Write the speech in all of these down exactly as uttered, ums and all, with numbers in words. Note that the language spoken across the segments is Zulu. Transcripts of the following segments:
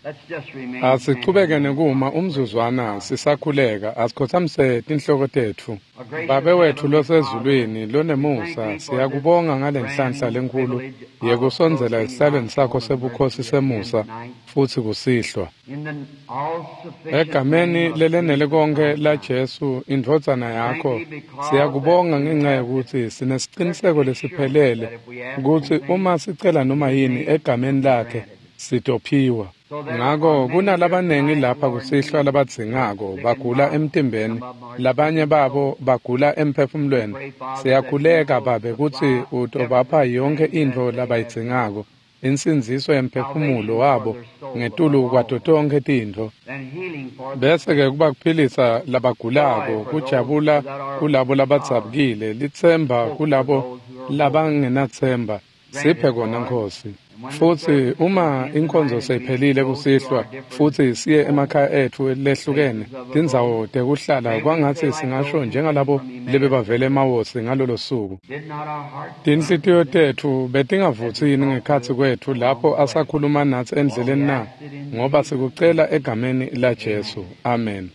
Asiqhubeke nekuma umzuzwana sisakhuleka asikhothamise tinhloko tethu. Babe wethu losezulwini lonemusa siyakubonga ngalenhlanhla lenkulu yekusondzela esihlalweni sakho sebukhosi semusa futhi kusihlwa. Egameni lelenele konke la Jesu indvodzana yakho siyakubonga ngenxa yokuthi sinesiqiniseko lesiphelele ukuthi uma sicela noma yini egameni lakhe sitophiwa. Ngako kunalabanengi lapha kusihlwa labadzingako bagula emtimbeni, labanye babo bagula emphefumulweni. Siyakhuleka babe ukuthi utobapha yonke intfo labayitsingako, insinziso yemphefumulo wabo ngetulu kwato tonke tintfo. Bese-ke kuba kuphilisa labagulako, kujabula kulabo labadzabukile, litsemba kulabo labangenathemba. Siphe kona Nkosi. Futhi uma inkonzo seyiphelile kusihlwa futhi siye emakhaya ethu lehlukene, tindzawo tekuhlala kwangathi singasho njengalabo lebebavele emawosi ngalolo suku. Tinhlitiyo tethu betingavuthini ngekhatsi kwethu lapho asakhuluma nathi endleleni na, ngoba sikucela egameni la Jesu. Amen.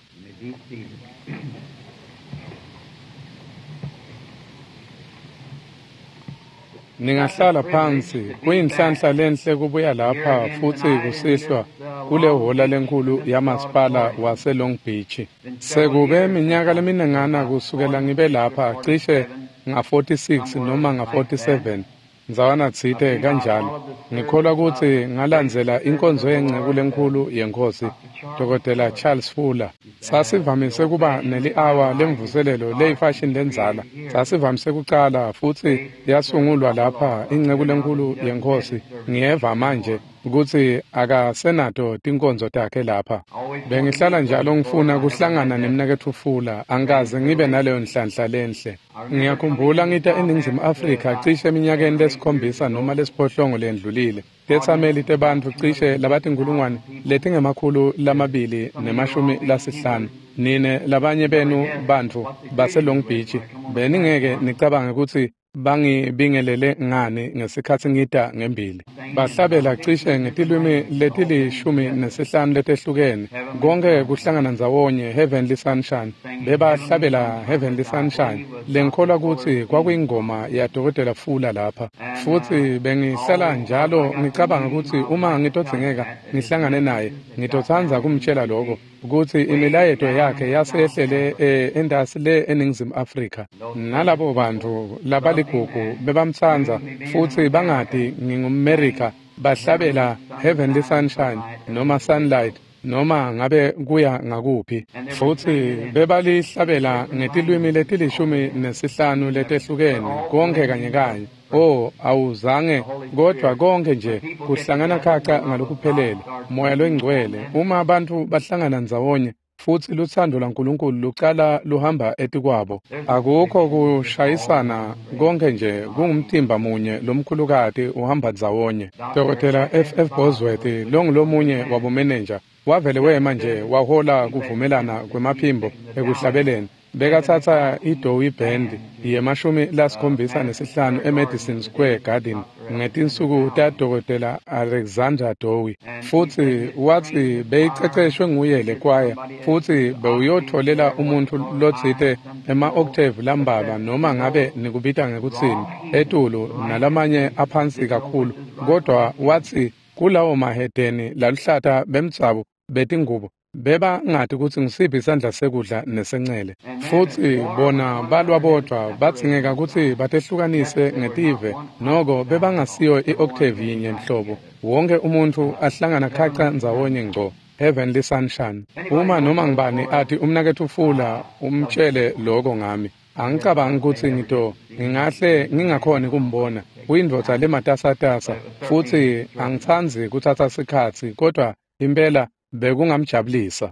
Ningahlala phansi, kuyinhlanhla lenhle kubuya lapha futhi kusihlwa kule hola lenkulu yamasipala wase Long Beach. Sekube iminyaka leminengana kusukela ngibe lapha cishe nga forty-six noma nga forty-seven. Nzawana tsite kanjalo. Ngikholwa ukuthi ngalandzela inkonzo yenceku lenkulu yenkosi Dokotela Charles Fuller. Sasivamise kuba neli hour lemvuselelo leyifashini lenzala. Sasivamise kuqala futhi yasungulwa lapha inceku lenkulu yenkosi. Ngiyeva manje ukuthi akasenato tinkonzo takhe lapha. Bengihlala njalo ngifuna kuhlangana nemnakethu Fuller, angikaze ngibe naleyo nhlanhla lenhle. Ngiyakhumbula ngita eNingizimu Afrika cishe eminyakeni lesikhombisa noma lesiphohlongo lendlulile. Tetsameli tebantfu cishe labatinkulungwane letingemakhulu lamabili nemashumi lasihlanu. Nine labanye benu bantfu base Long Beach beningeke nicabange ukuthi bangibingelele ngani ngesikhathi ngita ngembili. Bahlabela cishe ngetilwimi letilishumi nesihlanu letehlukene. Konke kuhlangana ndzawonye Heavenly Sunshine. Bebahlabela Heavenly Sunshine. Lenkholwa ukuthi kwakuyingoma ya Dokotela Fuller lapha. Futhi bengihlala njalo ngicabanga ukuthi uma ngitodzingeka ngihlangane naye, ngitothandza kumtshela lokho ukuthi imilayeto yakhe yasehlele endasi le eNingizimu Afrika. Nalabo bantu labaligugu bebamthandza futhi bangati ngingumAmerica bahlabela Heavenly Sunshine noma Sunlight noma ngabe kuya ngakuphi. Futhi bebalihlabela ngetilwimi letilishumi nesihlanu letehlukene konke kanye kanye. Oh, awuzange kodwa konke nje kuhlangana khaca ngalokuphelele moya lwengcwele. Uma abantu bahlangana ndzawonye futhi luthando laNkulunkulu luqala luhamba etikwabo, akukho kushayisana, konke nje kungumtimba munye lomkhulukati uhamba ndzawonye. Dokotela F F Bosworth longulomunye wabomeneja wavele wema nje wahola kuvumelana kwemaphimbo ekuhlabeleni. Bekathatha iDowie Band yemashumi lasikhombisa nesihlanu eMadison Square Garden ngetinsuku taDokotela Alexander Dowie. Futhi wathi beyiceceshwe nguye le kwaya futhi bewuyotholela umuntu lotsite ema-octave lambala noma ngabe nikubita ngekutsini etulu nalamanye aphansi kakhulu. Kodwa wathi kulawo mahedeni laluhlata bemtsabu betingubo beba ngati ukuthi ngisiphi isandla sekudla nesencele. Futhi bona balwa bodwa bathingeka ukuthi batehlukanise ngetive noko bebangasiyo i-octave yinye nhlobo. Wonke umuntu ahlangana khaca ndzawonye ngco. Heavenly Sunshine. Uma noma ngibani athi umnakethu Fuller umtshele lokho ngami, angicabangi ukuthi ngito ngingahle ngingakhona kumbona. Uyindvodza lematasatasa futhi angithandzi kuthatha isikhathi, kodwa impela bekungamjabulisa.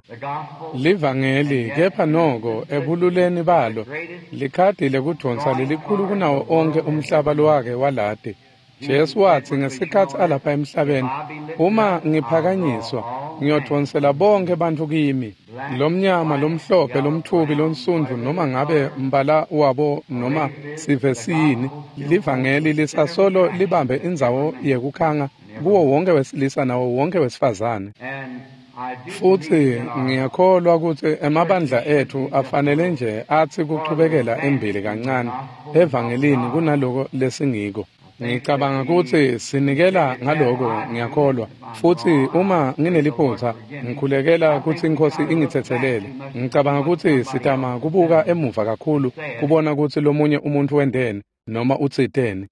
Livangeli kepha noko ebululeni balo likhadi lekudonsa lelikhulu kunawo onke umhlaba lowake walade. Jesu wathi ngesikhathi alapha emhlabeni, uma ngiphakanyiswa ngiyodonsela bonke bantu kimi, lomnyama lomhlophe lomthubi lonsundvu noma ngabe mbala wabo noma sive siyini. Livangeli lisasolo libambe indzawo yekukhanga kuwo wonke wesilisa nawo wonke wesifazane. Futhi ngiyakholwa ukuthi emabandla ethu afanele nje athi kuqhubekela embili kancane evangelini kunaloko lesingiko. Ngicabanga ukuthi sinikela ngaloko ngiyakholwa. Futhi uma ngineliphutha ngikhulekela ukuthi inkosi ingithethelele. Ngicabanga ukuthi sitama kubuka emuva kakhulu kubona ukuthi lomunye umuntu wendene noma utsitene.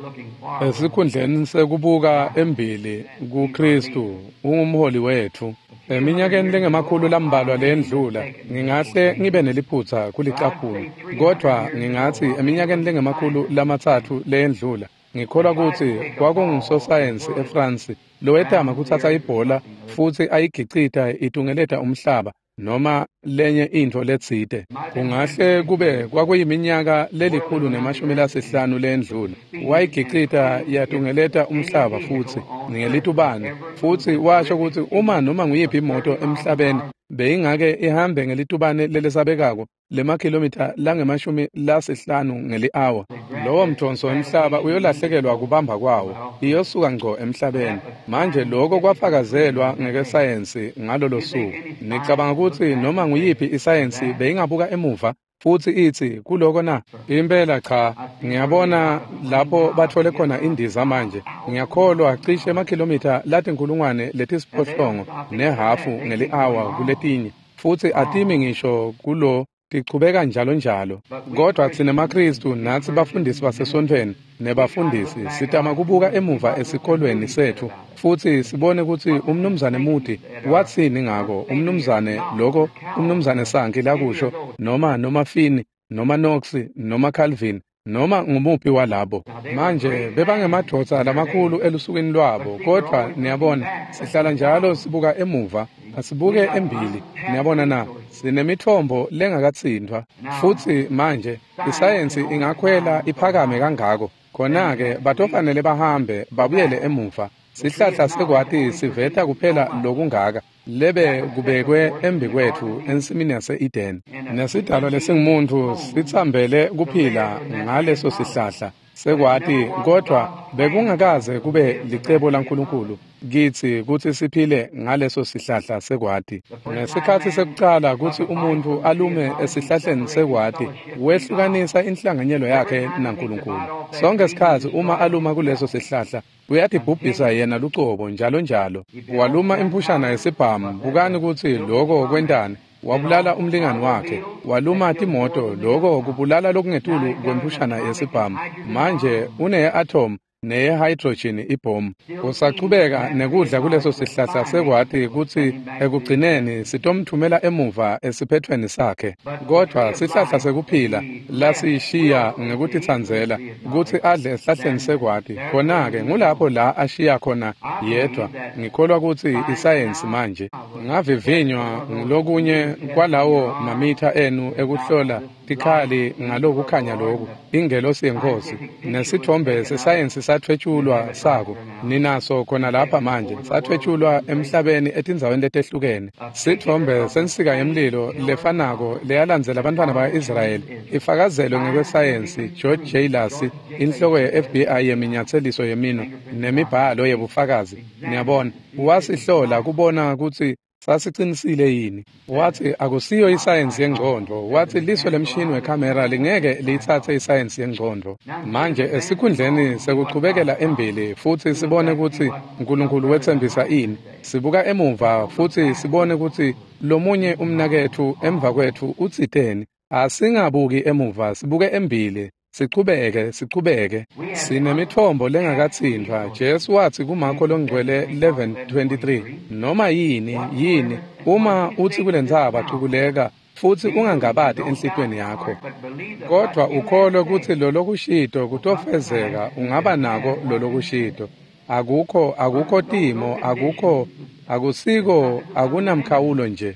Esikhundleni sekubuka embili kuKristu ungumholi wethu. Eminyakeni lengemakhulu lambalwa lendlula ngingahle ngibe neliphutha kulicaphula. Kodwa ngingathi eminyakeni lengemakhulu lamathathu lendlula ngikholwa ukuthi kwakungusosayensi eFrance lowetama kuthatha ibhola futhi ayigicita itungeletha umhlaba noma lenye into letsite. Kungahle kube kwakuyiminyaka lelikhulu nemashumi lasihlanu lendlula. Wayigicita yatungeletha umhlaba futhi ngelitubane. Futhi washo ukuthi uma noma nguyiphi imoto emhlabeni beyingake ihambe ngelitubane lelesabekako lemakhilomitha langemashumi lasihlanu ngeli-hour. Lowo mthonso emhlaba uyolahlekelwa kubamba kwawo, iyosuka ngco emhlabeni. Manje lokho kwafakazelwa ngesayensi ngalolo suku. Ngicabanga ukuthi noma nguyiphi isayensi beyingabuka emuva futhi ithi kuloko na impela cha. Ngiyabona lapho bathole khona indiza manje. Ngiyakholwa cishe emakhilomitha lathi inkulungwane letisiphohlongo nehafu ngeli-hour kuletinye. Futhi atimi ngisho kulo tichubeka njalo njalo. Kodwa thina maKristu nathi bafundisi basesontweni nebafundisi sitama kubuka emuva esikolweni sethu futhi sibone ukuthi umnumzane Muti wathini ngako, umnumzane lokho umnumzane Sanki lakusho noma noma Fini noma Knox noma Calvin noma ngumuphi walabo. Manje bebangemadoda lamakhulu elusukwini lwabo, kodwa niyabona sihlala njalo sibuka emuva asibuke embili. Niyabona na sinemithombo lengakatsindwa futhi manje isayensi ingakhwela iphakame kangako. Khona-ke batofanele bahambe babuyele emuva. Sihlahla sekwati siveta kuphela lokungaka lebe kubekwe embi kwethu ensimini yase-Eden. Nesidalo lesingumuntu sithambele kuphila ngaleso sihlahla sekwati, kodwa bekungakaze kube licebo laNkulunkulu kithi ukuthi siphile ngaleso sihlahla sekwati. Ngesikhathi sekuqala ukuthi umuntu alume esihlahleni sekwati wehlukanisa inhlanganyelo yakhe naNkulunkulu. Sonke isikhathi uma aluma kuleso sihlahla uyadibhubhisa yena lucobo njalo njalo. Waluma impushana yesibhamu, bukani ukuthi lokho kwentana wabulala umlingani wakhe. Waluma imoto, lokho kubulala lokungetulu kwempushana yesibhamu. Manje une-atom neye-hydrogen ibhomu. Usaqhubeka nekudla kuleso sihlahla sekwati ukuthi ekugcineni sitomthumela emuva esiphethweni sakhe. Kodwa sihlahla sekuphila lasishiya ngekutitsanzela ukuthi adle esihlahleni sekwati. Khona-ke ngulapho la ashiya khona yedwa. Ngikholwa ukuthi isayensi manje ngavivinywa ngilokunye kwalawo mamitha enu ekuhlola tikhali ngalokukhanya lokhu ingelosi yenkosi nesithombe sesayensi sathwetshulwa sako ninaso khona lapha manje sathwetshulwa emhlabeni etinzaweni letehlukene. Sithombe sensika yemlilo lefanako leyalandzela abantwana ba-Israyeli ifakazelwe ngekwesayensi George J. Lacy, inhloko ye-F B I yeminyatheliso yemino nemibhalo yebufakazi. Niyabona wasihlola kubona ukuthi sasiqinisile yini. Wathi akusiyo isayensi yengqondo. Wathi liso lemshini wekhamera lingeke lithathe isayensi yengqondo. Manje esikhundleni sekuqhubekela embili futhi sibone ukuthi uNkulunkulu wethembisa ini, sibuka emuva futhi sibone ukuthi lomunye umnakethu emva kwethu utsiteni. Asingabuki emuva, sibuke embili. Siqhubeke, siqhubeke. Sinemithombo lengakatsindwa. Jesu wathi kuMarko longcwele eleven twenty-three, noma yini yini uma uthi kulendzaba chukuleka futhi ungangabati enhlitweni yakho, kodwa ukholwe ukuthi lolo kushito kutofezeka, ungaba nako lolo kushito. Akukho akukho timo, akukho akusiko, akunamkhawulo nje.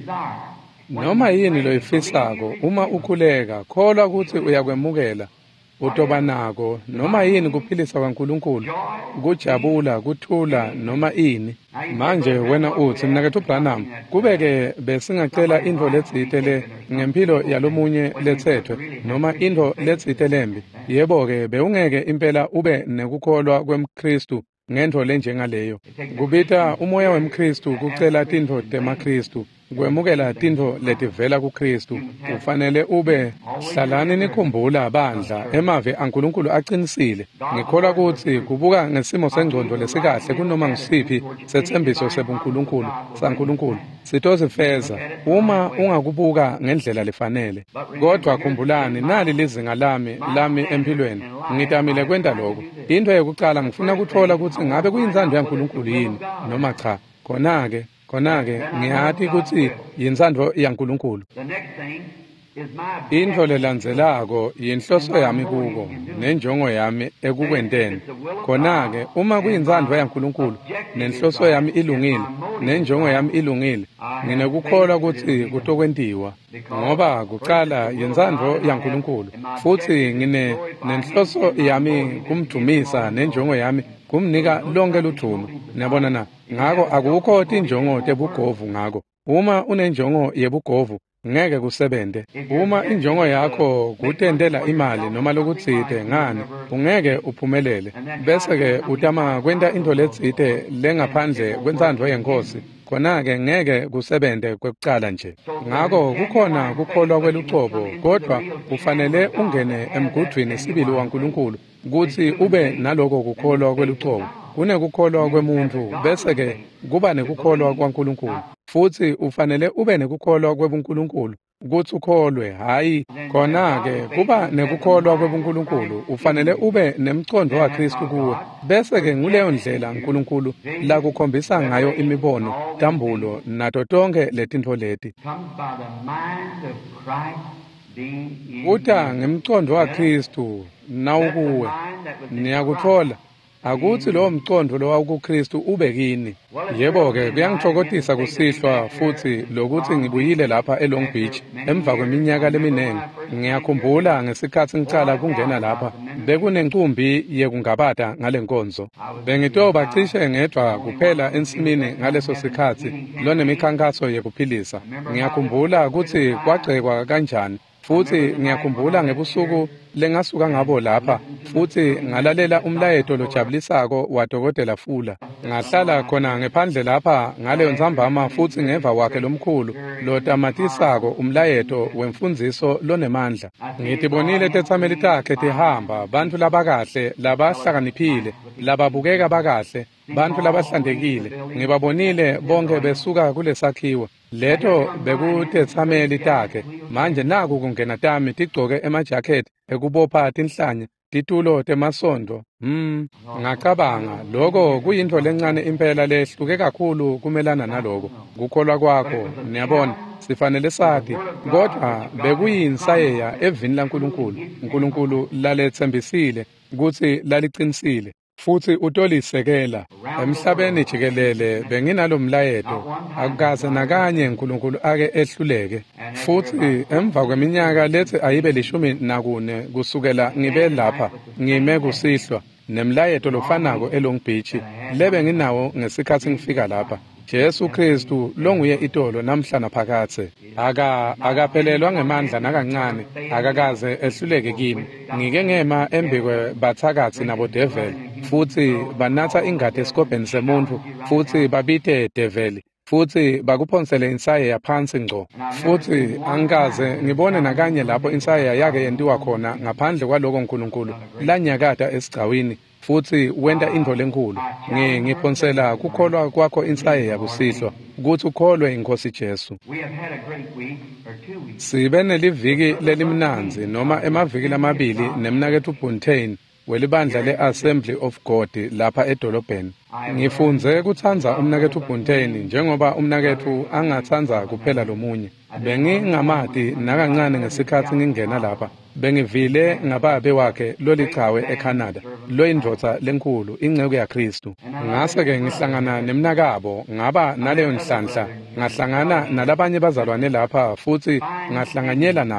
Noma yini loyifisako uma ukhuleka, kholwa ukuthi uyakwemukela. utobanako noma yini kuphilisa kwaNkulunkulu, kujabula, kuthula noma ini. Manje wena uthi mnakethu Branham, kubeke besingacela into letsite le ngempilo yalomunye lethethwe noma into letsite lembi. Yebo ke bewungeke impela ube nekukholwa kwemKristu ngento lenjengaleyo. Kubita umoya wemKristu kucela tintfo temaKristu, kwemukela tintfo letivela kuKristu. Kufanele ube hlalani nikhumbula bandla emave aNkulunkulu aqinisile. Ngikholwa ukuthi kubuka ngesimo sengqondo lesikahle kunoma ngisiphi sethembiso sebuNkulunkulu saNkulunkulu sitozifeza uma ungakubuka ngendlela lefanele. Kodwa khumbulani nali lizinga lami lami empilweni. Ngitamile kwenta lokho. Into yokucala ngifuna kuthola ukuthi ngabe kuyinzando yaNkulunkulu yini noma cha. Khona-ke khona-ke ngiyathi ukuthi yinzando yaNkulunkulu. Into lelandzelako yinhloso yami kuko nenjongo yami ekukwenteni. Khona-ke uma kuyinzando yaNkulunkulu nenhloso yami ilungile nenjongo yami ilungile, nginekukholwa ukuthi kutokwentiwa ngoba kuqala yinzando yaNkulunkulu, futhi ngine nenhloso yami kumdumisa nenjongo yami kumnika lonke ludumo. Niyabona na? Ngako akukho tinjongo tebugovu ngako. Uma unenjongo yebugovu ngeke kusebente. Uma injongo yakho kutendela imali noma lokutsite ngani, ungeke uphumelele. Bese ke utama kwenta into letsite lengaphandle kwentsandvo yenkosi, khona-ke ngeke kusebente kwekucala nje. Ngako kukhona kukholwa kwelucobo, kodwa kufanele ungene emgudwini sibili waNkulunkulu ukuthi ube naloko kukholwa kwelucobo. Kunekukholwa kwemuntu bese ke kuba nekukholwa kwaNkulunkulu, futhi ufanele ube nekukholwa kwebuNkulunkulu ukuthi ukholwe, hayi khona-ke kuba nekukholwa kwebuNkulunkulu ufanele ube nemcondo waKristu kuwe. Bese ke nguleyo ndlela uNkulunkulu la kukhombisa ngayo imibono, tambulo nato tonke letintfo leti. Uta ngemcondo waKristu nawukuwe niyakuthola. Akuthi lo mcondo lo wakuKristu ube kini. Yebo ke kuyangithokozisa kusihlwa futhi lokuthi ngibuyile lapha eLong Beach emva kweminyaka leminengi. Ngiyakhumbula ngesikhathi ngicala kungena lapha bekunencumbi yekungabata ngalenkonzo. Bengitoba cishe ngedwa kuphela ensimini ngaleso sikhathi lonemikhankaso yekuphilisa. Ngiyakhumbula ukuthi kwagcekwa kanjani, futhi ngiyakhumbula ngebusuku lengasuka ngabo lapha, futhi ngalalela umlayeto lojabulisako waDokotela Fula. Ngahlala khona ngephandle lapha ngaleyo nzambama, futhi ngeva wakhe lomkhulu lo tamatisako umlayeto wemfundiso lonemandla. Ngitibonile tetsameli takhe tihamba bantu labakahle, labahlakaniphile, lababukeka bakahle, bantu labahlantekile. Ngibabonile bonke besuka kulesakhiwo. Leto bekutetsameli takhe. Manje naku kungena tami tigcoke emajakhethi ekubopha tinhlanya, titulo temasondo. Mm, ngacabanga lokho kuyinto lencane impela lehluke kakhulu kumelana naloko. Kukholwa kwakho, niyabona, sifanele sathi, kodwa bekuyinsayeya evini laNkulunkulu. uNkulunkulu lalethembisile ukuthi laliqinisile, futhi utolisekela. Emhlabeni jikelele benginalo mlayeto, akukaze nakanye uNkulunkulu ake ehluleke. Futhi emva kweminyaka lethi ayibe lishumi nakune kusukela ngibe lapha ngime kusihlwa nemlayeto lofanako eLong Beach lebe nginawo ngesikhathi ngifika lapha. Jesu Kristu longuye itolo namhla naphakathe. Aka akaphelelwa ngemandla nakancane, akakaze ehluleke kimi. Ngike ngema embikwe bathakathi nabo devil, futhi banatha ingadi esikobheni semuntu, futhi babite devil, futhi bakuphonsele insaye yaphansi ngco. Futhi angikaze ngibone nakanye lapho insaye yake yentiwa khona ngaphandle kwaloko uNkulunkulu lanyakada esigcawini, futhi wenta into lenkulu. Ngiphonsela kukholwa kwakho insaye yakusihlwa ukuthi ukholwe iNkosi Jesu. Sibe neliviki lelimnanzi noma emaviki lamabili nemnakethu uBontain welibandla le-Assembly of God lapha edolobheni. Ngifunze kuthanza umnakethu uBontain njengoba umnakethu angathanza kuphela lomunye. Bengingamati nakancane ngesikhathi ngingena lapha. Bengivile ngababe wakhe lolichawe eCanada, loyindvodza lenkulu, ingceku yaKristu. Ngase-ke ngihlangana nemnakabo, ngaba naleyo nhlanhla, ngahlangana nalabanye bazalwane lapha, futhi ngahlanganyela nabo.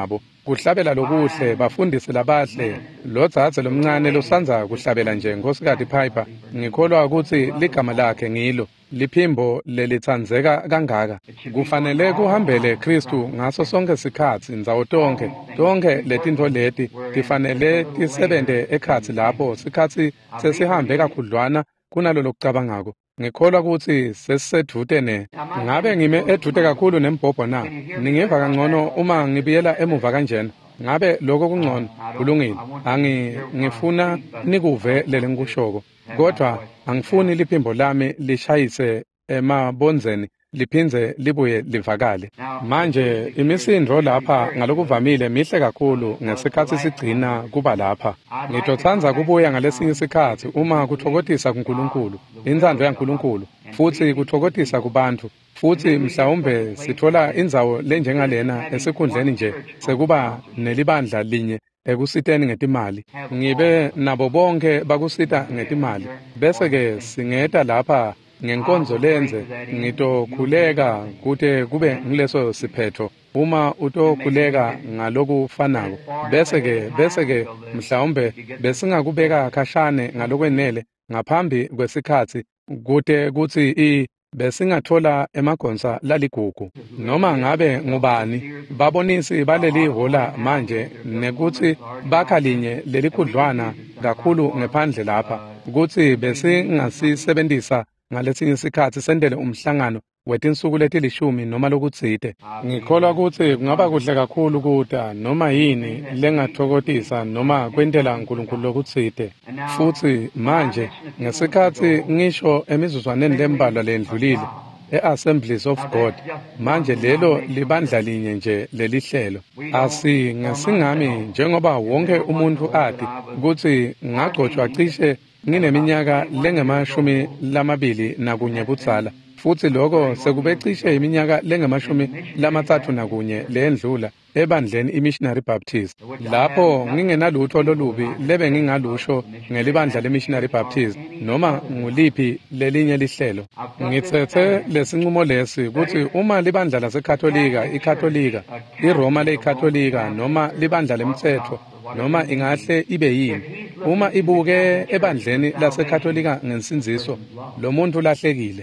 kuhlabela lokuhle bafundise labahle lodzadze lomncane losanza kuhlabela nje nkosikazi Piper ngikholwa ukuthi ligama lakhe ngilo liphimbo lelitsandzeka kangaka kufanele kuhambele Kristu ngaso sonke isikhathi nzawo tonke tonke letintfo leti tifanele tisebente ekhatsi lapho sikhatsi sesihambe kakhudlwana kunalo lokucabangako ngikholwa ukuthi sesisedvute ne ngabe ngime edvute kakhulu nembhobho na ningiva kangcono uma ngibiyela emuva kanjena ngabe lokho kungcono kulungile angi ngifuna nikuve lele ngikushoko kodwa angifuni liphimbo lami lishayise emabonzeni liphindze libuye livakale manje imisindro lapha ngalokuvamile mihle kakhulu ngesikhathi sigcina kuba lapha ngitothanza kubuya ngalesinye isikhathi uma kuthokothisa kuNkulunkulu inzandvo yaNkulunkulu futhi kuthokothisa kubantu futhi mhlawumbe sithola indzawo lenjengalena esikhundleni nje sekuba nelibandla linye ekusiteni ngetimali ngibe nabo bonke bakusita ngetimali bese ke singeta lapha ngenkonzo lenze ngitokhuleka kude kube ngileso siphetho uma utokhuleka ngalokufanako bese ke bese ke mhlawumbe besingakubeka khashane ngalokwenele ngaphambi kwesikhathi kude kuthi i besingathola emagonsa laligugu noma ngabe ngubani babonisi baleli hola manje nekuthi bakha linye lelikhudlwana kakhulu ngephandle lapha ukuthi besingasisebenzisa ngalesinye isikhathi sendele umhlangano wetinsuku letilishumi noma lokutsite ngikholwa ukuthi kungaba kuhle kakhulu kuta noma yini lengathokothisa noma kwentela uNkulunkulu lokutsite futhi manje ngesikhathi ngisho emizuzwaneni lembalwa lendlulile e-Assemblies of God manje lelo libandla linye nje lelihlelo asi ngesingami njengoba wonke umuntu ati ukuthi ngagcotshwa cishe ngineminyaka lengemashumi lamabili nakunye budzala futhi lokho sekubecishe iminyaka lengemashumi lamathathu nakunye lendlula ebandleni iMissionary Baptist lapho ngingenalutho lolubi lebe ngingalusho ngelibandla leMissionary Baptist noma nguliphi lelinye lihlelo ngithethe lesinqumo lesi ukuthi uma libandla laseKatolika iKatolika iRoma leKatolika noma libandla lemthetho noma ingahle ibe yini uma ibuke ebandleni laseKatolika ngensinziso lo muntu lahlekile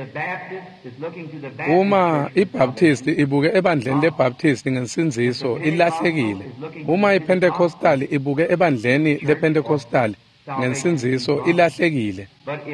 uma iBaptist ibuke ebandleni leBaptist ngensinziso ilahlekile uma iPentecostal ibuke ebandleni lePentecostal ngensinziso ilahlekile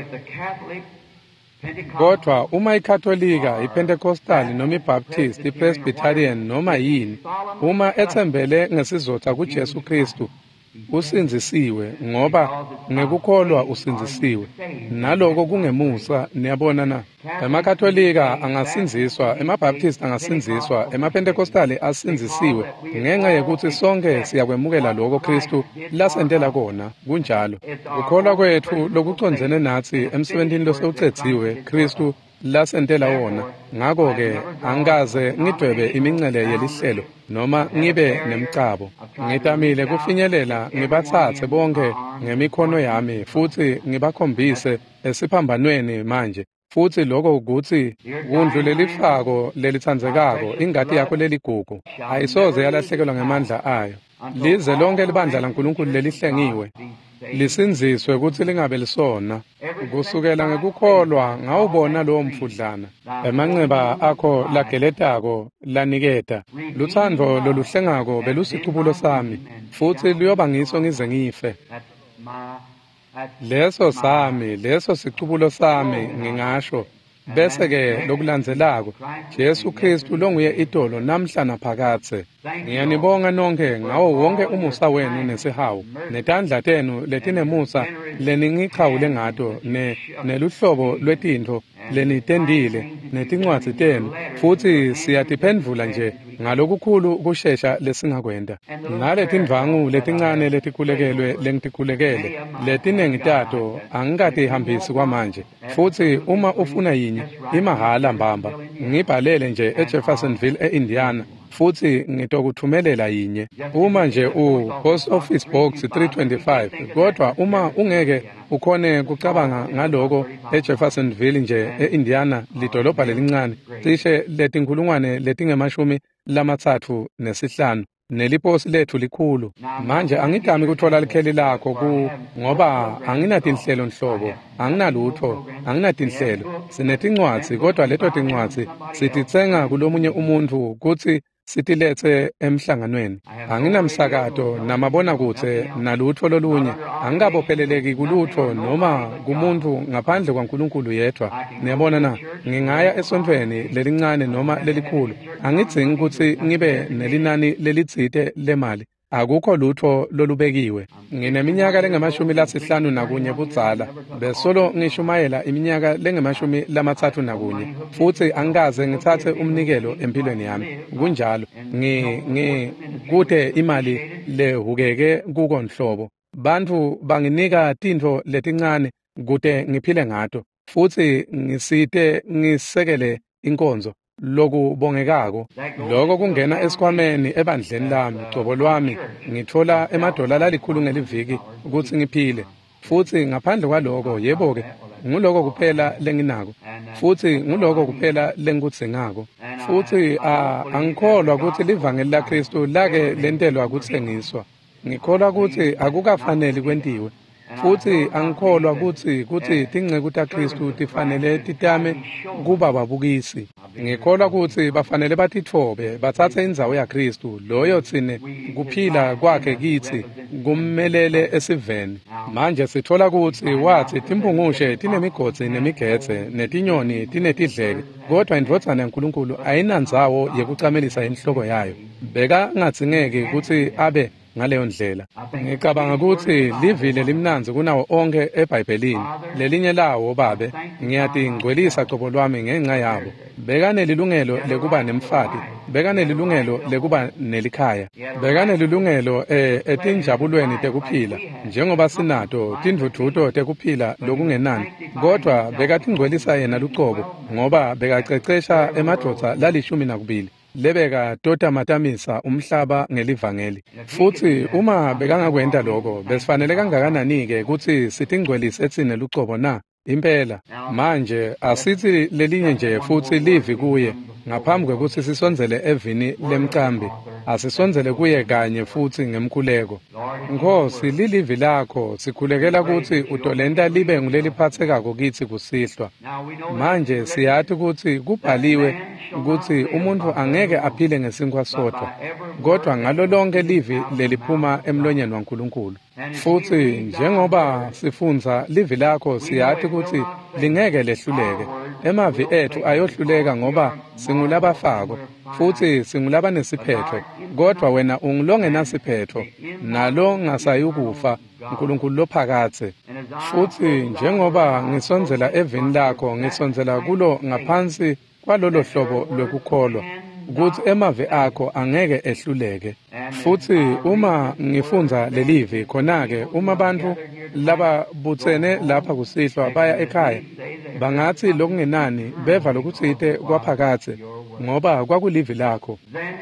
kodwa uma iKatolika iPentecostal noma iBaptist iPresbyterian noma yini uma ethembele ngesizotha kuJesu Kristu usinzisiwe ngoba ngekukholwa usinzisiwe naloko kungemusa niyabona na emakatolika angasinziswa emabaptist angasinziswa emapentekostali asinzisiwe ngenxa yekuthi sonke siyakwemukela lokho Kristu lasendela kona kunjalo ukholwa kwethu lokucondzene nathi emsebentini losewucethiwe Kristu lasentela wona ngako ke angikaze ngidwebe imincele yelihlelo noma ngibe nemcabo ngitamile kufinyelela ngibathathe bonke ngemikhono yami futhi ngibakhombise esiphambanweni manje futhi lokho ukuthi kundlulela ifako lelithandzekako ingadi yakho leligugu ayisoze yalahlekelwa ngemandla ayo lize lonke libandla laNkulunkulu lelihlengiwe lisinziswe ukuthi lingabe lisona kusukela ngekukholwa ngawubona lowo mfudlana emanxeba akho lageletako laniketa luthando loluhlengako belusithubulo sami futhi luyoba ngiso ngize ngife leso sami leso sithubulo sami ngingasho bese ke lokulandzelako Jesu Kristu longuye itolo namhla naphakathe ngiyanibonga nonke ngawo wonke umusa wenu nesihawu netandla tenu letinemusa leningichawule ngato ne neluhlobo lwetintho lenitendile netincwadzi tenu futhi siyatiphendvula nje ngalokukhulu kushesha lesingakwenda naletindvangu letincane letikulekelwe lengitikulekele letinengi tato angikatihambisi kwamanje futhi uma ufuna yinye imahala mbamba ngibhalele nje eJeffersonville eIndiana futhi ngitokuthumelela yinye uma nje u Post Office Box three twenty-five kodwa uma ungeke ukhone kucabanga ngaloko eJeffersonville nje eIndiana lidolobha lelincane cishe letinkulungwane letingemashumi lamathathu nesihlanu neliposi lethu likhulu. Manje angidami ukuthola likheli lakho ku ngoba anginatinhlelo nhlobo, anginalutho, anginatinhlelo. Sinetincwadzi kodwa leto tincwadzi sititsenga kulomunye umuntu ukuthi sitilethe emhlanganweni. Anginamsakato namabona kutse nalutho lolunye. Angikabopheleleki kulutho noma kumuntu ngaphandle kwaNkulunkulu yedwa. Niyabona na, ngingaya esontweni lelincane noma lelikhulu. Angidzingi ukuthi ngibe nelinani lelitsite lemali. Akukho lutho lolubekiwe. Ngineminyaka lengamashumi lasihlanu nakunye budzala. Besolo ngishumayela iminyaka lengamashumi lamathathu nakunye. Futhi angikaze ngithathe umnikelo empilweni yami. Kunjalo, ngi ngi kude imali lehukeke kuko nhlobo. Bantu banginika tintfo letincane kude ngiphile ngato. Futhi ngisite ngisekele inkonzo lokubongekako. Lokho kungena esikhwameni ebandleni lami, cobo lwami, ngithola emadola lalikhulu ngeliviki ukuthi ngiphile. Futhi ngaphandle kwaloko, yebo ke, nguloko kuphela lenginako. Futhi nguloko kuphela lengikudzingako. Futhi angikholwa ukuthi livangeli laKristu lake lentelwa kuthengiswa. Ngikholwa ukuthi akukafanele kwentiwe. Futhi angikholwa ukuthi ukuthi tingceku taKristu tifanele titame kuba babukisi. Ngikholwa ukuthi bafanele batithobe bathathe indzawo yaKristu loyo tsine kuphila kwakhe kithi kummelele esiveni. Manje sithola ukuthi wathi timpungushe tinemigodzi nemigetse netinyoni tinetidleke, kodwa indvodzana yaNkulunkulu ayinandzawo yekucamelisa inhloko yayo. Beka ngatsingeki ukuthi abe ngaleyo ndlela. Ngicabanga ukuthi livile limnanzi kunawo onke eBhayibhelini. Lelinye lawo babe ngiyati ngcwelisa cobo lwami ngenxa yabo. Beka nelilungelo lekuba nemfati, beka nelilungelo lekuba nelikhaya, beka nelilungelo eh etinjabulweni tekuphila njengoba sinato tindvuthuto tekuphila lokungenani. Kodwa beka tingcwelisa yena lucobo ngoba bekacecesha emadvodza lalishumi nakubili. Lebeka tota matamisa umhlaba ngelivangeli. Futhi uma bekangakwenta lokho besifanele kangakanani ke ukuthi sitingcwelise etsine lucobo na impela. Manje asithi lelinye nje futhi livi kuye ngaphambi kwekuthi sisonzele evini lemcambi. Asisonzele kuye kanye futhi ngemkhuleko. Nkosi lilivi lakho sikhulekela ukuthi utolenta libe nguleliphathekako kithi kusihlwa. Manje siyathi ukuthi kubhaliwe ukuthi umuntu angeke aphile ngesinkwa sodwa, kodwa ngalo lonke livi leliphuma emlonyeni waNkulunkulu. Futhi njengoba sifunza livi lakho siyathi ukuthi lingeke lehluleke. Emavi ethu ayohluleka ngoba singulabafako futhi singulaba nesiphetho, kodwa wena ungilonge nasiphetho nalo ngasayukufa uNkulunkulu lophakathe. Futhi njengoba ngisonzela evini lakho ngisonzela kulo ngaphansi kwalolo hlobo lokukholwa ukuthi emavi akho angeke ehluleke. Futhi uma ngifunza lelivi khona-ke uma abantu laba butsene lapha kusihlwa baya ekhaya bangathi lokungenani beva lokutsite kwaphakathe ngoba kwakulivi lakho.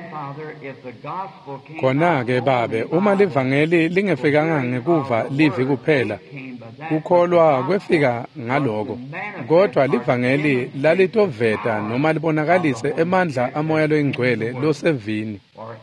Khona-ke babe uma livangeli lingefikanga ngekuva livi kuphela kukholwa kwefika ngaloko, kodwa livangeli lalitoveta noma libonakalise emandla amoya loyingcwele losevini.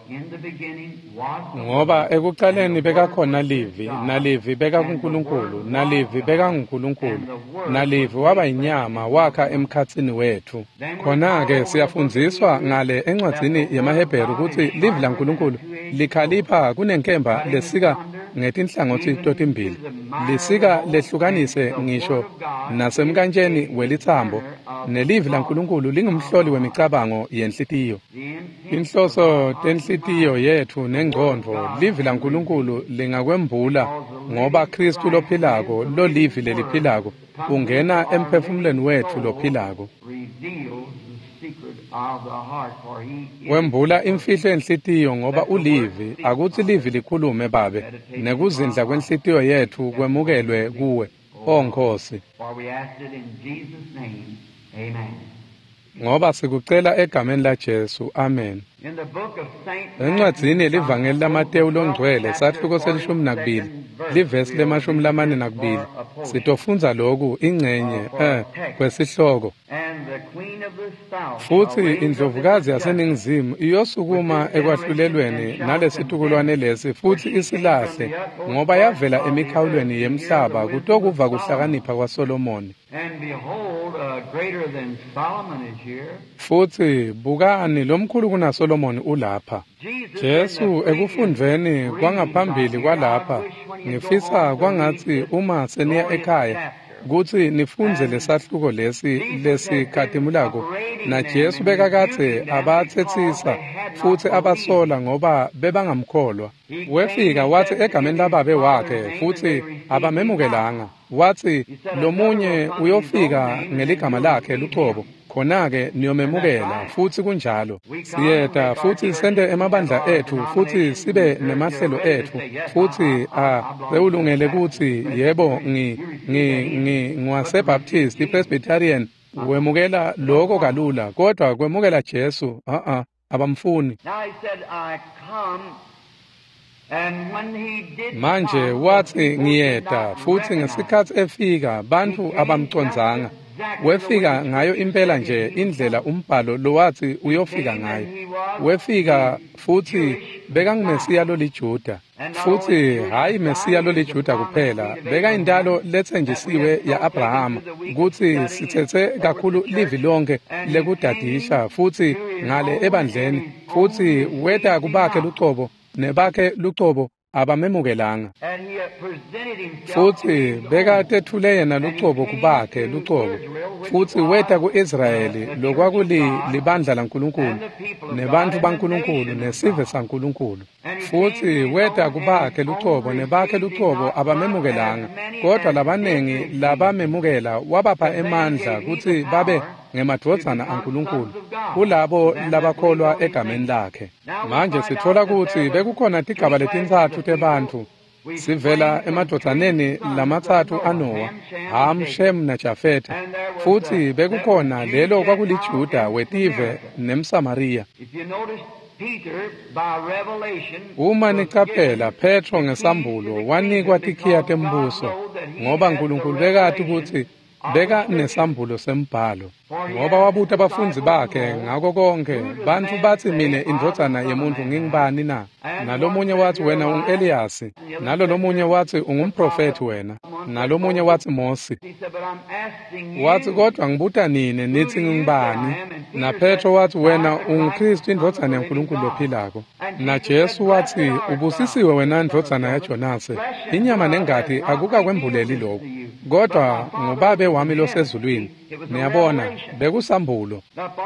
Ngoba ekuqaleni bekakhona livi, nalivi beka kuNkulunkulu, nalivi beka nguNkulunkulu, nalivi waba inyama wakha emkhatsini wethu. Khona-ke siyafundziswa ngale encwadzini yemaHebheru ukuthi livi laNkulunkulu likhalipha kunenkemba lesika ngetinhlangothi totimbili. Lisika lehlukanise ngisho nasemkantsheni welithambo, nelivi laNkulunkulu lingumhloli wemicabango yenhlitiyo. Inhloso tenhlitiyo yethu nengqondo livi laNkulunkulu lingakwembula ngoba Kristu lophilako lo livi leliphilako ungena emphefumulweni wethu lophilako. Wembula imfihlo yenhlitiyo ngoba ulivi akuthi livi likhulume babe nekuzindla kwenhlitiyo yethu kwemukelwe kuwe oNkosi. Ngoba sikucela egameni laJesu, amen. Encwadzini livangeli laMateyu longcwele sahluko selishumi nakubili livesi lemashumi lamane nakubili sitofunza lokhu ingcenye eh kwesihloko. futhi indlovukazi yaseningizimu iyosukuma ekwahlulelweni nalesitukulwane lesi futhi isilahle ngoba yavela emikhawulweni yemhlaba kutokuva kuhlakanipha kwaSolomoni. Futhi bukani lomkhulu kunaSolomoni ulapha. Jesu ekufundweni kwangaphambili kwalapha ngifisa kwangathi uma seniya ekhaya kuthi nifunze lesahluko lesi lesikhadimulako na Jesu bekakathe abathethisa futhi abasola ngoba bebangamkholwa. Wefika wathi egameni lababe wakhe futhi abamemukelanga. Wathi lomunye uyofika ngeligama lakhe luqobo khona-ke niyomemukela futhi kunjalo. Siyeda futhi sende emabandla ethu futhi sibe nemahlelo ethu futhi sewulungele kuthi yebo ngiwasebaptist ipresbyterian wemukela lokho kalula kodwa kwemukela Jesu a-a abamfuni. Manje wathi ngiyeda futhi ngesikhathi efika bantu abamcondzanga. Wefika ngayo impela nje indlela umbhalo lo wathi uyofika ngayo. Wefika futhi beka ngimesiya lo liJuda futhi hayi mesiya lo liJuda kuphela beka indalo lethenjisiwe ya Abraham ukuthi sithethe kakhulu livi lonke lekudadisha futhi ngale ebandleni futhi weta kubakhe luqobo nebakhe luqobo abamemukelanga futhi bekatethule yena luqobo kubakhe luqobo futhi weta ku-Israyeli lokwakuli libandla laNkulunkulu nebantu baNkulunkulu nesive saNkulunkulu futhi weta kubakhe luqobo nebakhe luqobo abamemukelanga kodwa labanengi labamemukela wabapha emandla ukuthi babe ngemadvodzana aNkulunkulu kulabo labakholwa egameni lakhe. Manje sithola ukuthi bekukhona tigaba letintsathu tebantu sivela emadvodzaneni lamathathu aNowa, Ham, Shem naJafetha futhi bekukhona lelo kwakuliJuda wetive nemSamariya. Uma nicaphela Petro ngesambulo wanikwa tikhiya tembuso ngoba uNkulunkulu bekade ukuthi beka nesambulo sembhalo ngoba wabuta abafunzi bakhe ngako konke bantu bathi mina indvodzana yemuntu ngingibani na nalomunye wathi wena ungu-Eliyasi nalo lomunye wathi ungumprofeti wena nalomunye wathi Mose wathi kodwa ngibuta nini nithi ngingibani na Petro wathi wena unguKristu indvodzana yaNkulunkulu lophilako na Jesu wathi ubusisiwe wena indvodzana yaJonase inyama nengati akukakwembuleli lokho kodwa nguBaba wami losezulwini. Niyabona bekusambulo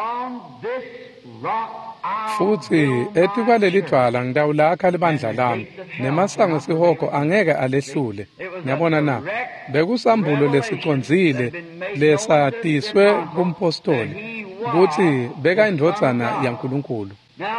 futhi etikwaleli dwala ngidawulakha libandla lami nemasango esihogo angeke alehlule. Niyabona na bekusambulo lesicondzile lesatiswe kumpostoli ukuthi beka indvodzana yaNkulunkulu.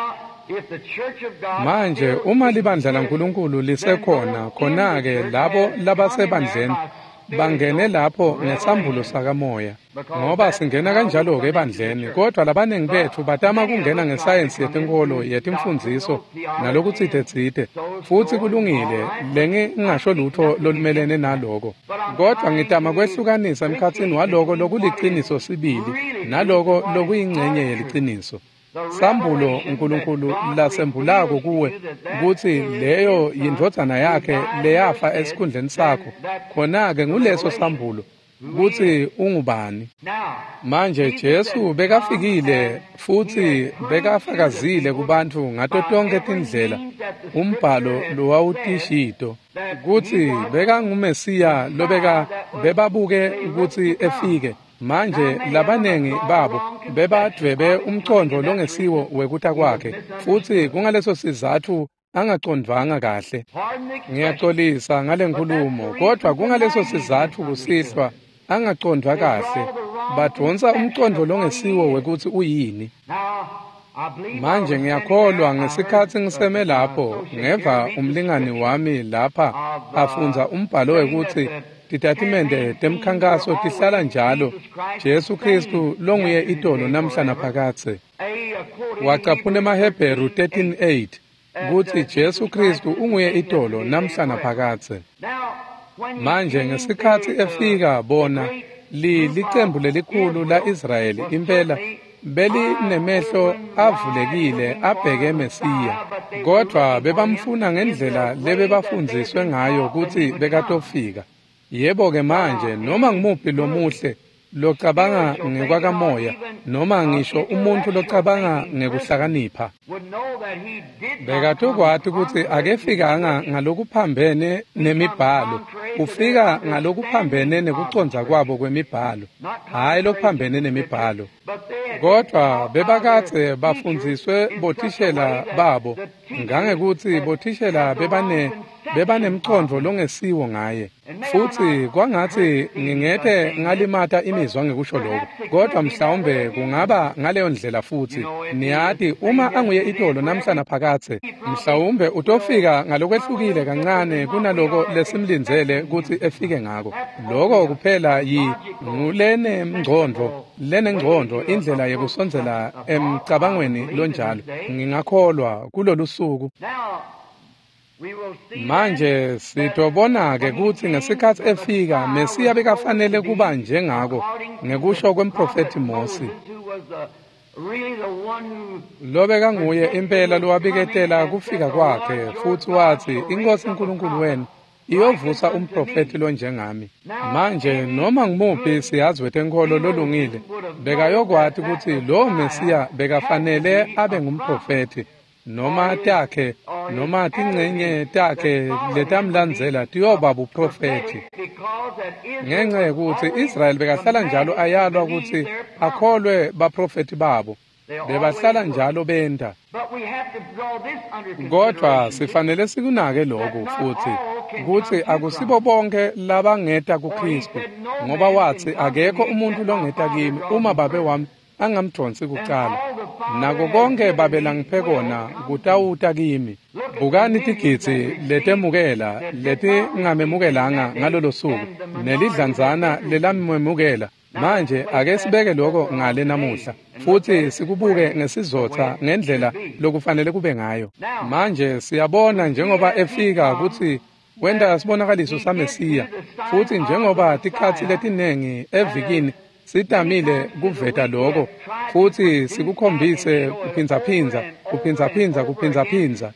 Manje uma libandla laNkulunkulu lisekhona khona-ke labo labasebandleni bangene lapho ngesambulo sakamoya ngoba singena kanjalo-ke ebandleni kodwa labaningi bethu batama kungena ngesayensi yetenkolo yetimfundiso nalokutsite-tsite futhi kulungile lengingasho lutho lolumelene naloko kodwa ngitama kwehlukanisa emkhatsini waloko lokuliciniso sibili naloko lokuyingxenye yeliciniso. Sambulo uNkulunkulu lasembulako kuwe ukuthi leyo yindvodzana yakhe leyafa esikhundleni sakho khona-ke nguleso sambulo ukuthi ungubani. Manje Jesu bekafikile futhi bekafakazile kubantu ngato tonke tindlela umbhalo lowawutishito ukuthi bekangumesiya lobeka bebabuke ukuthi efike. Manje labanengi babo bebadwebe umcondo longesiwo wekuta kwakhe futhi kungaleso sizathu angaqondvanga kahle. Ngiyaxolisa ngale nkulumo kodwa kungaleso sizathu kusihlwa angaqondwa kahle badonsa umcondo longesiwo wekuthi uyini. Manje ngiyakholwa ngesikhathi ngiseme lapho ngeva umlingani wami lapha afunza umbhalo wekuthi titatimende temkhankaso tihlala njalo Jesu Kristu longuye itolo namhla naphakathe. Wacaphuna emaHebheru thirteen eight ukuthi Jesu Kristu unguye itolo namhla naphakathe. Manje ngesikhathi efika bona li liqembu lelikhulu la Israyeli impela belinemehlo avulekile abheke eMesiya, kodwa bebamfuna ngendlela lebebafundziswe ngayo ukuthi bekatofika. Yebo-ke manje noma ngimuphi lomuhle locabanga ngekwakamoya noma ngisho umuntu locabanga ngekuhlakanipha bekatokwathi ukuthi akefikanga ngalokuphambene nemibhalo, ufika ngalokuphambene nekuconza kwabo kwemibhalo, hayi lokuphambene nemibhalo. Kodwa bebakathe bafundziswe bothishela babo ngangekuthi bothishela bebane bebanemcondvo longesiwo ngaye, futhi kwangathi ngingethe ngalimata imizwa ngekusho lokho, kodwa mhlawumbe kungaba ngaleyo ndlela futhi niyathi uma anguye itolo namhlanje phakathe mhlawumbe utofika ngalokwehlukile kancane kunaloko lesimlindzele ukuthi efike ngako. Lokho kuphela yi ngulene mngcondo lene ngcondo indlela yekusondzela emcabangweni lonjalo. Ngingakholwa kulolu suku manje sitobona-ke ukuthi ngesikhathi efika Mesiya bekafanele kuba njengako ngekusho kwemprofethi Mosi. Lo bekanguye impela lowabiketela kufika kwakhe, futhi wathi iNkosi uNkulunkulu wenu iyovusa umprofethi lo njengami. Manje noma ngimuphi siyazi wetenkolo lolungile bekayokwathi ukuthi lo Mesiya bekafanele abe ngumprofethi, noma takhe noma tingcenye takhe letamlandzela tiyoba buprofethi. Ngenxa yokuthi Israyeli bekahlala njalo ayalwa ukuthi akholwe baprofethi babo, bebahlala njalo benda. Kodwa sifanele sikunake lokho futhi ukuthi akusibo bonke labangeta kuKristu, ngoba wathi akekho umuntu longeta kimi uma babe wami angamdonsi kuqala, nako konke babela ngiphe kona kutawuta kimi. Bukani tigitsi letemukela leti ngamemukelanga ngalolo suku nelidlanzana lelamemukela. Manje ake sibeke lokho ngale namuhla futhi sikubuke ngesizotha ngendlela lokufanele kube ngayo. Manje siyabona njengoba efika ukuthi wenda sibonakaliso saMesiya, futhi njengoba tikhathi letinengi evikini sitamile kuveta lokho futhi sikukhombise kuphindza-phindza kuphindza-phindza kuphindza-phindza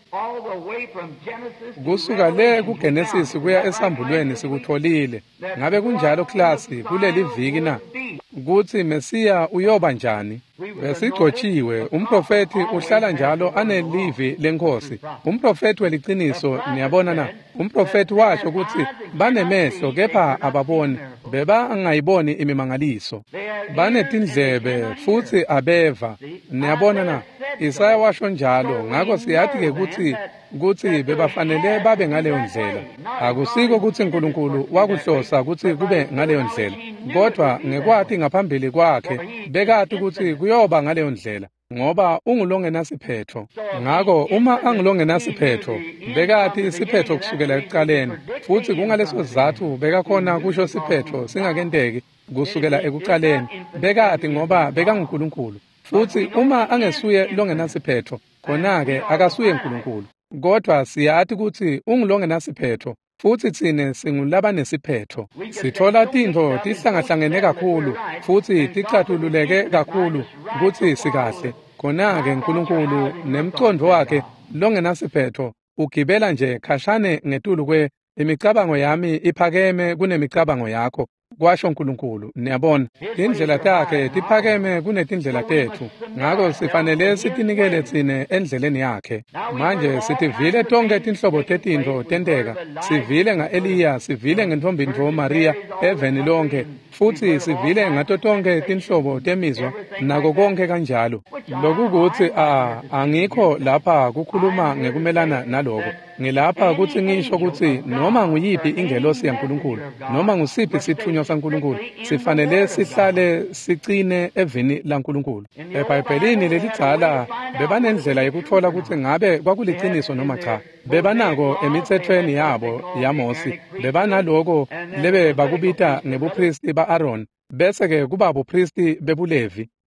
kusuka le kuGenesis kuya esambulweni sikutholile. Ngabe kunjalo klasi kuleli viki na ukuthi Mesiya uyoba njani? Besigcotshiwe umprofeti uhlala njalo anelivi lenkosi. Umprofeti weliciniso niyabona na, umprofeti washo ukuthi banemehlo kepha ababoni, beba angayiboni imimangaliso, banetindlebe futhi abeva. Niyabona na, Isaya washo njalo. Ngakho siyathi-ke ukuthi ukuthi bebafanele babe ngaleyo ndlela. Akusiko ukuthi uNkulunkulu wakuhlosa ukuthi kube ngaleyo ndlela, kodwa ngekwathi ngaphambili kwakhe bekathi ukuthi kuyoba ngaleyo ndlela ngoba ungulongenasiphetho. Ngakho uma angulongenasiphetho bekathi isiphetho kusukela ekuqaleni, futhi kungaleso sizathu bekakhona kusho siphetho singakenteki kusukela ekuqaleni. Bekathi ngoba bekaNkulunkulu, futhi uma angesuye longenasiphetho khona-ke akasuye uNkulunkulu. Kodwa siyathi ukuthi ungulongenasiphetho, futhi thine singulaba nesiphetho. Sithola tintfo tihlangahlangene kakhulu futhi ticatululeke kakhulu ukuthi sikahle. Khona-ke uNkulunkulu nemcondo wakhe longenasiphetho ugibela nje khashane ngetulu kwe imicabango yami iphakeme kunemicabango yakho, kwasho uNkulunkulu. Niyabona indlela takhe tiphakeme kunetindlela tethu, ngakho sifanele sitinikele thine endleleni yakhe. Manje sitivile tonke tinhlobo tetintfo tenteka, sivile nga-Eliya, sivile ngentombindvo Maria eveni lonke, futhi sivile ngato tonke tinhlobo temizwa nako konke kanjalo. Lokukuthi a angikho lapha kukhuluma ngekumelana naloko, ngilapha ukuthi ngisho ukuthi noma nguyiphi ingelosi yaNkulunkulu noma ngusiphi sithunywa saNkulunkulu sifanele sihlale sicine evini laNkulunkulu. eBhayibhelini lelicala bebanendlela yokuthola ukuthi ngabe kwakuliciniso noma cha. Bebanako emithethweni yabo yaMosi, bebanaloko lebe bakubita ngebupristi ba-Aaron, bese-ke kuba bupristi bebuLevi.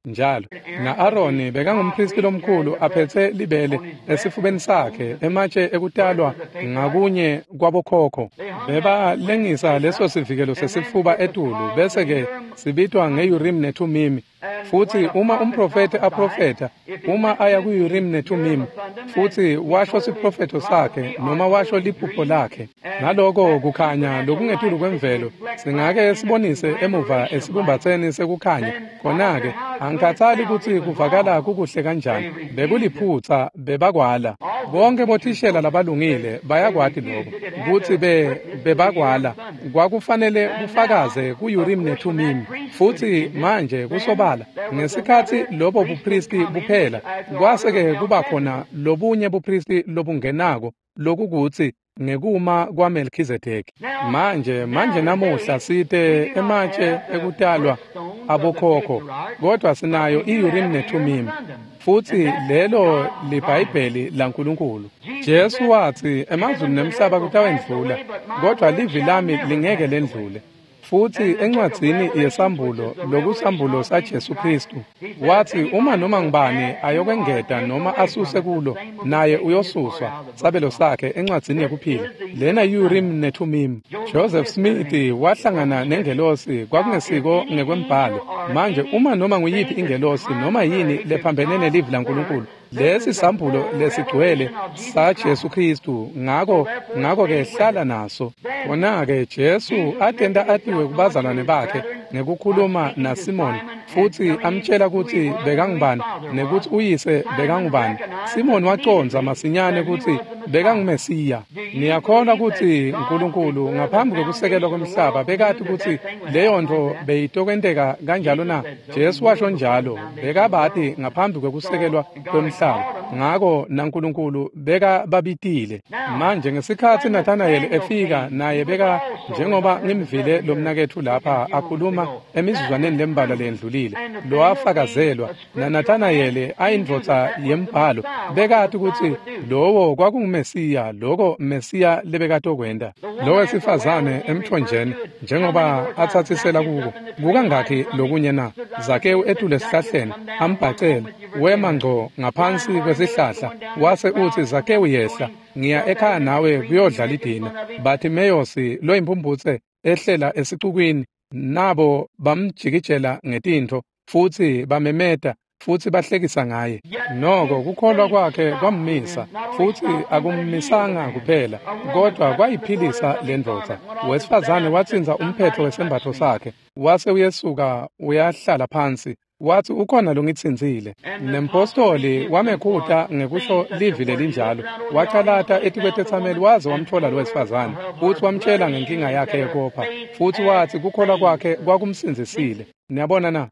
njalo. Na-Aroni bekangumpristi lomkhulu aphethe libele esifubeni sakhe ematshe ekutalwa ngakunye kwabokhokho. Bebalengisa leso sivikelo sesifuba etulu bese-ke sibitwa nge-Urim neThumimi. Futhi uma umprofeti aprofeta, uma aya ku-Urim neThumimi, futhi washo siprofeto sakhe noma washo liphupho lakhe, naloko kukhanya lokungetulu kwemvelo singake sibonise emuva esibumbatheni sekukhanya. Khona-ke angikhathali ukuthi kuvakala kukuhle kanjani, bekuliphutha bebakwala. Bonke bothishela labalungile bayakwati lokho ukuthi be bebakwala kwakufanele kufakaze ku-Urim neThumimi. Futhi manje kusobala ngesikhathi lobo bupristi buphela kwase-ke kuba khona lobunye bupristi lobungenako lokukuthi ngekuma kwaMelkizedeki. Manje manje namuhla site ematshe ekutalwa abokhokho, kodwa sinayo i-Urim neThumimi. Futhi lelo libhayibheli laNkulunkulu. Jesu wathi emazulu nemhlaba kutawendlula, kodwa livi lami lingeke lendlule. Futhi encwadzini yesambulo lokusambulo saJesu Kristu wathi uma noma ngibani ayokwengeta noma asuse kulo naye uyosuswa sabelo sakhe encwadzini yekuphila. Lena Urim neThumimi. Joseph Smith wahlangana nengelosi kwakungesiko ngekwembhalo. Manje uma noma nguyiphi ingelosi noma yini lephambene nelivi laNkulunkulu, lesi sambulo lesigcwele saJesu Kristu ngako ngako ke hlala naso. Khona-ke Jesu atenda atiwe kubazalwane bakhe ngekukhuluma naSimoni, futhi amtshela ukuthi bekangubani nekuthi uyise bekangubani. Simoni waconza masinyane ukuthi bekangumesiya. Niyakhona ukuthi uNkulunkulu ngaphambi kokusekelwa kwemhlaba bekade ukuthi leyo nto beyitokwenteka kanjalo na? Jesu washo njalo, bekabathi ngaphambi kokusekelwa kwemhlaba. Ngako naNkulunkulu beka babitile. Manje ngesikhathi Nathanael efika naye beka njengoba ngimvile lomnakethu lapha akhuluma emizuzwaneni lembalwa lendlulile, lo afakazelwa na Nathanael ayindvodza yembhalo bekathi ukuthi lowo kwakungumesiya, loko Mesiya lebekatokwenda. Lo wesifazane emthonjeni njengoba athathisela kuko kukangakhi lokunye na? Zakewu etule esihlahleni ambhacele wema ngco ngaphansi kwesihlahla wase uthi, Zakewu yehla, ngiya ekhaya nawe kuyodlala idina. Bathi Meyosi lo impumbutse ehlela esixukwini, nabo bamjikijela ngetintho futhi bamemeta futhi bahlekisa ngaye. Noko kukholwa kwakhe kwamisa, futhi akummisanga kuphela kodwa kwayiphilisa lendvodza. Wesifazane watsinza umphetho wesembatho sakhe wase uyesuka uyahlala phansi. Wathi ukhona lo ngitsinzile. Nempostoli wamekhuta ngekusho livi lelinjalo, wachalata etikwetethameli waze wamthola lo wesifazane, futhi wamtshela ngenkinga yakhe yekopha, futhi wathi kukholwa kwakhe kwakumsinzisile. Niyabona na?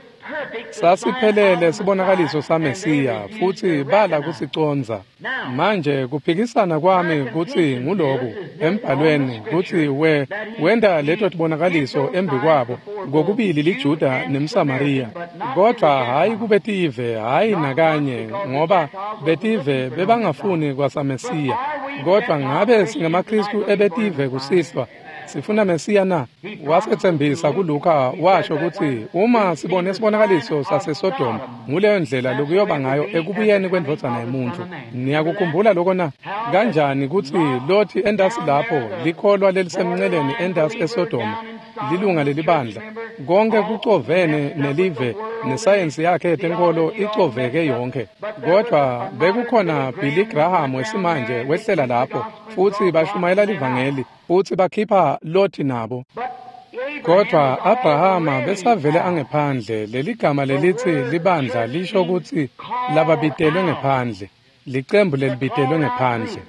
Sasiphelele sibonakaliso saMesiya futhi bala kusiconza. Manje kuphikisana kwami kuthi nguloku embhalweni kuthi we wenda leto tibonakaliso embi kwabo kokubili liJuda nemSamariya, kodwa hayi kubetive, hayi nakanye, ngoba betive bebangafuni kwasaMesiya. Kodwa ngabe singamakristu ebetive kusihlwa sifuna Mesiya na? Wasethembisa kuLuka washo ukuthi uma sibone isibonakaliso saseSodoma nguleyo ndlela lokuyoba ngayo ekubuyeni kwendvodzana yomuntu. Niyakukhumbula lokho na? Kanjani kuthi Lothi endasi lapho likholwa lelisemnceleni endasi eSodoma lilunga lelibandla, konke kucovene nelive nesayensi yakhe tenkolo icoveke yonke. Kodwa bekukhona Billy Graham wesimanje wehlela lapho futhi bashumayela livangeli futhi bakhipha Lothi nabo. Kodwa Abrahama besavele angephandle. Leli gama lelithi libandla lisho ukuthi lababitelwe ngephandle, licembu lelibitelwe ngephandle.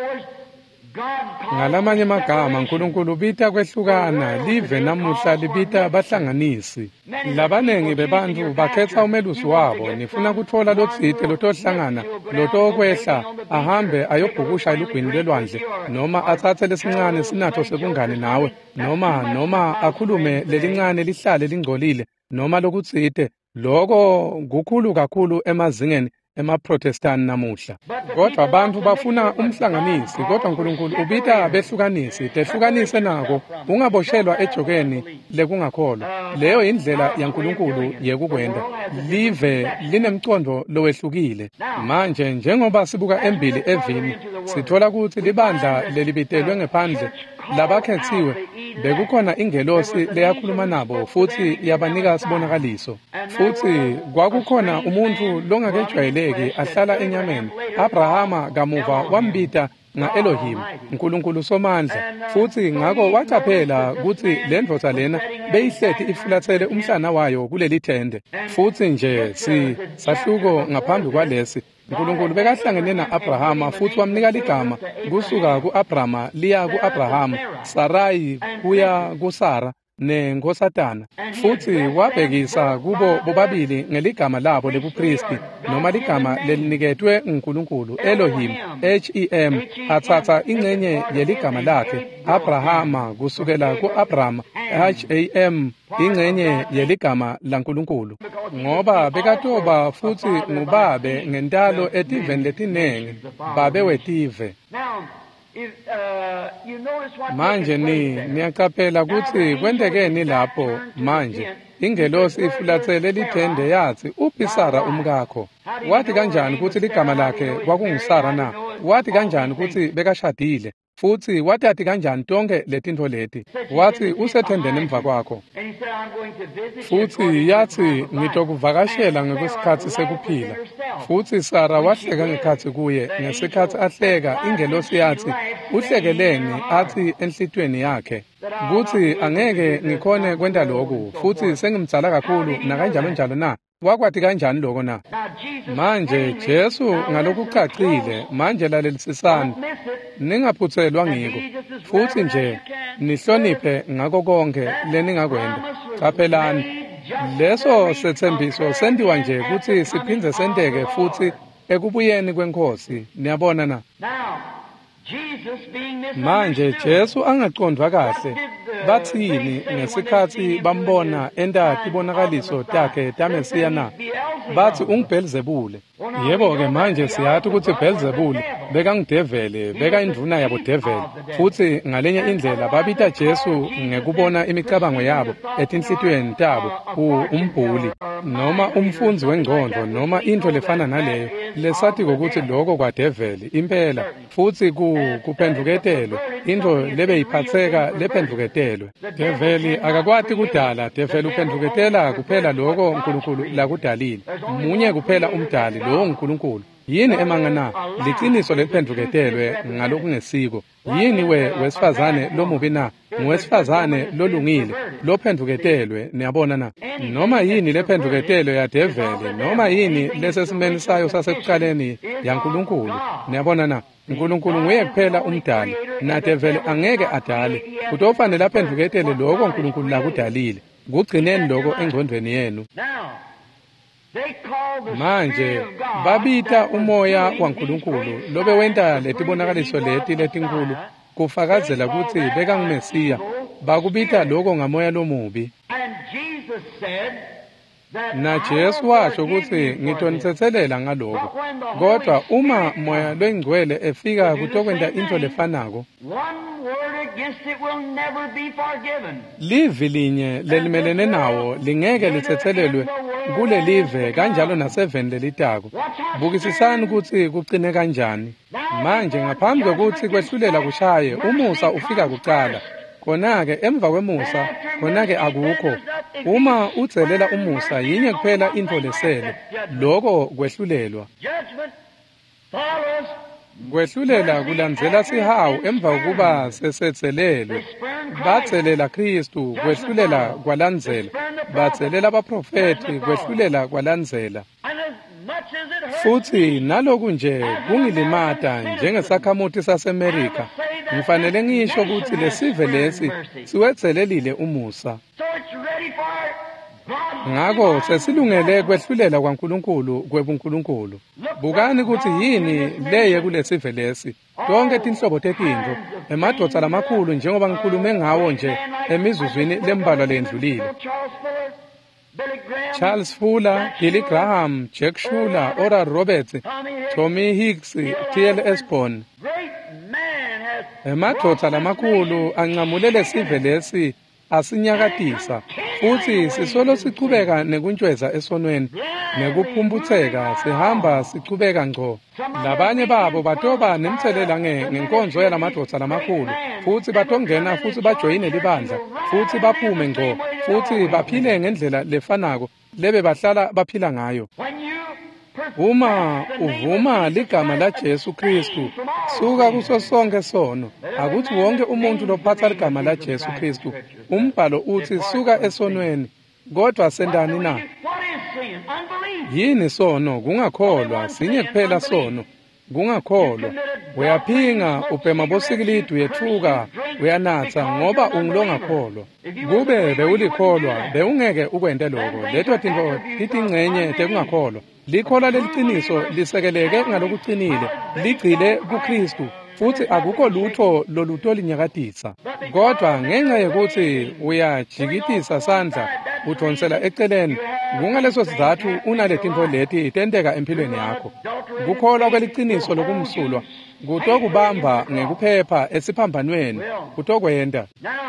Ngalamanye amagama uNkulunkulu ubita kwehlukana, live namuhla libita bahlanganisi. Labanengi bebantu bakhetha umelusi wabo. Nifuna kuthola lotsite lotohlangana lotokwehla ahambe ayobhukusha elugwini lwelwandle, noma athathe lesincane sinatho sekungane nawe, noma noma akhulume lelincane lihlale lingcolile, noma lokutsite. Lokho kukhulu kakhulu emazingeni emaprotestani namuhla. Kodwa abantu bafuna umhlanganisi, kodwa uNkulunkulu ubita behlukanisi, tehlukanise nako, ungaboshelwa ejokeni lekungakholwa. Leyo indlela yaNkulunkulu yekukwenda. Live linemcondo lowehlukile. Manje njengoba sibuka embili evini, sithola ukuthi libandla lelibitelwe ngephandle labakhethiwe bekukhona ingelosi leyakhuluma nabo futhi yabanika isibonakaliso. Futhi kwakukhona umuntu longakejwayeleki ahlala enyameni. Abrahama kamuva wambita nga-Elohim, uNkulunkulu somandla, futhi ngako wacaphela ukuthi lendvodza lena beyihlethi ifulathele umhlana wayo kuleli thende. Futhi nje si sahluko ngaphambi kwalesi, uNkulunkulu bekahlangene na-Abrahama futhi wamnika ligama kusuka ku-Abrama liya ku-Abrahama, Sarayi kuya kuSara nenkosatana. Futhi wabhekisa kubo bobabili ngeligama labo lebupristi noma ligama leliniketwe uNkulunkulu, Elohim, H E M, athatha ingxenye yeligama lakhe, Abrahama kusukela ku-Abrama, H A M, ingxenye yeligama laNkulunkulu. Ngoba bekatoba futhi ngubabe ngentalo etiveni letinenge, babe wetive. Manje ni niyacaphela ukuthi kwendekeni lapho manje ingelosi ifulathele lithende yathi uphi Sara umkakho. Wathi kanjani ukuthi ligama lakhe kwakunguSara na? Wathi kanjani ukuthi bekashadile? Futhi wathi athi kanjani tonke letintho leti? Wathi usethendeni emva kwakho. Futhi yathi ngitokuvakashela ngekwesikhathi sekuphila. Futhi Sara wahleka ngekhathi kuye, ngesikhathi ahleka ingelosi yathi uhlekeleni athi enhlitweni yakhe kuthi angeke ngikhone kwenda lokho, futhi sengimdzala kakhulu nakanjalo njalo na. Wakwathi kanjani lokho na? Manje Jesu ngalokucacile, manje lalelisisana, ningaphuthelwa ngiko, futhi nje nihloniphe ngako konke leningakwenda. Caphelani, leso sethembiso sendiwa nje ukuthi siphindze senteke futhi ekubuyeni kwenkosi. Niyabona na? Manje Jesu angaqondwa kahle. Bathini ngesikhathi bambona enda tibonakaliso takhe taMesiya na? Bathi unguBelzebule. Yebo ke manje siyathi ukuthi Belzebule beka ngidevele, beka induna yabo devele. Futhi ngalenye indlela babita Jesu ngekubona imicabango yabo etinhlitweni tabo umbhuli noma umfunzi wengqondo noma into lefana naleyo. Lesathi ukuthi lokho kwadevele impela futhi kuphendvuketelwe into lebe iphatheka lephendvuketelwe. Develi akakwati kudala, develi uphendvuketela kuphela lokho uNkulunkulu lakudalile. Munye kuphela umdali lo uNkulunkulu. Yini emangana liqiniso lephendvuketelwe ngalokungesiko? Yini we wesifazane lomubi na? Ngwesifazane lolungile lophendvuketelwe, niyabona na? Noma yini lephendvuketelwe ya develi, noma yini lesesimeni sayo sasekuqaleni yaNkulunkulu, niyabona na? uNkulunkulu nguye kuphela umdali, na develi angeke adale. Kutofanele aphendvuketele lokho uNkulunkulu lakudalile. Kugcineni lokho engqondweni yenu. Manje babita umoya waNkulunkulu lobe wenta letibonakaliso leti letinkulu kufakazela ukuthi beka nguMesiya, bakubita lokho ngamoya lomubi. Na Jesu washo ukuthi ngitonithethelela ngalokho. Kodwa uma moya lwengcwele efika kutokwenda into lefanako, livi linye lelimelene nawo lingeke lithethelelwe kule live kanjalo naseveni lelitako. Bukisisani ukuthi kuqine kanjani. Manje ngaphambi kokuthi kwehlulela kushaye, umusa ufika kuqala. Khona-ke emva kwemusa, khona-ke akukho. Uma udzelela umusa yinye kuphela into lesele, lokho kwehlulelwa. Kwehlulela kulandzela sihawu emva kokuba sesethelelwe. Badzelela Kristu, kwehlulela kwalandzela. Badzelela abaprofeti, kwehlulela kwalandzela. Futhi naloku nje kungilimata njengesakhamuti saseMerika, ngifanele ngisho ukuthi lesive lesi siwedzelelile umusa. Ngakho sesilungele kwehlulela kwaNkulunkulu kwebuNkulunkulu. Bukani ukuthi yini leye kulesive lesi. Tonke tinhlobo tetinto, emadvodza lamakhulu njengoba ngikhulume ngawo nje emizuzwini lembalwa lendlulile. Charles Fuller, Billy Graham, Jack Shuler, Oral Roberts, Tommy Hicks, T L Osborne. Emadoda lamakhulu ancamulele sive lesi asinyakatisa futhi sisolo sichubeka nekuntshweza esonweni nekuphumbutheka sihamba sichubeka ngco. Labanye babo batoba nemthelela ngenkonzo yalamadoda lamakhulu futhi batongena futhi bajoyine libandla futhi baphume ngco futhi baphile ngendlela lefanako lebe bahlala baphila ngayo. Uma uvuma ligama la Jesu Kristu suka kuso sonke sono, akuthi wonke umuntu lophatha ligama la Jesu Kristu umbhalo uthi suka esonweni, kodwa sendani na? Yini sono? Kungakholwa. Sinye kuphela sono, kungakholwa. Uyaphinga, ubhema bosikilidi, uyethuka, uyanatha ngoba ungilongakholwa. Kube bewulikholwa bewungeke ukwente lokho. Leto tinto titingcenye tekungakholwa. Likholwa leliqiniso lisekeleke ngalokuqinile, ligcile kuKristu futhi akukho lutho lolutolinyakatisa. Kodwa ngenxa yokuthi uyajikitisa sandla udonsela eceleni, kungaleso sizathu unaletinto leti tenteka empilweni yakho. Kukholwa kweliqiniso lokumsulwa kutokubamba ngekuphepha esiphambanweni kutokwenda.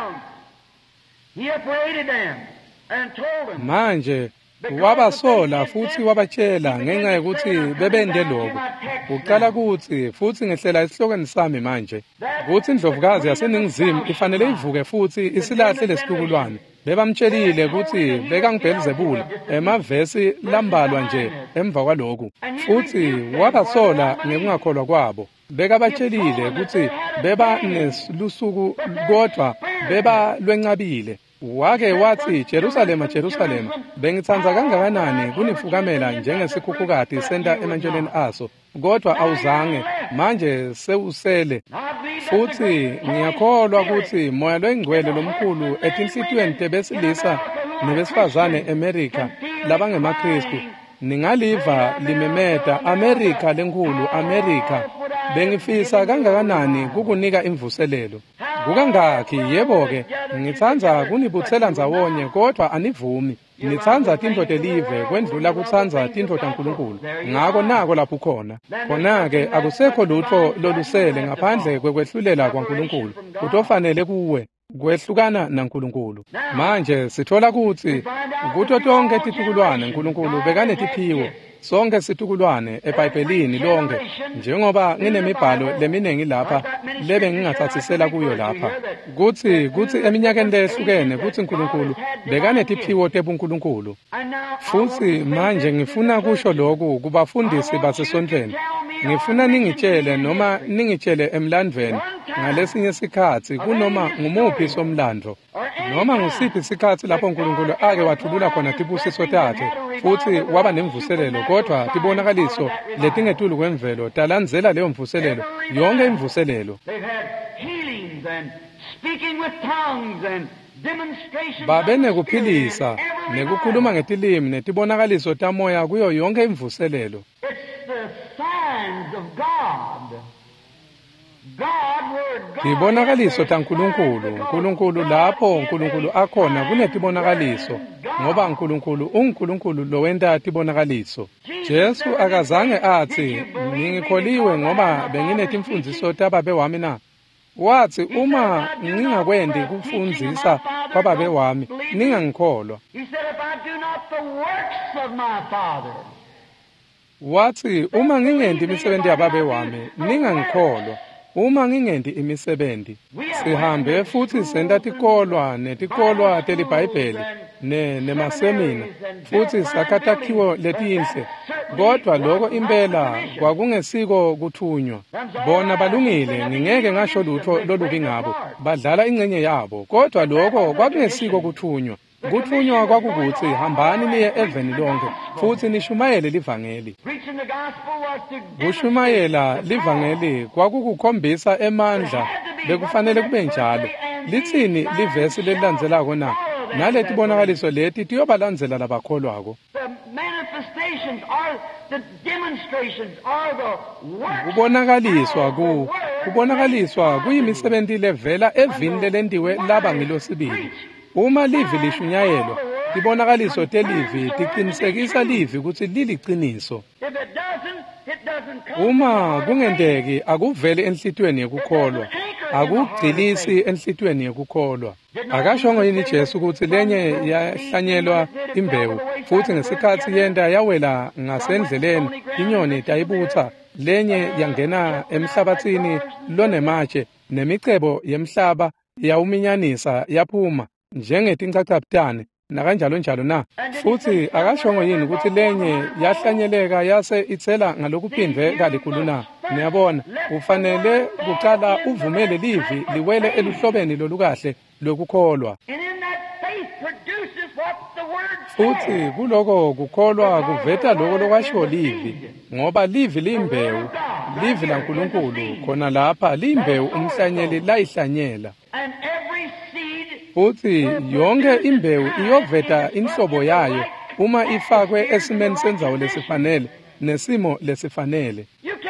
Manje wabasola futhi wabatshela ngenxa yokuthi bebende lokho. Uqala kuthi futhi ngehlela esihlokweni sami manje ukuthi indlovukazi yaseningizimu ifanele ivuke futhi isilahle lesihlukulwane. Bebamtshelile ukuthi bekangibhelizebula emavesi lambalwa nje emva kwalokhu futhi wabasola ngekungakholwa kwabo. Bekabatshelile ukuthi beba nesilusuku kodwa beba lwencabile. Wake wathi, Jerusalema, Jerusalema, bengithanza kangakanani kunifukamela njengesikhukhukazi senta emantsheleni aso, kodwa awuzange, manje sewusele. Futhi ngiyakholwa ukuthi moya lwengcwele lomkhulu etinhlitiyweni tebesilisa nebesifazane eMerika labangemaKristu ningaliva limemeda, Amerika lenkulu, Amerika. Bengifisa kangakanani kukunika imvuselelo. Kukangaki yebo-ke ngithanza kunibuthela ndzawonye kodwa anivumi. Ngithanza tindoda elive kwendlula kuthanza tindoda nkulunkulu. Ngako nako lapho khona. Khona-ke akusekho lutho lolusele ngaphandle kwekwehlulela kwaNkulunkulu. Kutofanele kuwe kwehlukana naNkulunkulu. Manje sithola ukuthi kuto tonke titukulwane uNkulunkulu bekanetiphiwo. Sonke situkulwane eBhayibhelini lonke njengoba nginemibhalo leminingi lapha lebe ngingathathisela kuyo lapha kuthi kuthi eminyakeni lehlukene kuthi uNkulunkulu bekanetiphiwo tebuNkulunkulu. Futhi manje ngifuna kusho lokhu kubafundisi basesondleni. Ngifuna ningitshele noma ningitshele emlandweni ngalesinye isikhathi kunoma ngumuphi somlandvo noma ngusiphi isikhathi lapho uNkulunkulu ake wathulula khona tibusiso takhe futhi waba nemvuselelo kodwa tibonakaliso letingetulu kwemvelo talandzela leyo mvuselelo yonke imvuselelo. Babe nekuphilisa nekukhuluma ngetilimi netibonakaliso tamoya kuyo yonke imvuselelo. Tibonakaliso taNkulunkulu, uNkulunkulu lapho uNkulunkulu akhona kunetibonakaliso ngoba uNkulunkulu uNkulunkulu lowenta tibonakaliso. Jesu akazange athi ngingikholiwe ngoba benginetimfundiso tababe wami na. Wathi uma ngingakwendi kufundzisa kwababe wami ningangikholwa. Wathi uma ngingendi imisebenzi yababe wami ningangikholwa. Uma ngingendi imisebenzi sihambe futhi senta tikolwa netikolwa telibhayibheli ne nemasemina futhi sakhatakhiwo letiyinhle kodwa lokho impela kwakungesiko kuthunywa. Bona balungile ngingeke ngasho lutho lolubi ngabo badlala ingcenye yabo kodwa lokho kwakungesiko kuthunywa. Kuthunywa kwakukuthi hambani niye eveni lonke futhi nishumayele livangeli. Kushumayela livangeli kwakukukhombisa emandla bekufanele kube njalo. Litsini livesi lelilandzelako na? Naleti bonakaliso leti tiyobalandzela labakholwako. Kubonakaliswa ku kubonakaliswa kuyimisebenzi levela evini lelendiwe laba ngilosibili. Uma livi lishunyayelwa tibonakaliso telivi tiqinisekisa livi ukuthi liliqiniso. Uma kungendeki akuveli enhlitweni yekukholwa, akugcilisi enhlitweni yekukholwa. Akashongo yini Jesu ukuthi lenye yahlanyelwa imbewu futhi ngesikhathi yenda yawela ngasendleleni inyoni tayibutha, lenye yangena emhlabathini lonematshe nemicebo yemhlaba yawuminyanisa yaphuma njengetincacaptane nakanjalo njalo na. Futhi akashongo yini ukuthi lenye yahlanyeleka yase ithela ngalokuphindwe kalikhulu na. Niyabona, ufanele kuqala uvumele livi liwele eluhlobeni lolukahle lokukholwa. Futhi kuloko kukholwa kuveta lokho lokwasho livi, ngoba livi limbewu, livi laNkulunkulu khona lapha limbewu umhlanyeli layihlanyela. Futhi yonke imbewu iyoveta inhlobo yayo uma ifakwe esimeni senzawo lesifanele nesimo lesifanele.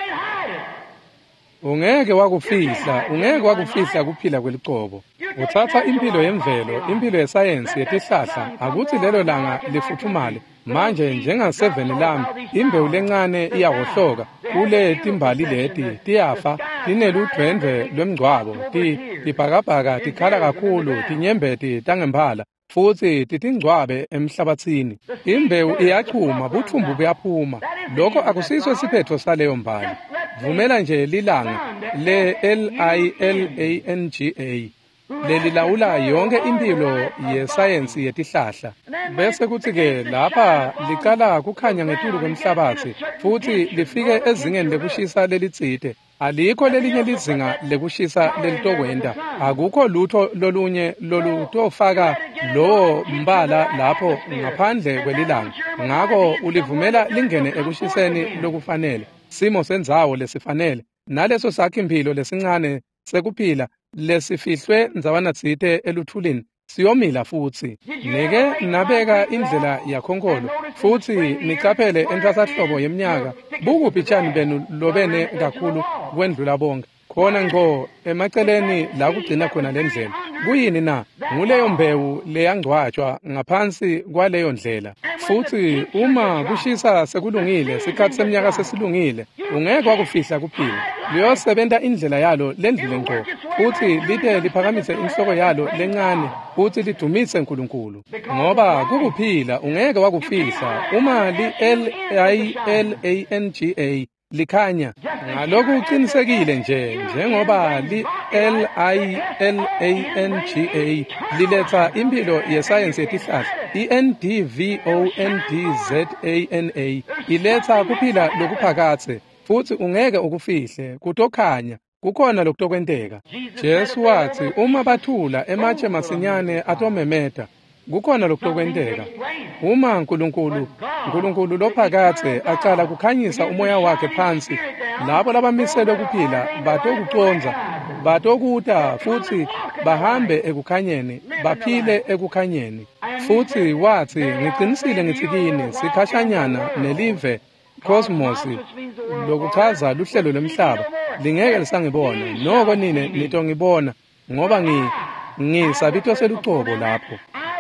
Ungeke wakufihla, ungeke wakufihla kuphila kweliqobo. Uthatha impilo yemvelo, impilo yesayensi yetihlahla, akuthi lelo langa lifuthumale. Manje njengaseveni lami, imbewu lencane iyahohloka, kule timbali leti, tiyafa, tineludwendwe lwemngcwabo, ti tibhakabhaka, tikhala kakhulu, tinyembeti tangemphala, futhi titingcwabe emhlabathini. Imbewu iyachuma, buthumbu buyaphuma. Lokho akusiso isiphetho saleyo mbali. Vumela nje lilanga le L I L A N G A lelilawula yonke impilo yesayensi yetihlahla. Bese kuthi ke lapha liqala kukhanya ngetulu komhlabathi futhi lifike ezingeni lekushisa lelitsite. Alikho lelinye lizinga lekushisa lelitokwenda. Akukho lutho lolunye lolutofaka lo mbala lapho ngaphandle kwelilanga. Ngakho ulivumela lingene ekushiseni lokufanele. Simo senzawo lesifanele naleso sakhe impilo lesincane sekuphila lesifihlwe nzawana tsite eluthulini siyomila futhi. Nike nabeka indlela yakhonkolo futhi nicaphele entwasahlobo yeminyaka bukuphi tshani benu lobene kakhulu kwendlula bonke khona ngqo emaceleni la kugcina khona lendlela. Kuyini na? Nguleyo mbewu leyangcwatshwa ngaphansi kwaleyo ndlela. Futhi uma kushisa sekulungile, sikhathi seminyaka sesilungile, ungeke wakufihla kuphila. Liyosebenta indlela yalo lendlule ngqo, futhi lide liphakamise inhloko yalo lencane, futhi lidumise uNkulunkulu. Ngoba kukuphila ungeke wakufihla uma li L I L A N G A likhanya. Ngalokhu uqinisekile nje njengoba li L I L A N G A liletha impilo yesayensi yetihlahla. I N D V O N D Z A N A iletha kuphila lokuphakathe, futhi ungeke ukufihle kutokhanya kukhona lokutokwenteka. Jesu wathi uma bathula ematshe masinyane atomemeta kukhona lokutokwenteka. Uma uNkulunkulu uNkulunkulu lophakathe aqala kukhanyisa umoya wakhe phansi, labo labamisele kuphila batokuconza, batokuta futhi bahambe ekukhanyeni, baphile ekukhanyeni. Futhi wathi ngiqinisile ngithi kini sikhashanyana nelive cosmos lokuchaza luhlelo lomhlaba lingeke lisangibona, noko nine nitongibona ngoba ngi ngisabito seluqobo lapho.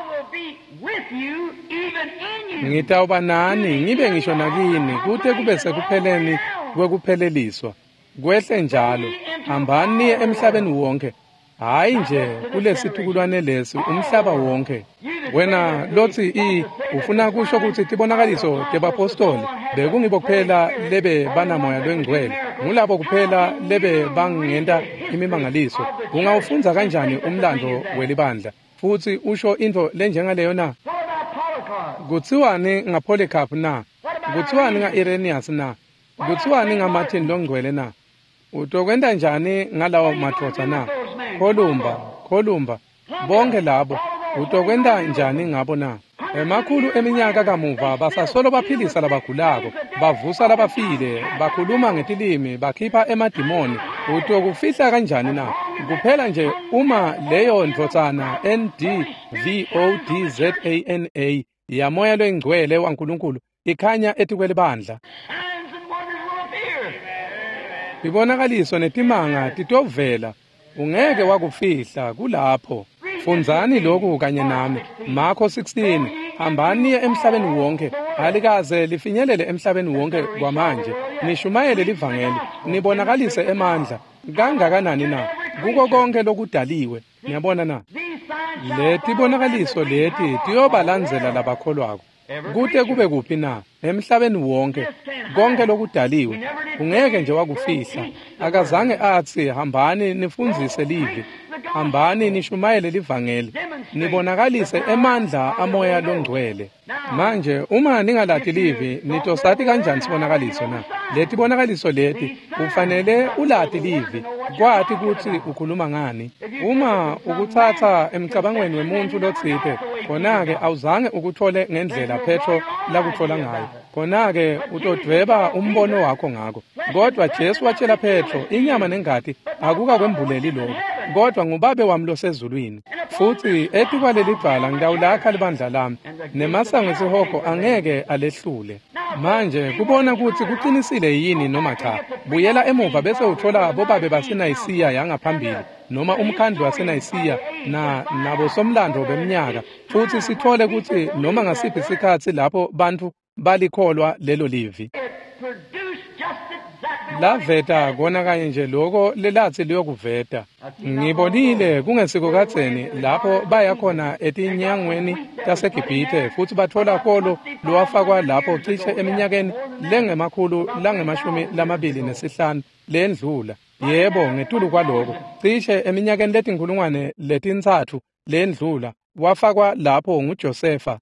Ngitawuba nani ngibe ngisho nakini kude kube sekupheleni kwekupheleliswa. Kwehle njalo hambani niye emhlabeni wonke, hayi nje kulesithukulwane lesi umhlaba wonke. Wena lothi i ufuna kusho ukuthi tibonakaliso tebapostoli bekungibo kuphela lebe banamoya lwengcwele, ngulabo kuphela lebe bangenta imimangaliso. Ungawufunza kanjani umlando welibandla futhi usho into lenjengaleyo na? Kuthiwani ngaPolycarp na? Kuthiwani ngaIrenaeus na? Kuthiwani ngaMartin longcwele na? Utokwenda njani ngalawo madoda na? Kolumba, Kolumba, bonke labo utokwenda njani ngabo na? Emakhulu eminyaka kamuva basasolo baphilisa labagulako, bavusa labafile, bakhuluma ngetilimi, bakhipha emadimoni. Utokufihla kanjani na? Kuphela nje uma leyo ndvotsana N D V O D Z A N A yamoya lwengcwele waNkulunkulu ikhanya etikwele bandla. Ibonakaliso netimanga titovela, ungeke wakufihla kulapho. Funzani lokhu kanye nami. Marko sixteen hambani niye emhlabeni wonke alikaze lifinyelele emhlabeni wonke kwamanje nishumayele livangeli nibonakalise emandla kangakanani na kuko konke lokudaliwe niyabona na leti bonakaliso leti tiyobalandzela labakholwako kude kube kuphi na emhlabeni wonke konke lokudaliwe ungeke nje wakufihla akazange athi hambani nifundzise livi hambani nishumayele livangeli nibonakalise emandla amoya longcwele manje uma ningalati livi nitosati kanjani sibonakaliso na leti bonakaliso leti ufanele ulati livi kwathi ukuthi ukhuluma ngani uma ukuthatha emcabangweni wemuntu lotsite khona-ke awuzange ukuthole ngendlela Petro lakuthola ngayo khona-ke utodweba umbono wakho ngako kodwa Jesu watshela Petro inyama nengati akukakwembuleli lokho kodwa nguBaba wami losezulwini futhi ethi kwaleli dwala ngidawulakha libandla lami nemasango esihogo angeke alehlule manje kubona ukuthi kuqinisile yini noma cha buyela emuva bese uthola bobabe baseNayisiya yangaphambili noma umkhandlu waseNayisiya na nabo somlando beminyaka futhi sithole ukuthi noma ngasiphi isikhathi lapho bantu balikholwa lelo livi laveta kona kanye nje lokho lelathi liyokuveta ngibonile kungesiko katseni lapho baya khona etinyangweni taseGibhithe futhi bathola kolo lowafakwa lapho cishe eminyakeni lengemakhulu langemashumi lamabili nesihlanu lendlula yebo ngetulu kwaloko cishe eminyakeni letinkulungwane letintsathu lendlula wafakwa lapho nguJosefa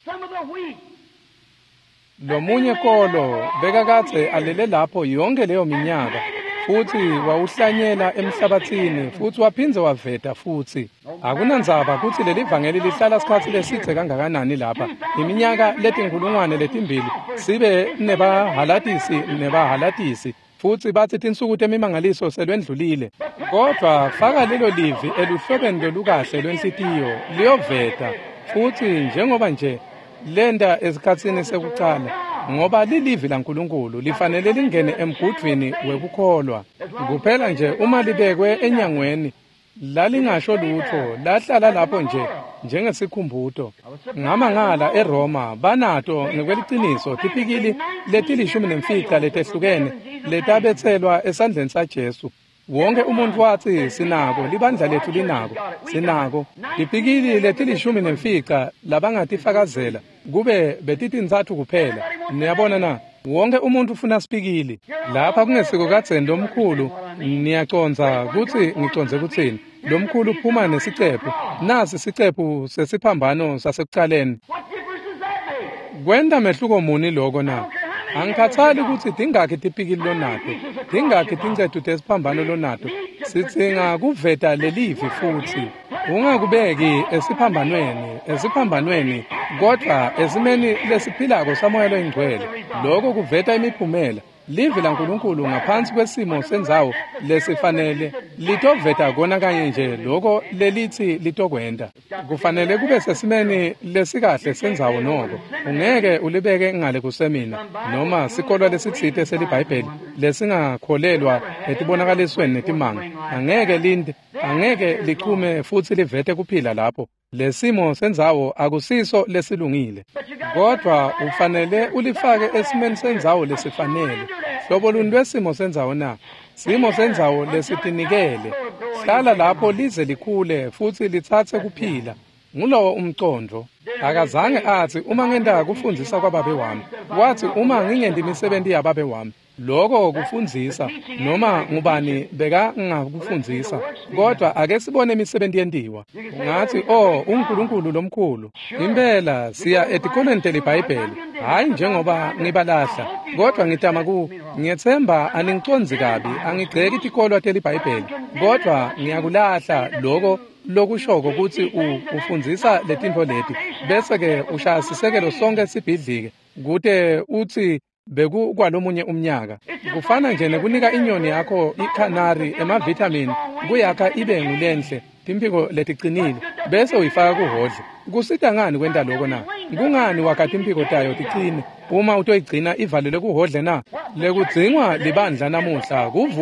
lomunye kolo bekakathe alele lapho yonke leyo minyaka futhi wawuhlanyela emhlabathini futhi waphindze waveta futhi akunandzaba ukuthi leli vangeli lihlala sikhathi lesithe kangakanani lapha iminyaka letinkulungwane letimbili sibe nebahalatisi nebahalatisi futhi bathi tinsuku temimangaliso selwendlulile kodwa faka lelo livi eluhlobeni lolukahle lwenhlitiyo liyoveta futhi njengoba nje lenda esikhatsini sekucala ngoba lilivi laNkulunkulu lifanele lingene emgudwini wekukholwa kuphela nje uma libekwe enyangweni lalingasho lutho lahlala lapho nje njengesikhumbuto ngamangala eRoma banato ngekweliciniso tipikili letilishumi nemfica letehlukene letabethelwa esandleni saJesu wonke umuntu wathi sinako libandla lethu linako sinako tipikili letilishumi nemfica labangatifakazela kube betitinzathu kuphela niyabona na wonke umuntu ufuna sipikili lapha kungesiko kadzeni lomkhulu niyaconza ukuthi ngiconze kuthini lomkhulu uphuma nesicephu nasi isicephu sesiphambano sasekucaleni kwenta mehluko muni lokho na angikhathali ukuthi dingakhi tipikili lonato dingakhi tincedu tesiphambano lonato sitsinga kuveta lelivi futhi ungakubeki esiphambanweni esiphambanweni kodwa esimeni lesiphilako samoya loyingcwele lokho kuveta imiphumela livi laNkulunkulu ngaphansi kwesimo sendzawo lesifanele litoveta kona kanye nje lokho lelithi litokwenda kufanele kube sesimeni lesikahle sendzawo noko ungeke ulibeke ngale kusemina noma sikolwa lesitsite selibhayibheli lesingakholelwa etibonakalisweni netimanga angeke linde angeke lichume futhi livete kuphila lapho lesimo sendzawo akusiso lesilungile kodwa ufanele ulifake esimeni sendzawo lesifanele hlobo luni lwesimo sendzawo na simo sendzawo lesitinikele hlala lapho lize likhule futhi lithathe kuphila ngulowo umcondo akazange athi uma ngenda kufundisa kwababe wami wathi uma ngingendi imisebenzi yababe wami lokho kufundzisa noma ngubani beka ngakufundisa kodwa ake sibone imisebenzi yendiwa ngathi oh uNkulunkulu lomkhulu impela siya etikolweni telibhayibheli hayi njengoba ngibalahla kodwa ngitama ku ngiyethemba aningiconzi kabi angigceki tikolwa telibhayibheli kodwa ngiyakulahla lokho lokushoko ukuthi ufundzisa letinto leti bese ke ushaya sisekelo sonke sibhidlike kude uthi beku kwalomunye umnyaka kufana nje nekunika inyoni yakho ikhanari emavitamini kuyakha ibe ngulenhle timpiko letiqinile bese uyifaka kuhodle kusita ngani kwenta lokho na kungani wakati impiko tayo tiqine uma utoyigcina ivalelwe kuhodle na lekudzingwa libandla namuhla kuvulwa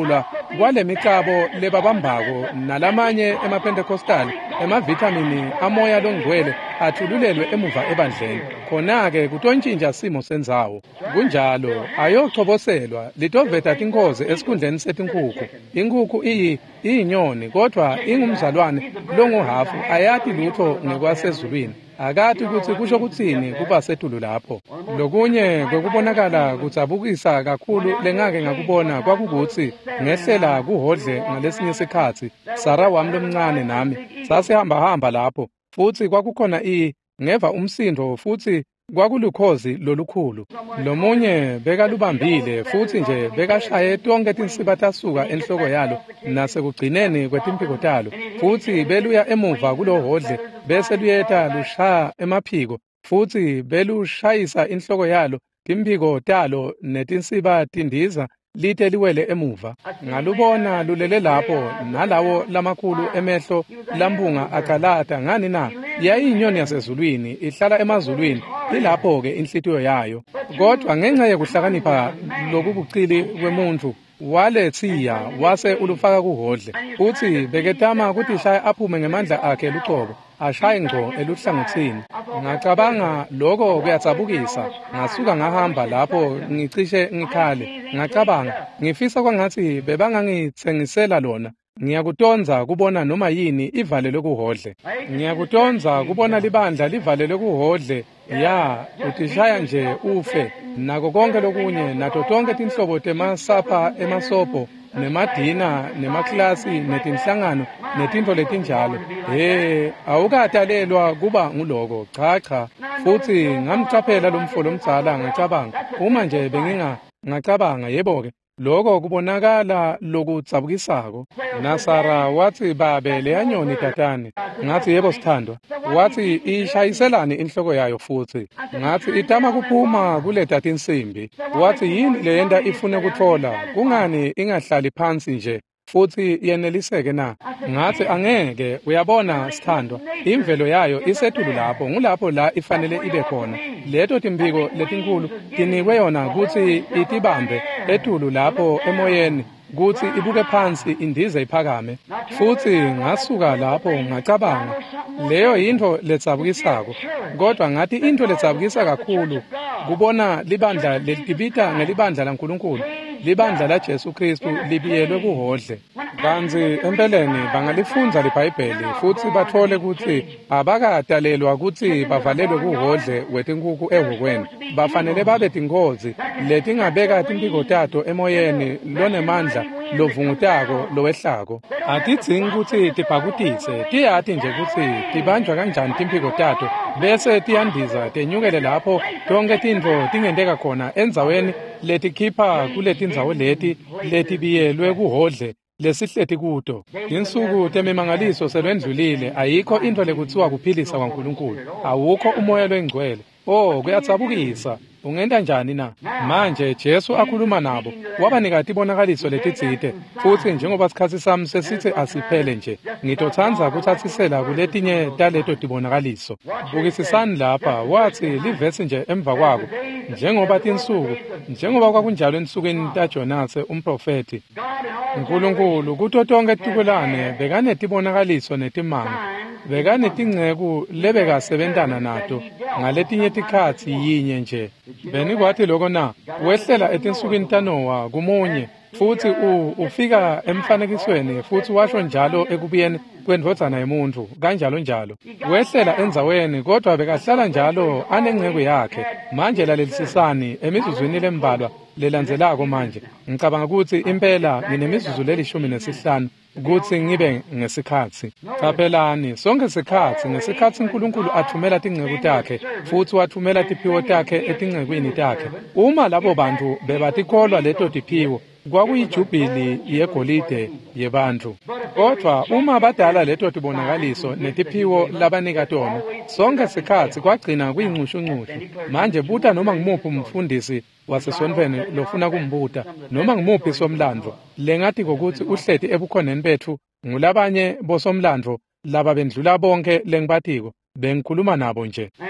kwalemicabo lebabambako nalamanye emaPentecostal emavitamini amoya longcwele athululelwe emuva ebandleni khona-ke kutontshintsha simo senzawo kunjalo ayochoboselwa litoveta tinkozi esikhundleni setinkukhu inkukhu iyi iyinyoni kodwa ingumzalwane longuhafu ayati lutho ngekwasezulwini akati ukuthi kusho kuthini kuba setulu lapho lokunye kwekubonakala kudzabukisa kakhulu lengake ngakubona kwakukuthi ngehlela kuhodle ngalesinye isikhathi Sara wami lomncane nami sasihamba-hamba lapho futhi kwakukhona i ngeva umsindo futhi kwakulukhozi lolukhulu lomunye bekalubambile futhi nje bekashaye tonke tinsiba tasuka enhloko yalo nasekugcineni kwetimpiko talo futhi beluya emuva kulohodle bese luyeta lushaya emaphiko futhi belushayisa inhloko yalo timpiko talo netinsiba tindiza lite liwele emuva ngalubona lulele lapho nalawo lamakhulu emehlo lambunga akalata ngani na yayinyoni yasezulwini ihlala emazulwini ilapho ke inhlitiyo yayo kodwa ngenxa yekuhlakanipha lokubucili kwemuntu walethiya wase ulufaka kuhodle uthi beketama ukuthi shaya aphume ngemandla akhe luqobo ashaye ngco eluhlangothini ngacabanga lokho kuyatsabukisa ngasuka ngahamba lapho ngicishe ngikhale ngacabanga ngifisa kwangathi bebangangithengisela lona ngiyakutonza kubona noma yini ivalelwe kuhodle ngiyakutonza kubona libandla livalelwe kuhodle ya utishaya nje ufe nako konke lokunye nato tonke tinhlobo temasapha emasopo nemadina nemaklasi netinhlangano netinto letinjalo he awukatalelwa kuba nguloko cha cha futhi ngamcaphela lomfolo omdzala ngacabanga uma nje benginga ngacabanga yebo ke lokho kubonakala lokudzabukisako naSara wathi babe leyanyoni tatane ngathi yebo sithandwa wathi ishayiselani inhloko yayo futhi ngathi itama kuphuma kule tatinsimbi wathi yini leyenda ifune kuthola kungani ingahlali phansi nje futhi yeneliseke na ngathi angeke uyabona sithandwa imvelo yayo isetulu lapho ngulapho la ifanele ibe khona leto timbiko letinkulu tinikwe yona ukuthi itibambe etulu lapho emoyeni kuthi ibuke phansi indize iphakame futhi ngasuka lapho ngacabanga leyo into letsabukisako kodwa ngathi into letsabukisa kakhulu kubona libandla letibita ngelibandla laNkulunkulu libandla laJesu Kristu libiyelwe kuhodle kanzi empeleni bangalifunza liBhayibheli futhi bathole ukuthi abakatalelwa ukuthi bavalelwe kuhodle wetinkukhu ehokweni bafanele babe tingozi letingabeka timpiko tato emoyeni lonemandla lovungutako lowehlako atidzingi ukuthi tibhakutise tiyathi nje ukuthi tibanjwa kanjani timpiko tato bese tiyandiza tenyukele lapho tonke tintfo tingendeka khona endzaweni letikhipha kuletindzawo leti letibiyelwe kuhodle lesihleti kuto insuku temimangaliso selwendlulile ayikho into lekuthiwa kuphilisa kwaNkulunkulu awukho umoya lwengcwele oh kuyatsabukisa ungenda njani na manje Jesu akhuluma nabo wabanika tibonakaliso letitsite futhi njengoba sikhathi sami sesithi asiphele nje ngitothanza ukuthathisela kuletinye taleto tibonakaliso bukisisani lapha wathi livesi nje emva kwako njengoba tinsuku njengoba kwakunjalo ensukwini taJonase umprofeti uNkulunkulu kuto tonke tikulane bekane tibonakaliso netimanga bekane tingceku lebekasebentana nato ngaletinye tikhathi yinye nje beni kwathi lokho na wehlela etinsukwini taNowa kumunye futhi ufika emfanekisweni futhi washo njalo ekubiyeni kwendvodzana yemuntu kanjalo njalo wehlela endzaweni kodwa bekahlala njalo anengceko yakhe manje lalelisisani emizuzwini lembalwa lelandzelako manje ngicabanga ukuthi impela nginemizuzu lelishumi nesihlanu ukuthi ngibe ngesikhathi caphelani sonke isikhathi ngesikhathi uNkulunkulu athumela tingceku takhe futhi wathumela tiphiwo takhe etingcekwini takhe uma labo bantu bebatikholwa leto tiphiwo kwakuyijubhili yegolide yebantu kodwa uma badala leto tibonakaliso netiphiwo labanika tona sonke isikhathi kwagcina kuyinxushunxushu manje buta noma ngimuphi umfundisi wasesontweni lofuna kumbuta noma ngimuphi somlandvo lengathi kokuthi uhleti ebukhoneni bethu ngulabanye bosomlandvo laba bendlula bonke lengibatiko bengikhuluma nabo nje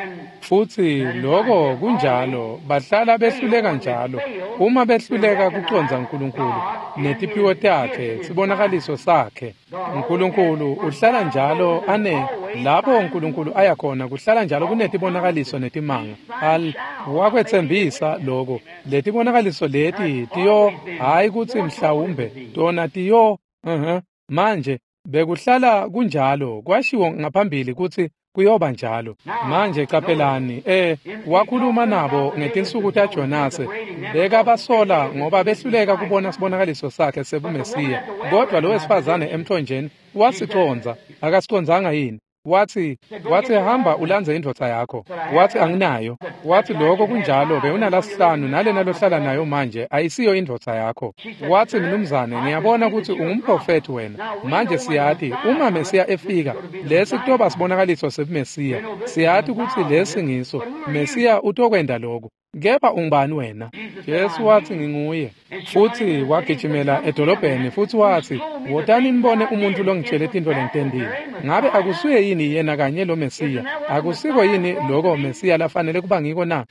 futhi lokho kunjalo bahlala behluleka njalo uma behluleka kuconza uNkulunkulu netiphiwo takhe sibonakaliso sakhe. uNkulunkulu uhlala njalo ane lapho uNkulunkulu ayakhona kuhlala njalo kunetibonakaliso netimanga al wakwethembisa lokho letibonakaliso leti tiyo hayi kuthi mhlawumbe tona tiyo uh manje bekuhlala kunjalo kwashiwo ngaphambili kuthi kuyoba njalo. Manje capelani eh wakhuluma nabo ngetinsuku taJonase bekabasola ngoba behluleka kubona sibonakaliso sakhe sebumesiya. Kodwa lo wesifazane emthonjeni wasiconza, akasiconzanga yini? Wathi wathi hamba ulanze indvodza yakho. Wathi anginayo. Wathi lokho kunjalo bewunalasihlanu nale nalohlala nayo manje ayisiyo indvodza yakho. Wathi mnumzane ngiyabona ukuthi ungumprofeti wena. Manje siyathi uma Mesiya efika lesi kutoba sibonakaliso sebumesiya. Siyathi ukuthi lesi ngiso Mesiya utokwenda lokho. Kepha ungubani wena? Jesu wathi nginguye. Futhi wagijimela edolobheni futhi wathi wotani nibone umuntu longitshela into lentendile. Ngabe akusuye yini yena kanye lo Mesiya? Akusiko yini lokho Mesiya lafanele kuba ngiko na?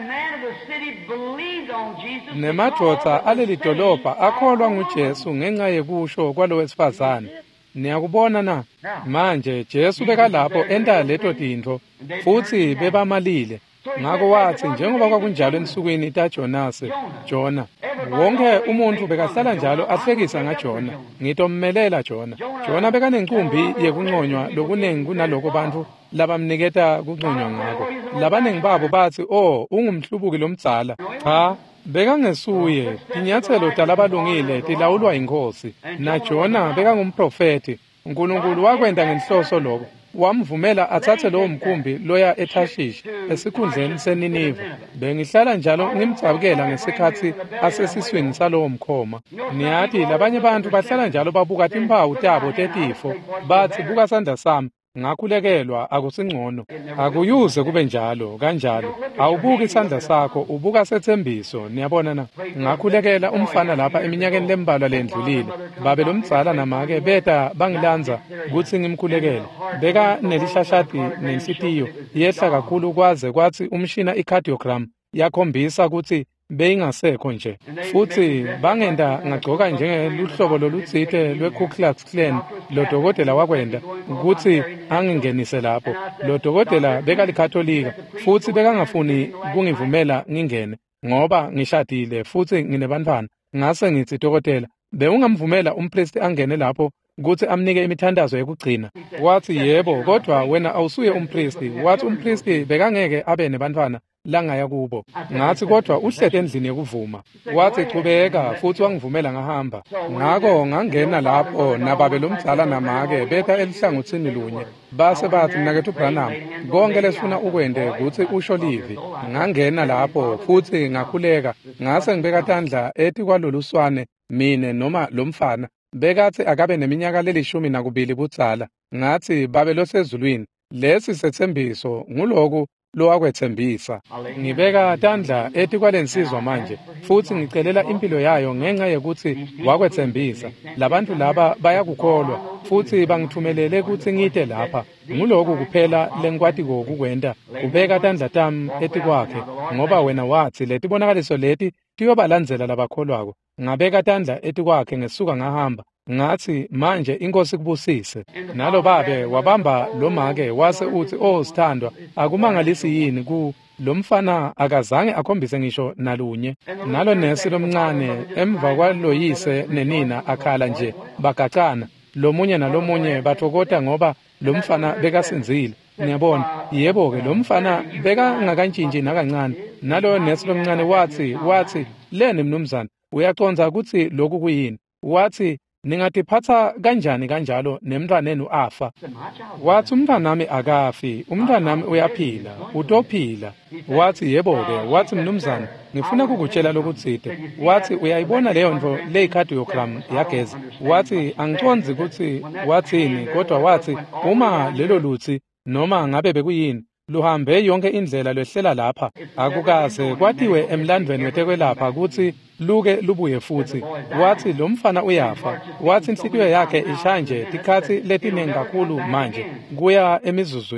Nemadvodza aleli dolobha akholwa nguJesu ngenxa yekusho kwalo wesifazane. Niyakubona na? Manje Jesu bekalapho enda leto tintfo futhi bebamalile. Ngako wathi njengoba kwakunjalo ensukwini taJonase Jona wonke umuntu bekahlala njalo ahlekisa ngaJona ngitommelela Jona Jona bekanenkumbi yekunconywa lokunengi kunaloko bantu labamniketa kunconywa ngako labanengi babo bathi oh ungumhlubuki lomdzala cha bekangesuye tinyathelo talabalungile tilawulwa inkosi na Jona bekangumprofeti uNkulunkulu wakwenda ngenhloso lokho wamvumela athathe lowo mkhumbi loya eTashishi esikhundleni seNiniva. Bengihlala njalo ngimcabukela ngesikhathi asesiswini salowo mkhoma. Niyathi labanye bantu bahlala njalo babuka timpawu tabo tetifo bathi buka sandla sami ngakhulekelwa akusingcono. Akuyuze kube njalo kanjalo. Awubuki isandla sakho ubuka sethembiso. Niyabona na? Ngakhulekela umfana lapha eminyakeni lembalwa lendlulile. Babe lomdzala namake beta bangilanza ukuthi ngimkhulekele. Beka nelishashati nenhlitiyo yehla kakhulu kwaze kwathi umshina icardiogram yakhombisa ukuthi beyingasekho nje. Futhi bangenda ngagcoka njengeluhlobo lolutsite lweKu Klux Klan lo dokotela wakwenda ukuthi angingenise lapho. Lo dokotela bekalikatholika futhi bekangafuni kungivumela ngingene ngoba ngishadile futhi nginebantwana. Ngase ngithi dokotela bewungamvumela umpriest angene lapho ukuthi amnike imithandazo yokugcina. Wathi yebo kodwa wena awusuye umpriest. Wathi umpriest bekangeke abe nebantwana langaya kubo. Ngathi kodwa uhlete endlini yokuvuma. Wathi chubeka futhi wangivumela ngahamba. Ngako ngangena lapho nababe lomdzala namake betha elihlangothini lunye. Base bathi mnakethu Branham konke lesifuna ukwende ukuthi usho livi. Ngangena lapho futhi ngakhuleka ngase ngibeka tandla ethi kwalolu swane mine noma lomfana bekathi akabe neminyaka lelishumi nakubili budzala. Ngathi babe losezulwini lesi sethembiso nguloku lowakwethembisa. Ngibeka tandla ethi kwalensizwa manje futhi ngicelela impilo yayo ngenxa yokuthi wakwethembisa. Labantu laba bayakukholwa futhi bangithumelele ukuthi ngite lapha. Nguloku kuphela lenkwati kokukwenda kubeka tandla tami ethi kwakhe ngoba wena wathi letibonakaliso leti tiyobalandzela labakholwako. Ngabeka tandla ethi kwakhe ngesuka ngahamba. Ngathi manje inkosi kubusise. Nalo babe wabamba lo make wase uthi oh sithandwa akumangalisi yini ku lo mfana akazange akhombise ngisho nalunye. Nalo nesi lomncane emva kwaloyise nenina akhala nje bagacana. Lo munye nalomunye bathokota ngoba lo mfana bekasinzile. Ngiyabona yebo ke lo mfana beka ngakantshintshi nakancane. Nalo nesi lomncane wathi wathi lene mnumzane uyaconza ukuthi lokhu kuyini. Wathi ningatiphatha kanjani kanjalo nemntwanenu afa. Wathi umntwanami akafi, umntwanami uyaphila, utophila. Wathi yebo ke, wathi mnumzane ngifuna kukutshela lokutsite. Wathi uyayibona leyo nto le cardiogram yagezi. Wathi angiconzi ukuthi wathini kodwa wathi uma lelo luthi noma ngabe bekuyini luhambe yonke indlela lwehlela lapha akukaze kwatiwe emlandweni wetekwelapha ukuthi luke lubuye futhi. Wathi lo mfana uyafa. Wathi inhliziyo yakhe ishanje tikhathi letiningi kakhulu manje kuya emizuzwini.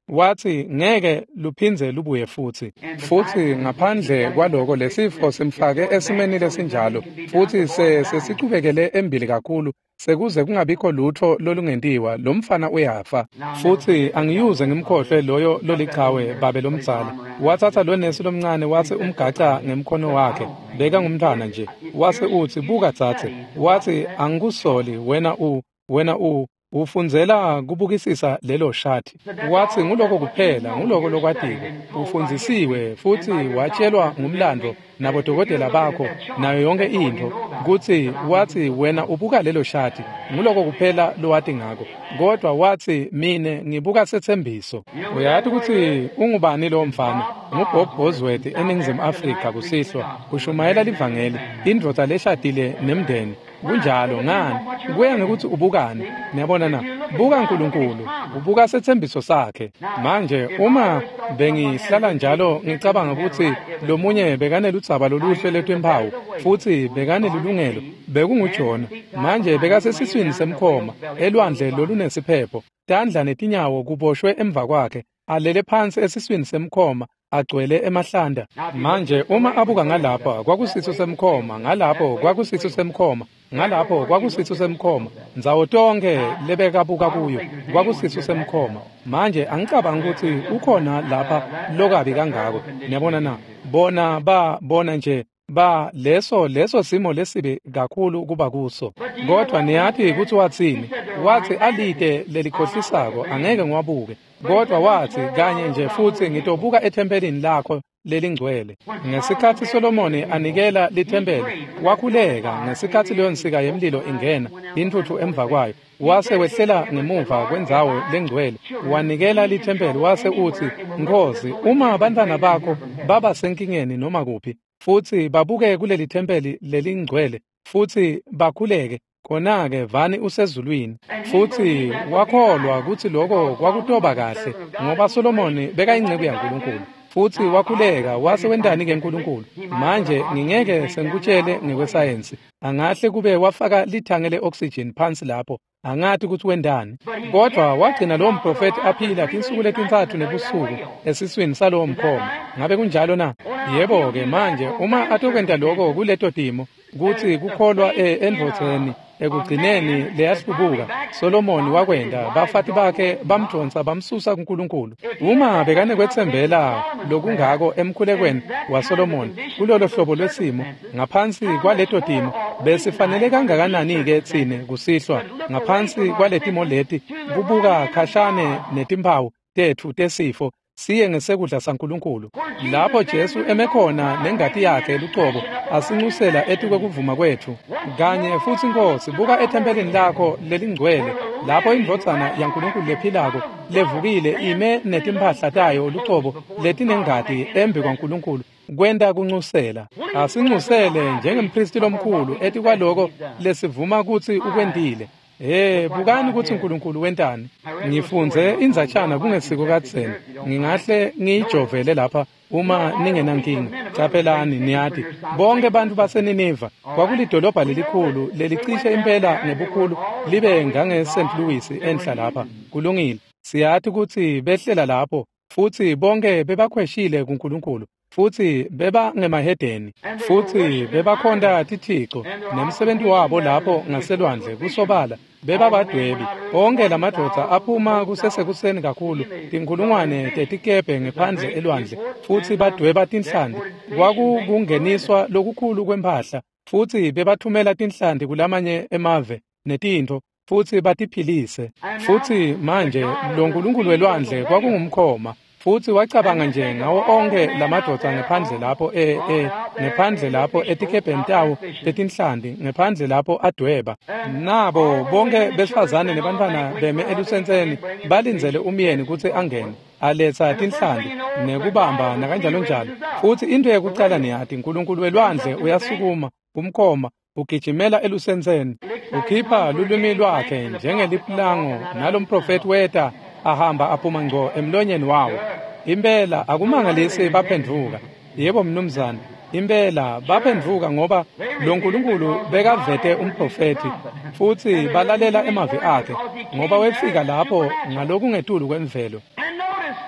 wathi ngeke luphindze lubuye futhi. Futhi ngaphandle kwaloko lesifo simfake esimeni lesinjalo futhi sesiqhubekele embili kakhulu sekuze kungabikho lutho lolungentiwa lomfana uyafa. Futhi angiyuze ngimkhohlwe loyo lolichawe babe lomdzala. Wathatha lo nesi lomncane wathi umgaca ngemkhono wakhe beka ngumntwana nje. Wase uthi buka dzathe. Wathi angikusoli wena u wena u ufundzela kubukisisa lelo shadi. Wathi nguloko kuphela nguloko lokwatiko ufundzisiwe futhi watshelwa ngumlando nabodokotela bakho nayo yonke into kuthi wathi wena ubuka lelo shadi nguloko kuphela lowati ngako. Kodwa wathi mine ngibuka sethembiso. Uyathi ukuthi ungubani lo mfana? NguBob Bosworth eNingizimu Afrika kusihlwa kushumayela livangeli indvodza leshadile nemndeni. Kunjalo ngani kuya ngekuthi ubukani. Niyabona na, buka uNkulunkulu, ubuka sethembiso sakhe. Manje uma bengihlala njalo ngicabanga ukuthi lo munye bekanele udzaba loluhle letwemphawu futhi bekanele lulungelo bekungujona. Manje bekasesiswini semkhoma elwandle lolunesiphetho, tandla netinyawo kuboshwe emva kwakhe, alele phansi esiswini semkhoma agcwele emahlanda. Manje uma abuka ngalapha kwakusitho semkhoma, ngalapho kwakusitho semkhoma, ngalapho kwakusitho semkhoma, ndzawo tonke lebekabuka kuyo kwakusitho semkhoma. Manje angicabanga ukuthi ukhona lapha lokabi kangako. Niyabona na, bona ba bona nje ba leso leso simo lesibe kakhulu kuba kuso. Kodwa niyathi ukuthi wathini? Wathi alide lelikhohlisako angeke ngiwabuke. Kodwa wathi kanye nje futhi ngitobuka ethempelini lakho lelingcwele. Ngesikhathi Solomoni anikela lithempeli wakhuleka. Ngesikhathi leyo nsika yemlilo ingena intuthu emva kwayo wase wehlela ngemuva kwendzawo lengcwele wanikela lithempeli. Wase uthi Nkosi, uma abantwana bakho baba senkingeni noma kuphi futhi babuke kuleli thempeli lelingcwele futhi bakhuleke, khona-ke vani usezulwini. Futhi wakholwa ukuthi lokho kwakutoba kahle ngoba Solomoni bekayingceku yaNkulunkulu. Futhi wakhuleka wase wendani-ke uNkulunkulu. Manje ngingeke sengikutshele ngekwesayensi, angahle kube wafaka lithange le-oxygen phansi lapho, angathi ukuthi wendani. Kodwa wagcina lowo mprofeti aphila tinsuku letintathu nebusuku esiswini salowo mkhoma. Ngabe kunjalo na? Yebo-ke manje uma atokwenta lokho kuleto timo kuthi kukholwa endvodzeni ekugcineni leyahlubuka Solomoni wakwenda bafati bakhe bamdonsa bamsusa kuNkulunkulu. Uma bekane kwethembela lokungako emkhulekweni waSolomoni kulolo hlobo lwesimo ngaphansi kwaleto timo, besifanele kangakanani-ke thine kusihlwa ngaphansi kwaletimo leti kubuka khashane netimpawu tethu tesifo siye ngesekudla saNkulunkulu. Lapho Jesu emekhona nengati yakhe elucobo asinxusela ethi kwekuvuma kwethu. Kanye futhi Nkosi, buka ethempelini lakho lelingcwele lapho indvodzana yaNkulunkulu lephilako levukile ime netimphahla tayo lucobo letinengati embi kwaNkulunkulu kwenda kunxusela. Asinxusele njengempristi lomkhulu ethi kwaloko lesivuma ukuthi ukwendile. Eh bukani ukuthi uNkulunkulu wentani. Ngifunze inzatshana kungesiko kadzeni. Ngingahle ngiyijovele lapha uma ningenankinga. Capelani niyathi bonke abantu baseNineve kwakulidolobha lelikhulu lelicishe impela ngebukhulu libe ngange Saint Louis enhla lapha. Kulungile. Siyathi ukuthi behlela lapho futhi bonke bebakhweshile kuNkulunkulu futhi beba ngemahedeni futhi bebakhonda tithixo nemsebenzi wabo lapho ngaselwandle kusobala beba badwebi. Onke lamadvodza aphuma kusesekuseni kakhulu tinkulungwane tetikephe ngephandle elwandle futhi badweba tinhlandi. Kwakukungeniswa lokukhulu kwemphahla futhi bebathumela tinhlandi kulamanye emave netintho futhi batiphilise. Futhi manje lo Nkulunkulu welwandle kwakungumkhoma futhi wacabanga nje ngawo onke lamadvodza ngephandle lapho eh eh ngephandle lapho etikephe ntawo tetinhlandi ngephandle lapho adweba. Nabo bonke besifazane nebantwana beme elusenseni balinzele umyeni ukuthi angene aletha tinhlandi nekubamba nakanjalo njalo. Futhi into yokucala niyathi uNkulunkulu welwandle uyasukuma umkhoma ugijimela elusenseni ukhipha lulwimi lwakhe njengeliplango nalo mprofeti weta ahamba aphuma ngco emlonyeni wawo. Impela akumangalisi baphenduka. Yebo mnumzane, impela baphenduka ngoba lo Nkulunkulu bekavete umprofeti futhi balalela emavi akhe ngoba wefika lapho ngalokungetulu kwemvelo.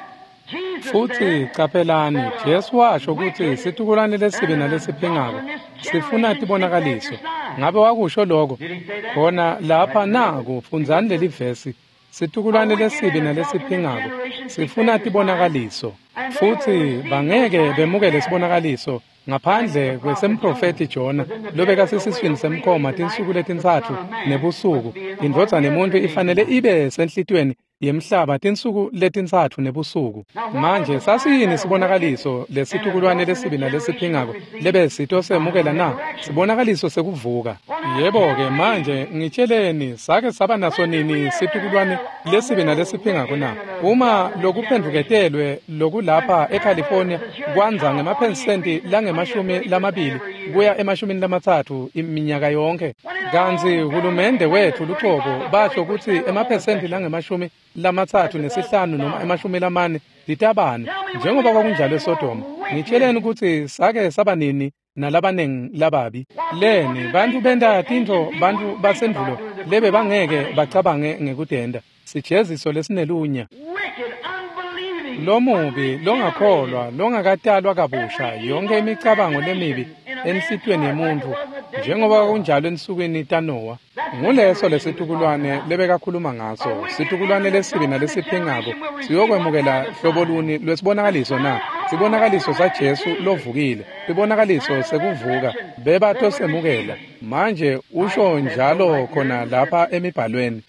futhi capelani Jesu washo ukuthi sithukulwane lesibi nalesiphingako sifuna tibonakaliso. Ngabe wakusho lokho khona lapha naku funzani leli vesi sithukulwane lesibi nalesiphingako sifuna tibonakaliso futhi bangeke bemukele sibonakaliso ngaphandle kwesemprofeti Jona lobeka sesiswini semkhoma tinsuku letintsathu nebusuku. Indvodza nemuntu ifanele ibe senhlitweni yemhlaba tinsuku letintsathu nebusuku. Manje sasiyini sibonakaliso lesithukulwane lesibi nalesiphingako lebe sito semukela na sibonakaliso sekuvuka? Yebo ke manje ngitsheleni sake saba naso nini sithukulwane lesibi nalesiphingako na? Uma lokuphenduketelwe lokulapha eCalifornia kwanza ngemaphesenti langemashumi lamabili kuya emashumini lamathathu iminyaka yonke. Kanzi uhulumende wethu luqobo basho ukuthi emaphesenti langemashumi lamathathu nesihlanu noma emashumi lamane litabane njengoba kwakunjalo eSodoma. Ngitsheleni ukuthi sake saba nini nalabanengi lababi. Leni bantu benda tinto bantu basendulo lebe bangeke bacabange ngekudenda. Sijeziso lesinelunya lomubi longakholwa longakatalwa kabusha yonke imicabango lemibi enhlitweni yemuntu njengoba kunjalo ensukwini taNoah. Nguleso lesithukulwane lebekakhuluma ngaso sithukulwane lesibi nalesiphingako siyokwemukela hlobo luni lwesibonakaliso na? Sibonakaliso saJesu lovukile, sibonakaliso sekuvuka bebatho semukela. Manje usho njalo khona lapha emibhalweni.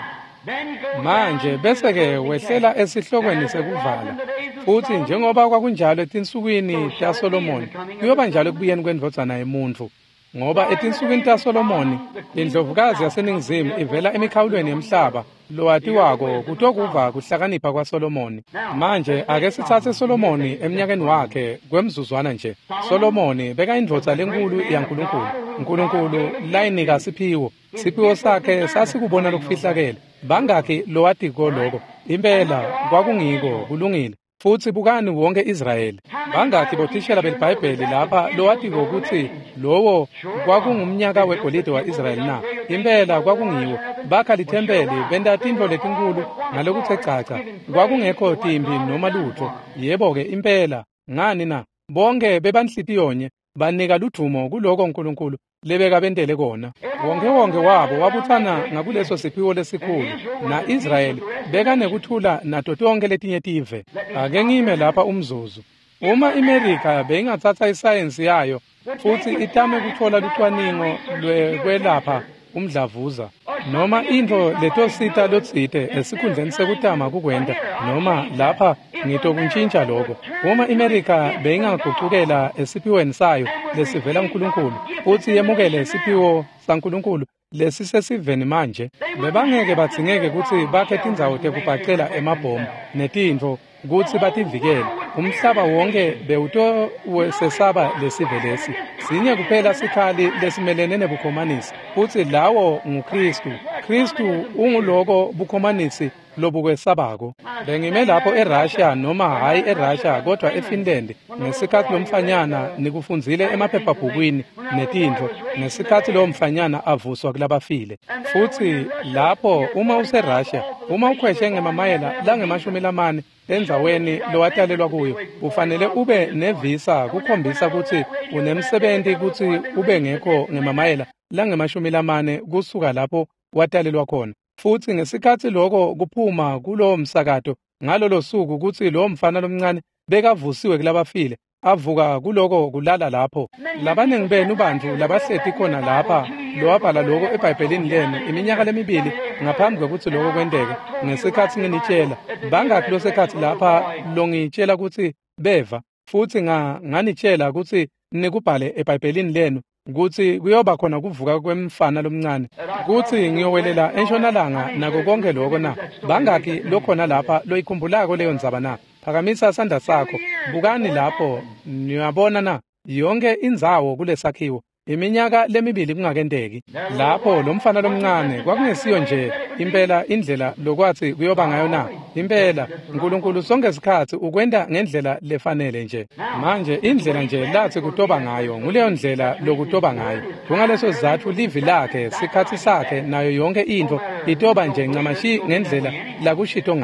Manje bese ke wehlela esihlokweni sekuvala futhi njengoba kwakunjalo etinsukwini taSolomoni kuyoba njalo kubuyeni kwendvodzana yemuntu. Ngoba etinsukwini taSolomoni indlovukazi yaseningizimu ivela emikhawulweni yemhlaba lowatiwako kutokuva kuhlakanipha kwaSolomoni. Manje ake sithathe Solomoni eminyakeni wakhe kwemzuzwana nje. Solomoni beka indvodza lenkulu yaNkulunkulu. uNkulunkulu layinika siphiwo, siphiwo sakhe sasikubona lokufihlakele. Bangaki lowatiko lokho? Impela kwakungiko kulungile. Futhi bukani wonke Israyeli. Bangaki bothishela belibhayibheli lapha lowatiko ukuthi lowo kwakungumnyaka wegolide wa-Israyeli na? Impela kwakungiwo. Bakha lithempeli benda tintfo letinkulu ngalokuthe chacha. Kwakungekho timbi noma lutho. Yebo ke impela ngani na? Bonke bebanhlitiyonye banika ludumo kuloko uNkulunkulu lebeka bendele kona. Wonke wonke wabo wabuthana ngakuleso siphiwo lesikhulu na Israyeli beka nekuthula nato tonke letinye tive. Ake ngime lapha umzuzu. Uma iMerika beyingathatha isayensi yayo futhi itame kuthola lucwaningo lwekwelapha umdlavuza noma into letosita lotsite esikhundleni sekutama kukwenda noma lapha ngito kuntshintsha lokho. Uma iMerika beyingagucukela esiphiweni sayo lesivela uNkulunkulu futhi yemukele isiphiwo saNkulunkulu lesisesiveni manje, bebangeke bathingeke ukuthi bakhe tindzawo tekubhacela emabhomu netintfo ukuthi bativikele. Umhlaba wonke bewuto sesaba lesive lesi. Sinye kuphela sikhali lesimelene nebukhomanisi futhi lawo nguKristu. Kristu unguloko bukhomanisi lobukwesabako. Bengime lapho eRussia noma hayi eRussia kodwa eFinland ngesikhathi lomfanyana nikufunzile emaphephabhukwini netintfo ngesikhathi lo mfanyana avuswa kulabafile. Futhi lapho uma useRussia uma ukhweshe ngemamayela langemashumi lamane endzaweni lowatalelwa kuyo ufanele ube nevisa kukhombisa ukuthi unemsebenzi ukuthi ube ngekho ngemamayela langemashumi lamane kusuka lapho watalelwa khona. Futhi ngesikhathi lokho kuphuma kulo msakato ngalolo suku ukuthi lo mfana lomncane bekavusiwe kulabafile avuka kuloko kulala lapho. Labanengi benu bantu labahlethi khona lapha lowabhala lokho eBhayibhelini lenu iminyaka lemibili ngaphambi kokuthi lokho kwendeke ngesikhathi nginitshela. Bangaki losekhathi lapha longitshela ukuthi beva futhi nga nganitshela ukuthi nikubhale eBhayibhelini lenu ukuthi kuyoba khona kuvuka kwemfana lomncane ukuthi ngiyowelela entshonalanga nako konke lokho na. Bangaki lokhona lapha loyikhumbulako leyo ndzaba na? Phakamisa isandla sakho. Bukani lapho niyabona na yonke indzawo kulesakhiwo iminyaka lemibili kungakendeki. Lapho lo mfana lomncane kwakungesiyo nje impela indlela lokwathi kuyoba ngayo na. Impela uNkulunkulu sonke isikhathi ukwenda ngendlela lefanele nje. Manje indlela nje lathi kutoba ngayo nguleyo ndlela lokutoba ngayo. Kungaleso sizathu livi lakhe sikhathi sakhe nayo yonke into itoba nje ncamashi ngendlela lakushito ngayo.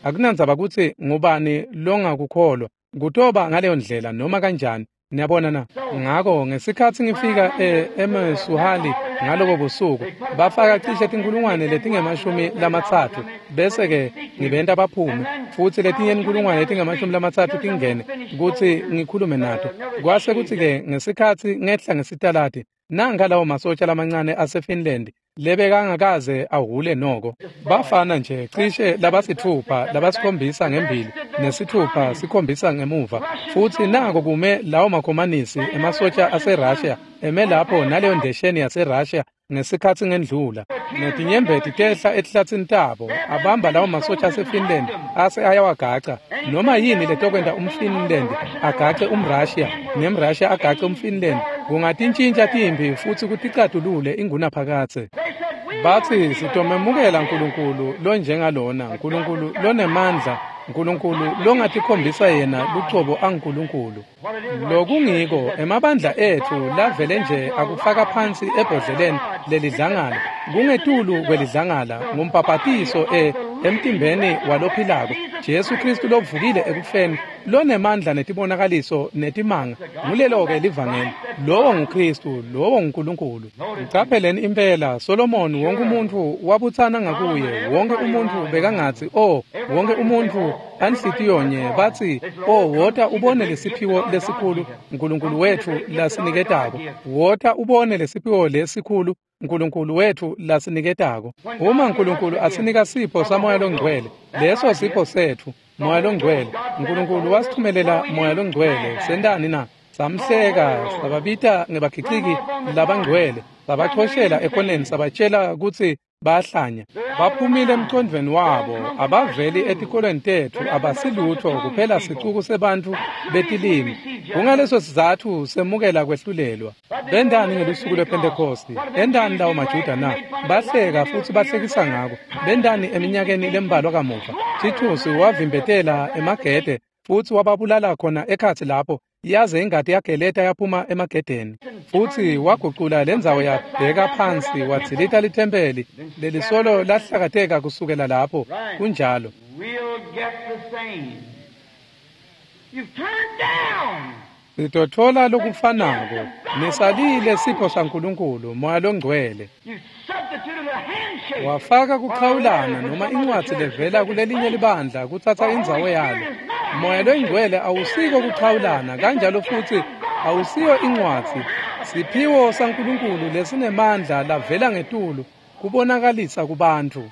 akunandzaba ukuthi ngubani longakukholwa kutoba ngaleyo ndlela noma kanjani. Niyabona na, ngako ngesikhathi ngifika eMsuhali ngaloko busuku bafaka cishe tinkulungwane letingemashumi lamatsatfu bese ke ngibenta baphume futhi letinye inkulungwane letingemashumi lamatsatfu tingene ukuthi ngikhulume nato. Kwase kuthi ke ngesikhathi ngehla ngesitaladi nanga lawo masotsha lamancane aseFinland lebekangakaze ahule noko bafana nje cishe labasithupha labasikhombisa ngembili nesithupha sikhombisa ngemuva futhi nako kume lawo makhomanisi emasotsha aseRussia eme lapho naleyo ndesheni yaseRussia ngesikhathi ngendlula netinyembeti tehla ehlathini tabo abamba lawo masotsha aseFinland ase ayawagaca noma yini letokwenda umFinland agace umRussia nemRussia agace umFinland kungatintshintsha timbi futhi kuticatulule ingunaphakathe. Bathi sitomemukela uNkulunkulu lo njengalona, uNkulunkulu lonemandla, uNkulunkulu longatikhombisa yena lucobo aNkulunkulu. Lokungiko emabandla ethu lavele nje akufaka phansi ebhodleleni lelidlangala kungetulu kwelidlangala ngumpapatiso e emtimbeni walophilako Jesu Kristu lovukile ekufeni lonemandla netibonakaliso netimanga ngulelo ke livangeli lowo nguKristu lowo nguNkulunkulu. Ngicapheleni impela Solomon wonke umuntu wabuthana ngakuye wonke umuntu bekangathi oh wonke umuntu anhlitiyonye bathi oh wota ubone lesiphiwo lesikhulu uNkulunkulu wethu lasiniketako wota ubone lesiphiwo lesikhulu uNkulunkulu wethu lasiniketako. Uma uNkulunkulu asinika sipho samoya longcwele leso sipho sethu moya longcwele uNkulunkulu wasithumelela moya longcwele sendani na samhleka sababita ngebakhiciki labangcwele sabaxhoshela ekhoneni sabatshela ukuthi bahlanya baphumile emcondweni wabo abaveli etikolweni tethu abasilutho kuphela sicuku sebantu betilimi. Kungaleso sizathu semukela kwehlulelwa bendani ngelusuku lwePentecost endani lawo maJuda na bahleka futhi bahlekisa ngako bendani eminyakeni lembalwa kamuva Tithusi wavimbetela emagede futhi wababulala khona ekhathi lapho yaze ingadi yageleta yaphuma emagedeni futhi waguqula lendzawo yabheka phansi wathilita lithempeli lelisolo lahlakateka kusukela lapho kunjalo. Sitothola lokufanako nisalile sipho saNkulunkulu moya longcwele wafaka kuqhawulana noma incwadi levela kulelinye libandla kuthatha indzawo yalo. Moya longcwele awusiko kuqhawulana kanjalo futhi awusiyo incwadi siphiwo saNkulunkulu lesinemandla lavela ngetulu kubonakalisa kubantu.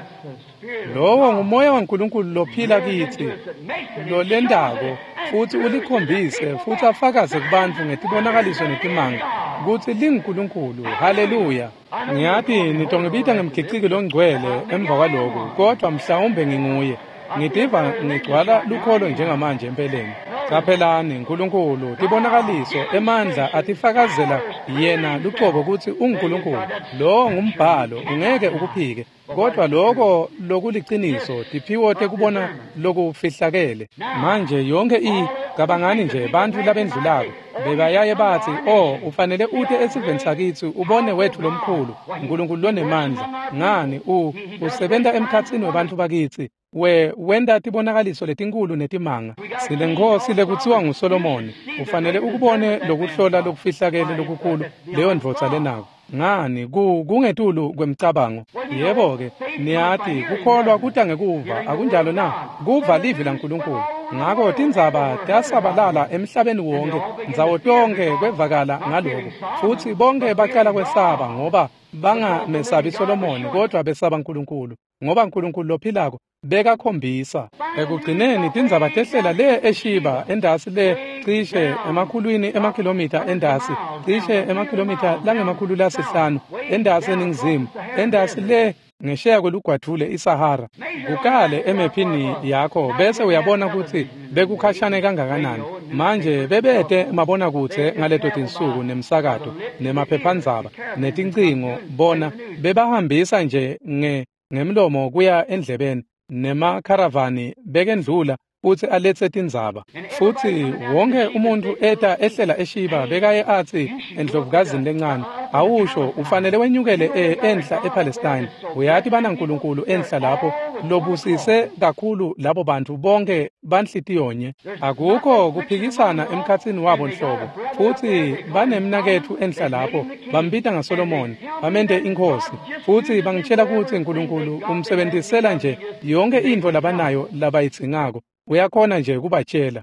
Lowo ngumoya waNkulunkulu lophila kithi lo lendako futhi ulikhombise futhi afakaze kubantu ngetibonakaliso netimanga ukuthi linguNkulunkulu. Haleluya. Ngiyathi nitongibita ngemkhiciki longcwele emva kwaloko kodwa mhlawumbe nginguye ngidiva ngigcwala lukholo njengamanje empeleni. Caphelani uNkulunkulu tibonakaliso emandla atifakazela yena luqobo ukuthi uNkulunkulu lo ngumbhalo ungeke ukuphike kodwa lokho lokuliciniso tiphiwo tekubona lokufihlakele. Manje yonke i cabangani nje bantu labendlulako bebayaye bathi oh ufanele ute esiveni sakithi ubone wethu lomkhulu uNkulunkulu lonemandla ngani u usebenza emkhatsini wabantu bakithi we wenda tibonakaliso letinkulu netimanga. Sile nkosi lekuthiwa nguSolomoni ufanele ukubone lokuhlola lokufihlakele lokukhulu leyo ndvodza lenako ngani ku kungetulu kwemicabango. Yebo ke niyathi kukholwa kuta ngekuva akunjalo na kuva livi laNkulunkulu. Ngakho tindzaba tasabalala emhlabeni wonke ndzawo tonke kwevakala ngaloko futhi bonke baqala kwesaba ngoba bangamesabi Solomoni kodwa besaba uNkulunkulu ngoba uNkulunkulu lophilako bekakhombisa. Ekugcineni tindzaba tehlela le eShiba endasi le cishe emakhulwini emakilomita endasi cishe emakilomita langemakhulu lasihlanu endasi eningizimu endasi le ngesheya kwelugwadule iSahara. Ukale emephini yakho bese uyabona ukuthi bekukhashane kangakanani. Manje bebede mabona kuthe ngaleto tinsuku nemsakato nemaphephandzaba netincingo bona bebahambisa nje nge ngemlomo kuya endlebeni nemakharavani bekendlula futhi alethe tindzaba. Futhi wonke umuntu eta ehlela eShiba bekaye athi endlovukazini lencane, awusho ufanele wenyukele enhla ePalestine. Uyathi bana uNkulunkulu enhla lapho lobusise kakhulu labo bantu bonke banhlitiyonye. Akukho kuphikisana emkhathini wabo nhlobo. Futhi banemnakethu enhla lapho bambita ngaSolomon, bamente inkosi. Futhi bangitshela ukuthi uNkulunkulu umsebenzisela nje yonke into labanayo labayitsingako. Uyakhona nje kubatshela.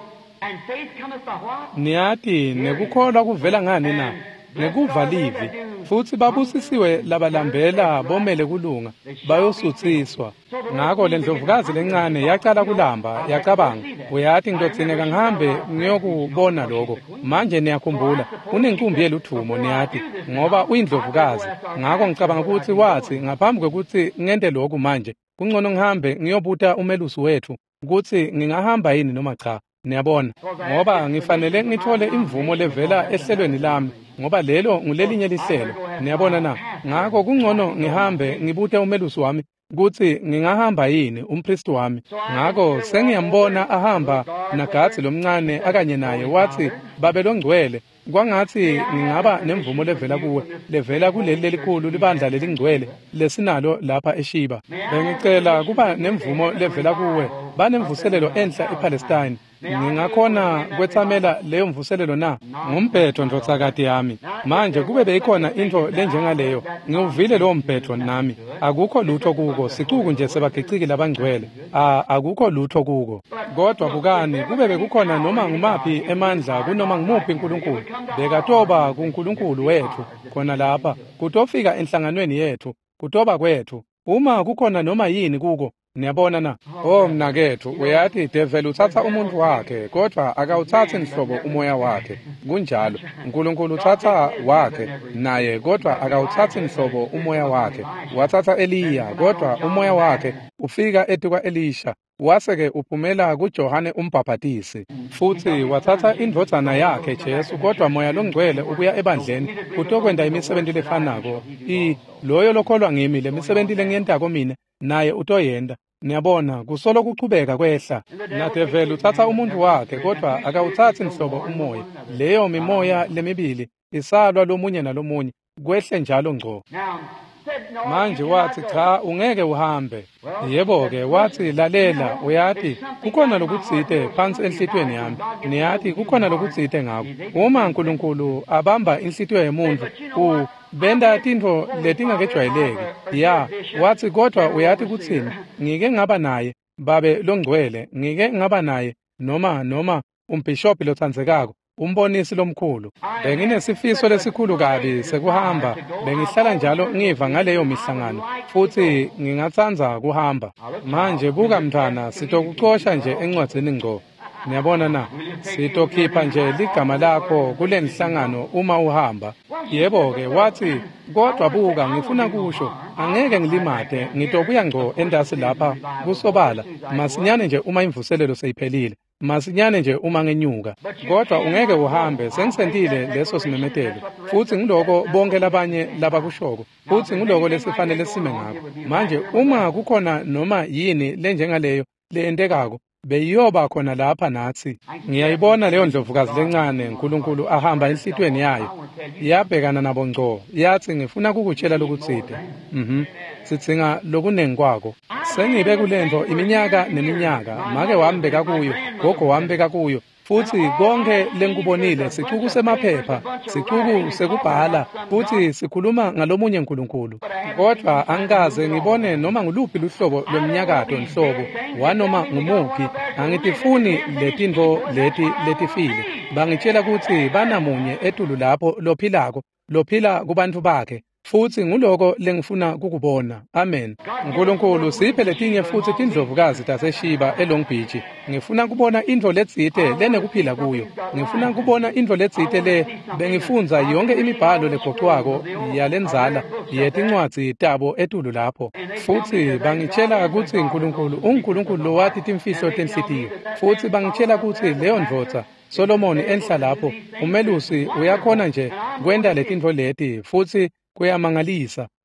Niyathi nekukholwa kuvela ngani na? Nekuvalivi. Futhi babusisiwe labalambela bomele kulunga bayosuthiswa. Ngakho le ndlovukazi lencane yaqala kulamba yacabanga, uyathi ngidodzineka ngihambe ngiyokubona lokho. Manje niyakhumbula unenkumbi yeluthumo niyathi ngoba uyindlovukazi. Ngakho ngicabanga ukuthi wathi ngaphambi kwekuthi ngente lokho manje kungcono ngihambe ngiyobuta umelusi wethu ukuthi ngingahamba yini noma cha. Niyabona ngoba ngifanele ngithole imvumo levela ehlelweni lami ngoba lelo ngulelinye lihlelo. Niyabona na, ngakho kungcono ngihambe ngibute umelusi wami ukuthi ngingahamba yini umpristi wami. Ngakho sengiyambona ahamba naGatsi lomncane akanye naye wathi babelongcwele. Kwangathi ngingaba nemvumo levela kuwe levela kuleli lelikhulu libandla lelingcwele lesinalo lapha eShiba. Bengicela kuba nemvumo levela kuwe banemvuselelo enhla ePalestine. Ngingakhona kwethamela leyo mvuselelo na? Ngumphetho ndotsakade yami. Manje kube beyikhona into lenjengaleyo ngiuvile lowo mphetho nami. Akukho lutho kuko, sicuku nje sebagiciki labangcwele. Ah, akukho lutho kuko. Kodwa bukani kube bekukhona noma ngumaphi emandla kunoma ngumuphi uNkulunkulu. Bekatoba kuNkulunkulu wethu khona lapha kutofika enhlanganweni yethu kutoba kwethu. Uma kukhona noma yini kuko niyabona na? Oh mnakethu, uyathi devil uthatha umuntu wakhe kodwa akawuthathi nhlobo umoya wakhe. Kunjalo uNkulunkulu uthatha wakhe naye kodwa akawuthathi nhlobo umoya wakhe. Wathatha Eliya kodwa umoya wakhe ufika etukwa Elisha. Waseke uphumela kuJohane umbhaphatisi. Futhi wathatha indvodzana yakhe Jesu kodwa moya longcwele ubuya ebandleni utokwenda imisebenzi lefanako. I loyo lokholwa ngimi lemisebenzi lengiyentako mina naye utoyenda. Niyabona kusolo kuqhubeka kwehla. Nadevela uthatha umuntu wakhe kodwa akawuthathi nhlobo umoya. Leyo mimoya lemibili isalwa lomunye nalomunye kwehle njalo ngco. Manje wathi cha ungeke uhambe. Yebo ke wathi lalela uyathi kukhona lokutsite phansi enhlitweni yami. Niyathi kukhona lokutsite ngakho. Uma uNkulunkulu abamba inhlityo yemuntu u benda tintfo letingakejwayeleki. Ya, wathi kodwa uyathi kuthini? Ngike ngaba naye babe longcwele, ngike ngaba naye noma noma umbishophi lothandzekako, umbonisi lomkhulu. Benginesifiso lesikhulu kabi sekuhamba, bengihlala njalo ngiva ngaleyo mihlangano, futhi ngingathanda kuhamba. Manje buka mntana sitokucosha nje encwadzini ngco. Niyabona na, sitokhipha nje ligama lakho kule nhlangano uma uhamba. Yebo ke wathi kodwa buka ngifuna kusho angeke ngilimate ngitobuya ngco endasi lapha kusobala masinyane nje uma imvuselelo seyiphelile. Masinyane nje uma ngenyuka. Kodwa ungeke uhambe sengisentile leso simemetelo. Futhi ngiloko bonke labanye labakushoko. Futhi ngiloko lesifanele sime ngakho. Manje uma kukhona noma yini lenjengaleyo leyentekako beyiyoba khona lapha nathi. Ngiyayibona leyo ndlovukazi lencane uNkulunkulu ahamba enhlitweni yayo. Yabhekana nabo ngco. Yathi ngifuna ukukutshela lokutsite. Mhm. Sitsinga lokunengi kwako. Sengibe kulento iminyaka neminyaka make wambeka kuyo, gogo wambeka kuyo. Futhi konke lenkubonile sicuku semaphepha, sicuku sekubhala, futhi sikhuluma ngalomunye uNkulunkulu. Kodwa angikaze ngibone noma nguluphi luhlobo lweminyakato nhlobo wanoma ngumuphi. Angitifuni letintfo leti letifile. Bangitshela ukuthi banamunye etulu lapho lophilako, lophila kubantu bakhe. Futhi nguloko lengifuna kukubona. Amen. uNkulunkulu siphe letinye futhi tindlovukazi taseShiba eLong Beach. Ngifuna kubona indlo letsite lenekuphila kuyo. Ngifuna kubona indlo letsite le bengifunza yonke imibhalo legoqwako yalenzala yetincwadzi tabo etulu lapho. Futhi bangitshela ukuthi uNkulunkulu uNkulunkulu lo wathi timfihlo tenhlitiyo. Futhi bangitshela ukuthi leyo ndvodza Solomoni enhla lapho umelusi uyakhona nje kwenda letintfo leti futhi kuyamangalisa.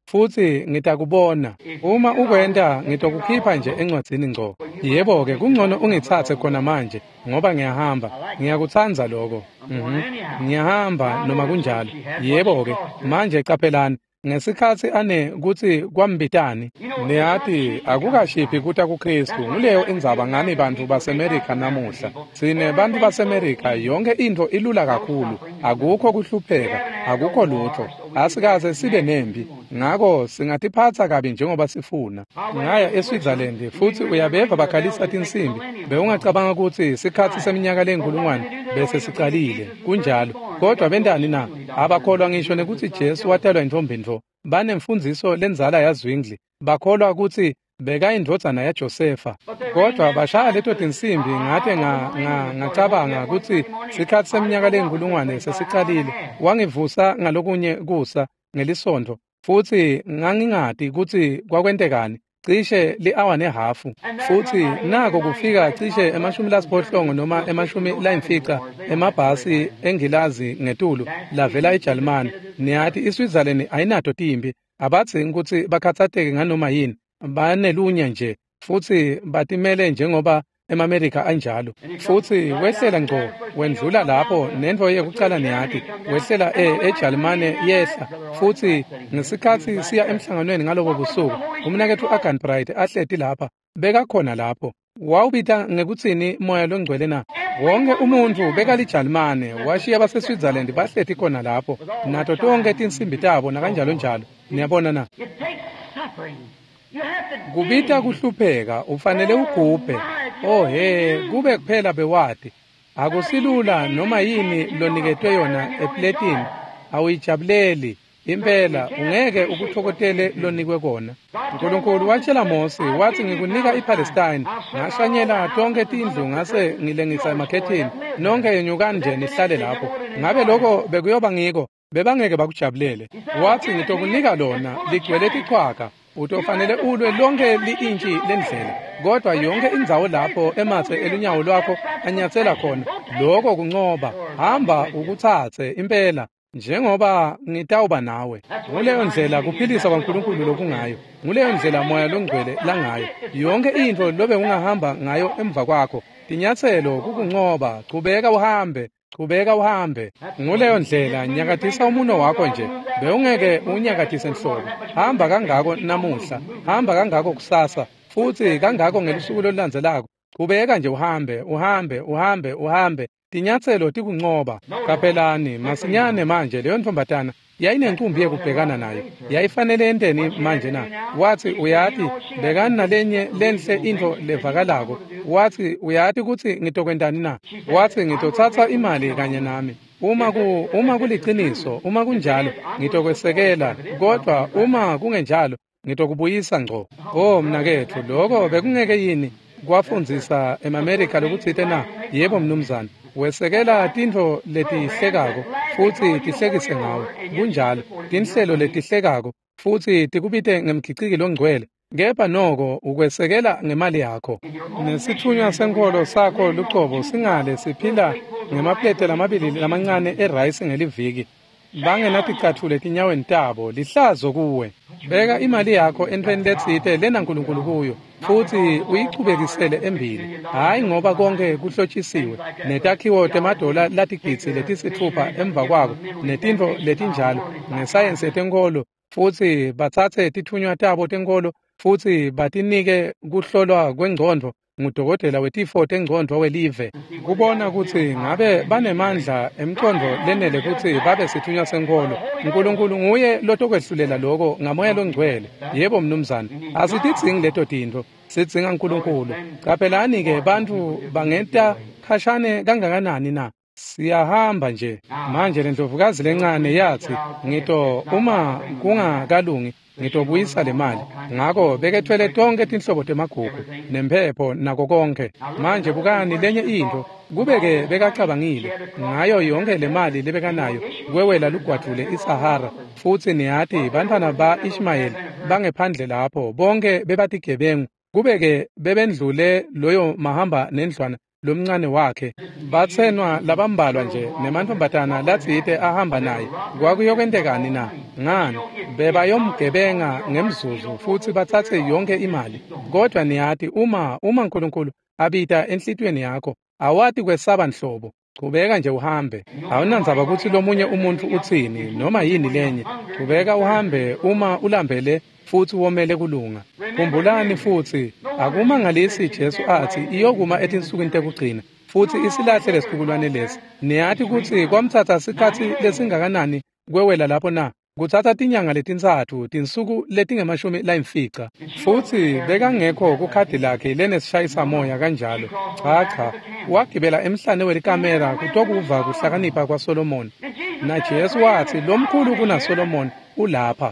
futhi ngitakubona. Uma ukwenda ngitokukhipha nje encwadzini ngco. Yebo-ke kungcono ungithathe khona manje ngoba ngiyahamba. Ngiyakuthanza lokho. Mhm. Ngiyahamba noma kunjalo. Yebo-ke manje qaphelani. Ngesikhathi ane kuthi kwambitani niyathi akukashiphi kuta kuKristu nguleyo indzaba ngani bantu baseMerika namuhla sine bantu baseMerika yonke into ilula kakhulu akukho kuhlupheka akukho lutho asikaze sibe nembi ngako singatiphatha kabi njengoba sifuna ngaya eSwitzerland futhi uyabeva bakhalisa tinsimbi bewungacabanga ukuthi sikhathi seminyaka lenkulungwane bese siqalile kunjalo kodwa bendani na abakholwa ngisho nekuthi Jesu watelwa intombi ntho banemfundiso lenzala yazwingli bakholwa ukuthi beka indvodzana yaJosefa kodwa bashaya leto tinsimbi ngate ngacabanga ukuthi sikhathi seminyaka lenkulungwane sesiqalile wangivusa ngalokunye kusa ngelisonto futhi ngangingadi ukuthi kwakwentekani cishe li-hour nehafu futhi nako kufika cishe emashumi lasiphohlongo noma emashumi layimfica emabhasi engilazi ngetulu lavela eJalimani niyathi iSwitzerland ayinato timbi abathi ukuthi bakhathateke nganoma yini banelunya nje futhi batimele njengoba emamerika anjalo futhi wehlela ngco wendlula lapho nento yekucala niyathi wehlela eJalimane yehla futhi ngesikhathi siya emhlanganweni ngalobo busuku umnakethu Agan Bright ahleti lapha beka khona lapho wawubita ngekuthini moya longcwele na wonke umuntu beka liJalimane washiya baseSwitzerland bahleti khona lapho nato tonke tinsimbi tabo nakanjalo njalo niyabona na kubita kuhlupheka ufanele ugubhe oh he kube kuphela bewadi akusilula noma yini loniketwe yona epletini awuyijabuleli impela ungeke ukuthokotele lonikwe kona uNkulunkulu watshela Mose wathi ngikunika iPalestine ngashanyela tonke tindlu ngase ngilengisa emakhethini nonke yenyukani nje nihlale lapho ngabe lokho bekuyoba ngiko bebangeke bakujabulele wathi ngitokunika lona ligcwele tichwaka utofanele ulwe lonke liintshi lendlela kodwa yonke indzawo lapho emathe elunyawo lwakho anyathela khona lokho kuncoba hamba ukuthathe impela njengoba ngitawuba nawe nguleyo ndlela kuphilisa kwaNkulunkulu lokungayo nguleyo ndlela moya longcwele langayo yonke into lobe ungahamba ngayo emva kwakho tinyathelo kukuncoba qhubeka uhambe qhubeka uhambe nguleyo ndlela nyakatisa umuno wakho nje bewungeke unyakatise enhloko hamba kangako namuhla hamba kangako kusasa futhi kangako ngelisuku lolandzelako qhubeka nje uhambe uhambe uhambe uhambe tinyathelo tikuncoba kapelani masinyane manje leyo ntombatana yayinenkumbi yekubhekana nayo yayifanele enteni manje na wathi uyathi bekani nalenye lenhle into levakalako wathi uyathi ukuthi ngitokwendani na wathi ngitothatha imali kanye nami uma ku uma kuliqiniso uma kunjalo ngitokwesekela kodwa uma kungenjalo ngitokubuyisa ngco oh mnakethu lokho bekungeke yini kwafundzisa emamerika lokuthi na yebo mnumzane wesekela tintfo letihlekako futhi tihlekise ngawe kunjalo tinhlelo letihlekako futhi tikubite ngemkhiciki longcwele kepha noko ukwesekela ngemali yakho nesithunywa senkolo sakho luqobo singale siphila ngemaplete lamabili lamancane erayisi ngeliviki bangenaticathulo etinyaweni tabo lihlazo kuwe beka imali yakho entweni letsite lena nkulunkulu kuyo futhi uyichubekisele embili hayi ngoba konke kuhlotshisiwe netakhiwo temadola latigitsi letisithupha emva kwako netintfo letinjalo ngesayensi yetenkolo futhi bathathe tithunywa tabo tenkolo futhi batinike kuhlolwa kwengcondvo ngudokotela wetifo tengcondvo welive kubona ukuthi ngabe banemandla emcondo lenele ukuthi babe sithunywa senkolo uNkulunkulu nguye lotokwehlulela lokho ngamoya longcwele yebo mnumzane asitidzingi leto tintfo sidzinga uNkulunkulu qaphelani ke bantu bangenta khashane kangakanani na siyahamba nje manje lendlovukazi lencane yathi ngito uma kungakalungi ngitobuyisa le mali ngako bekethwele tonke tinhlobo temagugu nemphepho nako konke manje bukani lenye into kubeke bekacabangile ngayo yonke le mali lebekanayo kwewela lugwadule iSahara futhi niyathi bantwana ba Ishmayeli bangephandle lapho bonke bebatigebengu kubeke bebendlule loyo mahamba nendlwana lomncane wakhe. Bathenwa labambalwa nje nemantombazana lathite ahamba naye. Kwakuyokwendekani na? Ngani? Bebayomgebenga ngemzuzu futhi bathathe yonke imali. Kodwa niyathi uma uma uNkulunkulu abita enhlitweni yakho, awati kwesaba nhlobo. Qhubeka nje uhambe. Awunandzaba ukuthi lomunye umuntu uthini noma yini lenye. Qhubeka uhambe uma ulambele futhi womele kulunga. Khumbulani futhi akuma ngalesi Jesu athi iyokuma etinsukwini tekugcina futhi isilahle lesikhulwane lesi. Niyathi ukuthi kwamthatha isikhathi lesingakanani kwewela lapho na? Kuthatha tinyanga letintsathu tinsuku letingemashumi layimfica futhi bekangekho kukhadi lakhe lenesishayisa moya kanjalo. Cha cha, wagibela emhlane welikamera kutokuva kuhlakanipha kwaSolomon. Na Jesu wathi lo mkhulu kuna Solomon ulapha.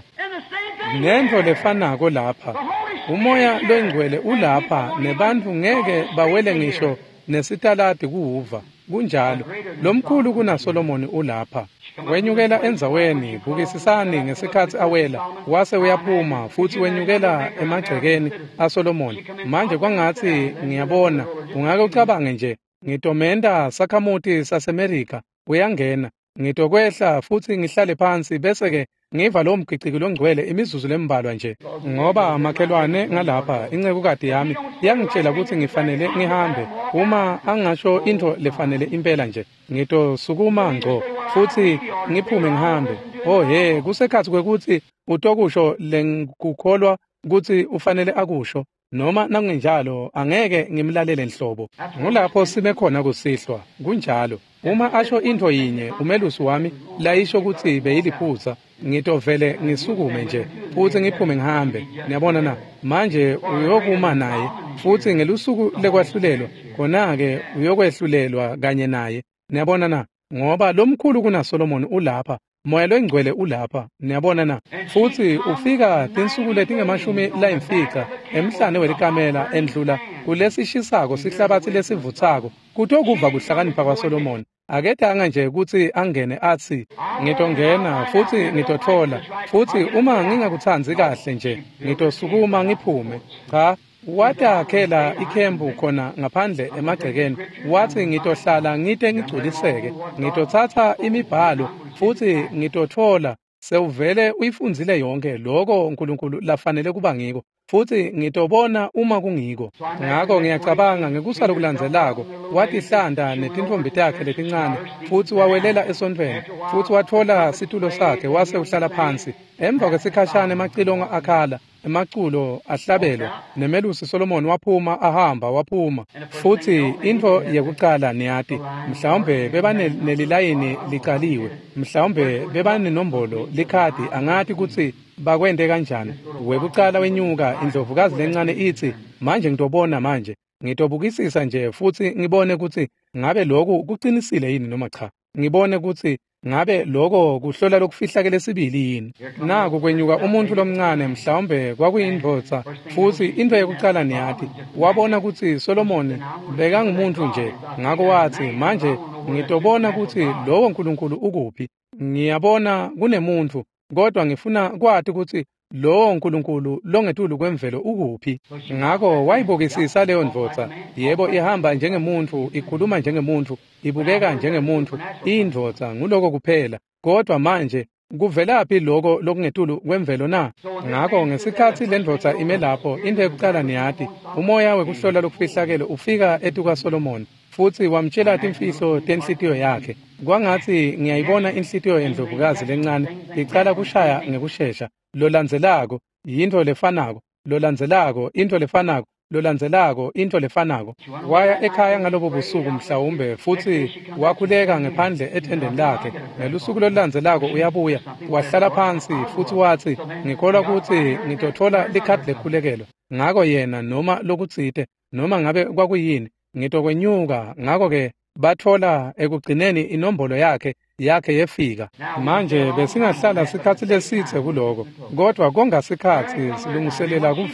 Nento lefanako lapha. Umoya loyingcwele ulapha nebantu ngeke bawele ngisho nesitaladi kuhuva. Kunjalo lo mkhulu kuna Solomon ulapha. Wenyukela enzaweni bukisisani ngesikhathi awela wase uyaphuma futhi wenyukela emagcekeni aSolomon. Manje kwangathi ngiyabona ungake ucabange nje ngitomenda sakhamuti saseMerika uyangena ngitokwehla futhi ngihlale phansi bese ke ngiva lo mgiciki longcwele imizuzu lembalwa nje ngoba makhelwane ngalapha incekukade yami yangitshela ukuthi ngifanele ngihambe uma angasho into lefanele impela nje ngitosukuma ngco futhi ngiphume ngihambe. Oh he, kusekhathi kwekuthi utokusho lengikukholwa ukuthi ufanele akusho noma nakungenjalo angeke ngimlalele nhlobo. Ngulapho sime khona kusihlwa. Kunjalo uma asho into yinye umelusi wami layisho ukuthi beyiliphutha ngitovele ngisukume nje futhi ngiphume ngihambe. Niyabona na manje uyokuma naye futhi ngelusuku lekwahlulelwa khona ke uyokwehlulelwa kanye naye. Niyabona na ngoba lo mkhulu kuna Solomon ulapha, moya loyingcwele ulapha. Niyabona na futhi ufika tinsuku letingemashumi layimfica emhlane welikamela endlula kulesishisako sihlabathi lesivuthako kutokuva kuhlakanipha kwaSolomon. Akethanga nje ukuthi angene athi ngitongena futhi ngitothola futhi uma ngingakuthanzi kahle nje ngitosukuma ngiphume. Cha, watakhela ikhembu khona ngaphandle emagcekeni wathi ngitohlala ngite ngigculiseke ngitothatha imibhalo futhi ngitothola sewuvele uyifunzile yonke lokho uNkulunkulu lafanele kuba ngiko futhi ngitobona uma kungiko. Ngakho ngiyacabanga ngekusala kulandzelako wathi hlanda netintombi takhe letincane futhi wawelela esontweni futhi wathola situlo sakhe wase uhlala phansi. Emva kwesikhashana emacilongo akhala emaculo ahlabelwa nemelusi Solomon waphuma ahamba waphuma futhi into yekuqala niyati mhlawumbe bebane nelilayini liqaliwe mhlawumbe bebane nombolo likhadi angathi ukuthi bakwende kanjani. Wekuqala wenyuka indlovukazi lencane ithi manje ngitobona manje ngitobukisisa nje futhi ngibone ukuthi ngabe lokhu kuqinisile yini noma cha. Ngibone ukuthi ngabe lokho kuhlola lokufihla lesibili yini. Naku kwenyuka umuntu lomncane mhlawumbe kwakuyindvodza futhi into yokuqala niyathi wabona ukuthi Solomon bekangumuntu nje ngako wathi manje ngitobona ukuthi lowo uNkulunkulu ukuphi. Ngiyabona kunemuntu kodwa ngifuna kwathi ukuthi lowo uNkulunkulu longetulu kwemvelo ukuphi. Ngakho wayibokisisa leyo ndvodza. Yebo ihamba njengemuntu, ikhuluma njengemuntu, ibukeka njengemuntu, indvodza nguloko kuphela. Kodwa manje kuvelaphi lokho lokungetulu kwemvelo na? Ngakho ngesikhathi le ndvodza ime lapho into yokuqala niyathi umoya wekuhlola lokufihlakele ufika etuka Solomon futhi wamtshela imfihlo tenhlitiyo yakhe. Kwangathi ngiyayibona inhlitiyo yendlovukazi lencane iqala kushaya ngekusheshsha. Lo landzelako into lefanako, lo landzelako into lefanako, lo landzelako into lefanako. Waya ekhaya ngalobo busuku mhlawumbe futhi wakhuleka ngephandle ethendeni lakhe. Ngelusuku lolandzelako uyabuya wahlala phansi futhi wathi ngikholwa ukuthi ngitothola likhadi lekhulekelo. Ngako yena noma lokutsite noma ngabe kwakuyini ngitokwenyuka. Ngako ke bathola ekugcineni inombolo yakhe yakhe yefika. Manje besingahlala sikhathi lesithe kuloko kodwa kongasikhathi silungiselela kuvala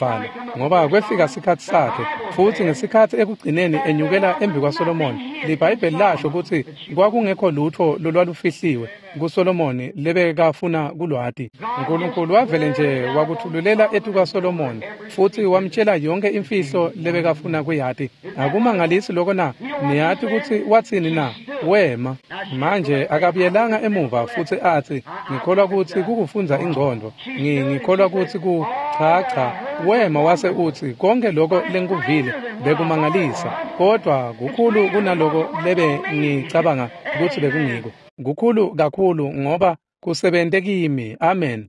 ngoba kwefika isikhathi sakhe futhi ngesikhathi ekugcineni enyukela embi kwaSolomoni iBhayibheli lasho ukuthi kwakungekho lutho lolwalufihliwe kuSolomoni lebekafuna kulwati uNkulunkulu wavele nje wakuthululela etu kaSolomoni futhi wamtshela yonke imfihlo lebekafuna kuyati akumangalisi lokho na niyathi ukuthi wathini na wema manje akabuyelanga emuva futhi athi ngikholwa ukuthi kukufunza ingqondo ngikholwa ukuthi ku cha cha wema wase uthi konke lokho lenkuvile bekumangalisa kodwa kukhulu kunaloko lebe ngicabanga ukuthi bekungiko kukhulu kakhulu ngoba kusebente kimi amen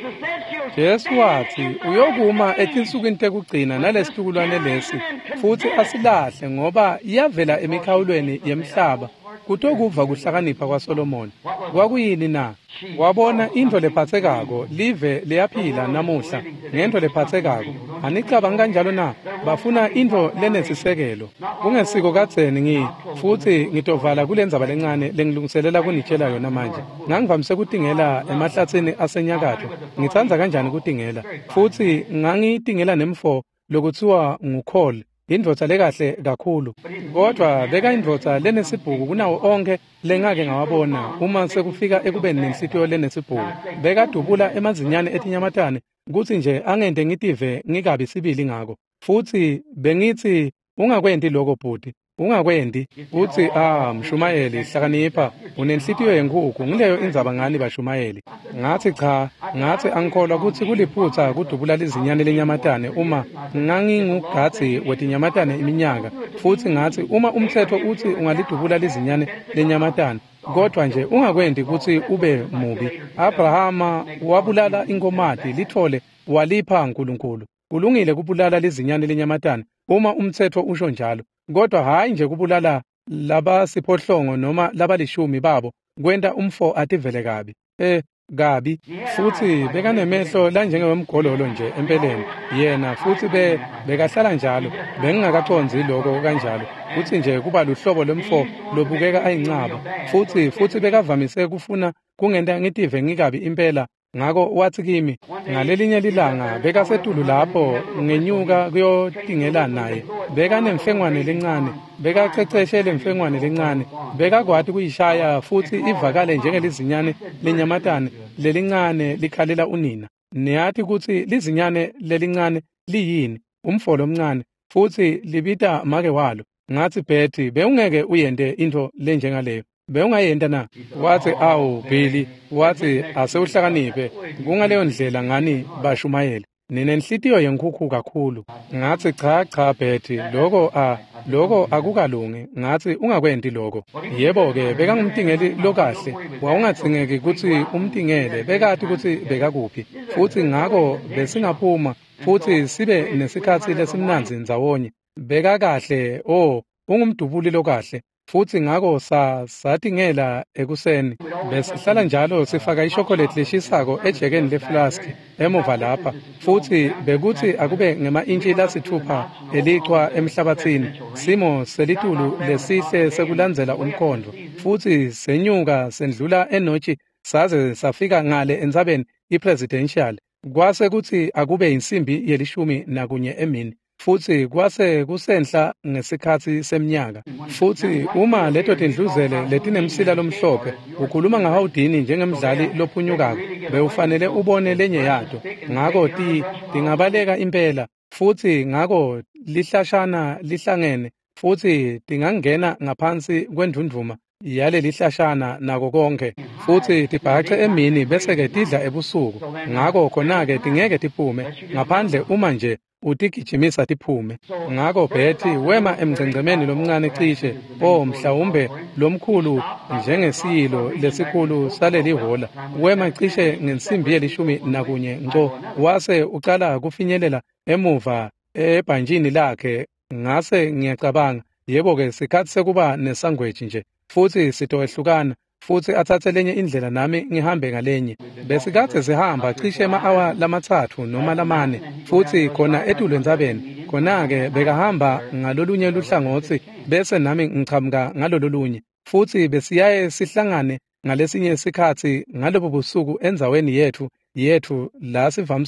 Jesu wathi uyokuma etinsukwini tekugcina nalesitukulwane lesi futhi asilahle ngoba iyavela emikhawulweni yemhlaba kutokuva kuhlakanipha kwaSolomoni kwakuyini na wabona into lephathekako live liyaphila namuhla ngento lephathekako anicabanga kanjalo na bafuna into lenesisekelo kungesiko katseni ngi futhi ngitovala kulendzaba lencane lengilungiselela kunitshela yona manje ngangivamise kutingela emahlathini asenyakatho ngithandza kanjani kutingela futhi ngangitingela nemfo lokuthiwa ngukholi indvodza lekahle kakhulu kodwa beka indvodza lenesibhuku kunawo onke lengake ngawabona uma sekufika ekubeni nenhlitiyo lenesibhuku bekadubula emazinyane etinyamatane kuthi nje angente ngitive ngikabi sibili ngako futhi bengithi ungakwendi lokho bhuti ungakwendi uthi ah Mshumayeli hlakanipha unenhlitiyo yenkukhu ngileyo indzaba ngani bashumayeli ngathi cha ngathi angikholwa ukuthi kuliphutha kudubula lizinyane lenyamatane uma ngangingugatsi wetinyamatane iminyaka futhi ngathi uma umthetho uthi ungalidubula lizinyane lenyamatane kodwa nje ungakwendi ukuthi ube mubi Abrahama wabulala inkomati lithole walipha uNkulunkulu kulungile kubulala lizinyane lenyamatane uma umthetho usho njalo kodwa hayi nje kubulala laba siphohlongo noma laba lishumi babo kwenta umfo ativele kabi eh kabi futhi bekanemehlo la njengewemgololo nje empeleni yena futhi be bekahlala njalo bengingakathonzi lokho kanjalo futhi nje kuba luhlobo lomfo lobukeka ayincaba futhi futhi bekavamise kufuna kungenta ngitive ngikabi impela ngako wathi kimi ngalelinye lilanga bekasetulu lapho ngenyuka kuyotingela naye beka nemfengwane lencane beka ceceshele emfengwane lencane beka kwathi kuyishaya futhi ivakale njengelizinyane lenyamatane lelincane likhalela unina niyathi ukuthi lizinyane lelincane liyini umfolo omncane futhi libita make walo ngathi Betty beungeke uyende into lenjengaleyo beungayenda na wathi awu Billy wathi asewuhlakaniphe kungaleyo ndlela ngani bashumayeli ninenhlitiyo yenkukhu kakhulu ngathi cha cha Betty lokho a lokho akukalungi ngathi ungakwendi lokho yebo ke beka ngumtingeli lokahle wawungathingeki ukuthi umtingele bekathi ukuthi bekakuphi futhi ngako besingaphuma futhi sibe nesikhathi lesimnanzi ndzawonye beka kahle oh ungumdubuli lokahle futhi ngako sa satingela ekuseni besihlala njalo sifaka ichocolate leshisako ejekeni leflask emuva lapha futhi bekuthi akube ngema intshi lasithupha elichwa emhlabathini simo selitulu lesihle sekulandzela umkhondo futhi senyuka sendlula enotshi saze safika ngale endzabeni ipresidential kwase kuthi akube insimbi yelishumi nakunye emini futhi kwase kusenhla ngesikhathi seminyaka futhi uma leto tindluzele letinemsila lomhlophe ukhuluma ngahawudini njengemdlali lophunyukako bewufanele ubone lenye yato ngako ti tingabaleka impela futhi ngako lihlashana lihlangene futhi tingangena ngaphansi kwendundvuma yale lihlashana nako konke futhi tibhaxe emini bese ke tidla ebusuku ngako khona ke tingeke tiphume ngaphandle uma nje utigijimisa tiphume ngako Betty wema emgcengcemeni lomncane cishe oh mhlawumbe lomkhulu njengesilo lesikhulu saleli hola wema cishe ngensimbi yelishumi nakunye nco wase uqala kufinyelela emuva ebhanjini lakhe ngase ngiyacabanga yebo ke sikhathi sekuba nesangweji nje futhi sitowehlukana futhi athathe lenye indlela nami ngihambe ngalenye besikade sihamba cishe ama-hour lamathathu noma lamane futhi khona etulo endzabeni khona-ke bekahamba ngalolunye luhlangothi bese nami ngichamuka ngalololunye futhi besiyaye sihlangane ngalesinye isikhathi ngalobo busuku endzaweni yethu yethu la sivamsa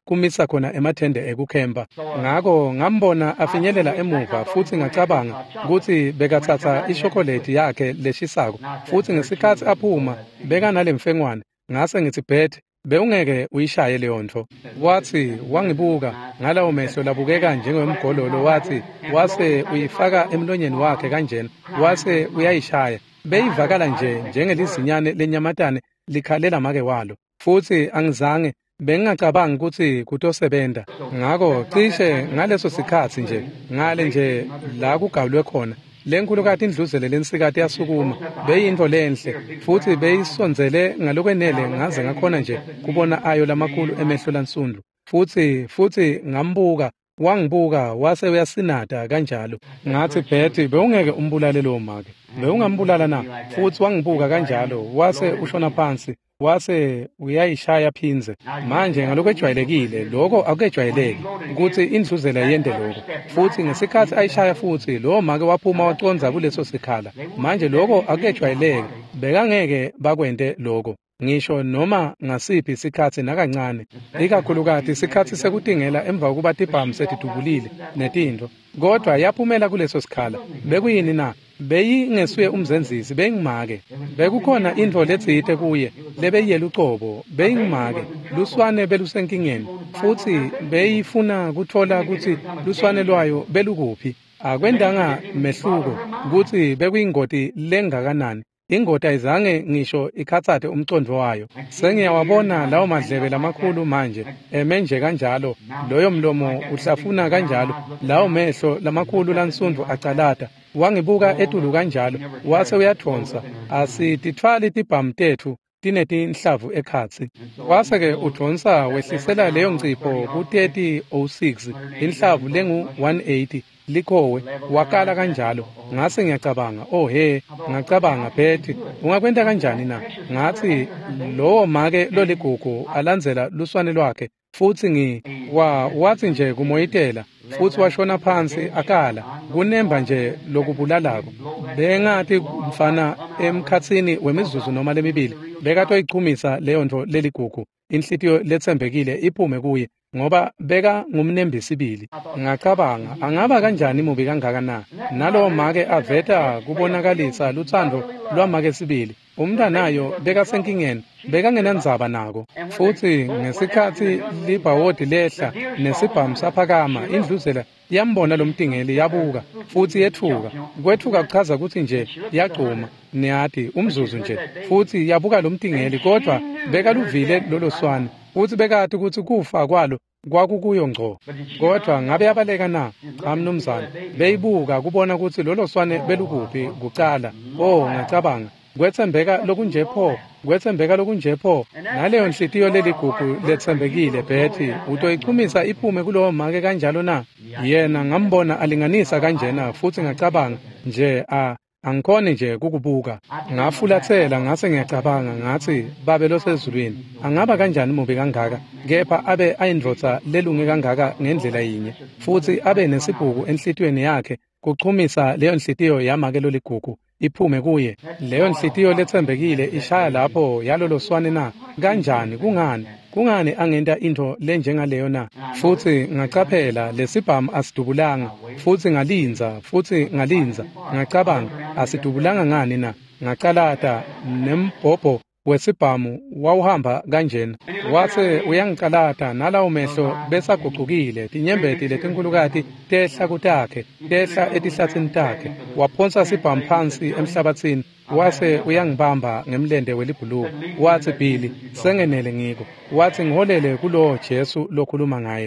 kumisa khona emathende ekukhempa. Ngakho ngambona afinyelela emuva futhi ngacabanga ukuthi bekathatha ishokoledi yakhe leshisako futhi ngesikhathi aphuma beka nalemfengwane. Ngase ngithi Beth, bewungeke uyishaye leyo nto. Wathi wangibuka ngalawo mehlo labukeka njengomgololo, wathi wase uyifaka emlonyeni wakhe kanjena wase uyayishaya. Beyivakala nje njengelizinyane lenyamatane likhalela make walo, futhi angizange bengingacabangi ukuthi kutosebenza. Ngakho cishe ngaleso sikhathi nje ngale nje la kugawulwe khona lenkulukathi indluzele lensikati yasukuma, beyinto lenhle futhi beyisonzele ngalokwenele ngaze ngakhona nje kubona ayo lamakhulu emehlo lansundlu. Futhi futhi ngambuka, wangibuka wase uyasinada kanjalo. Ngathi Betty, bewungeke umbulale lo make, bewungambulala na. Futhi wangibuka kanjalo wase ushona phansi wase uyayishaya phinze. Manje ngaloko ejwayelekile lokho akujwayeleki ukuthi indluzela yende lokho. Futhi ngesikhathi ayishaya futhi lo make waphuma waconza kuleso sikhala. Manje lokho akujwayeleki, bekangeke bakwende lokho ngisho noma ngasiphi isikhathi nakancane, ikakhulukazi isikhathi sekutingela emva kokuba tibhamu setidubulile netinto. Kodwa yaphumela kuleso sikhala. Bekuyini na? Beyingesuye umzenzisi, beyingimake. Bekukhona into letsite kuye lebeyiyela uqobo, beyingimake. Luswane belusenkingeni futhi beyifuna kuthola ukuthi luswane lwayo belukuphi. Akwendanga mehluko ukuthi bekuyingoti lengakanani. Ingoti ayizange ngisho ikhatsathe umcondo wayo. Sengiyawabona lawo madlebe lamakhulu manje emenje kanjalo, loyo mlomo uhlafuna kanjalo, lawo mehlo lamakhulu lansundvu acalata. Wangibuka etulu kanjalo wase uyathonsa, asitithwali tibhamu tethu tinetinhlavu ekhatsi. Wase ke uthonsa wehlisela leyo ncipho ku thirty oh six, inhlavu lengu one eighty likhowe, wakala kanjalo. Ngase ngiyacabanga, oh he, ngacabanga Betty, ungakwenda kanjani na? Ngathi lowo make loligugu alandzela luswane lwakhe futhi ngi wa wathi nje kumoyitela futhi washona phansi akala kunemba nje lokubulalako. Bengathi mfana emkhatsini wemizuzu noma lemibili bekathi oyichumisa leyo nto leligugu, inhlitiyo lethembekile iphume kuye ngoba beka ngumnembisibili. Ngacabanga angaba kanjani mubi kangaka na? Nalowo make aveta kubonakalisa luthando lwamake sibili. Umntanayo beka senkingeni, beka ngenandzaba nako. Futhi ngesikhathi libhawodi lehla nesibhamu saphakama, indluzela yambona lomtingeli yabuka futhi yethuka. Kwethuka kuchaza ukuthi nje yagcuma niyati umzuzu nje futhi yabuka lomtingeli, kodwa beka luvile lolo swane futhi bekathi ukuthi kufa kwalo kwakukuyo ngco. Kodwa ngabe yabaleka na? Cha mnumzane, beyibuka kubona ukuthi lolo swane belukuphi kucala. Oh ngacabanga, kwethembeka lokunje pho, kwethembeka lokunje pho. Naleyo nhlitiyo leligugu lethembekile Betty, utoyichumisa iphume kulowo make kanjalo na? Yena ngambona alinganisa kanjena futhi ngacabanga nje a angikhona nje kukubuka. Ngafulathela ngase ngiyacabanga ngathi babe losezulwini angaba kanjani mubi kangaka, kepha abe ayindvodza lelunge kangaka ngendlela yinye futhi abe nesibhuku enhlitiyweni yakhe kuchumisa leyo nhlitiyo yamake loligugu iphume kuye. Leyo nhlitiyo lethembekile ishaya lapho yalolo swane na? Kanjani? Kungani? Kungani angenta into lenjengaleyo na? Futhi ngacaphela lesibhamu asidubulanga futhi ngalinza futhi ngalinza ngacabanga asidubulanga ngani na? Ngacalata nembhobho wesibhamu wawuhamba kanjena. Wase uyangicalata nalawo mehlo besaguqukile, tinyembeti letinkulukathi tehla kutakhe, tehla etihlathini takhe. Waphonsa sibhamu phansi emhlabathini wase uyangibamba ngemlende welibhuluku. Wathi Billy, sengenele ngiko. Wathi ngiholele kulo Jesu lokhuluma ngaye.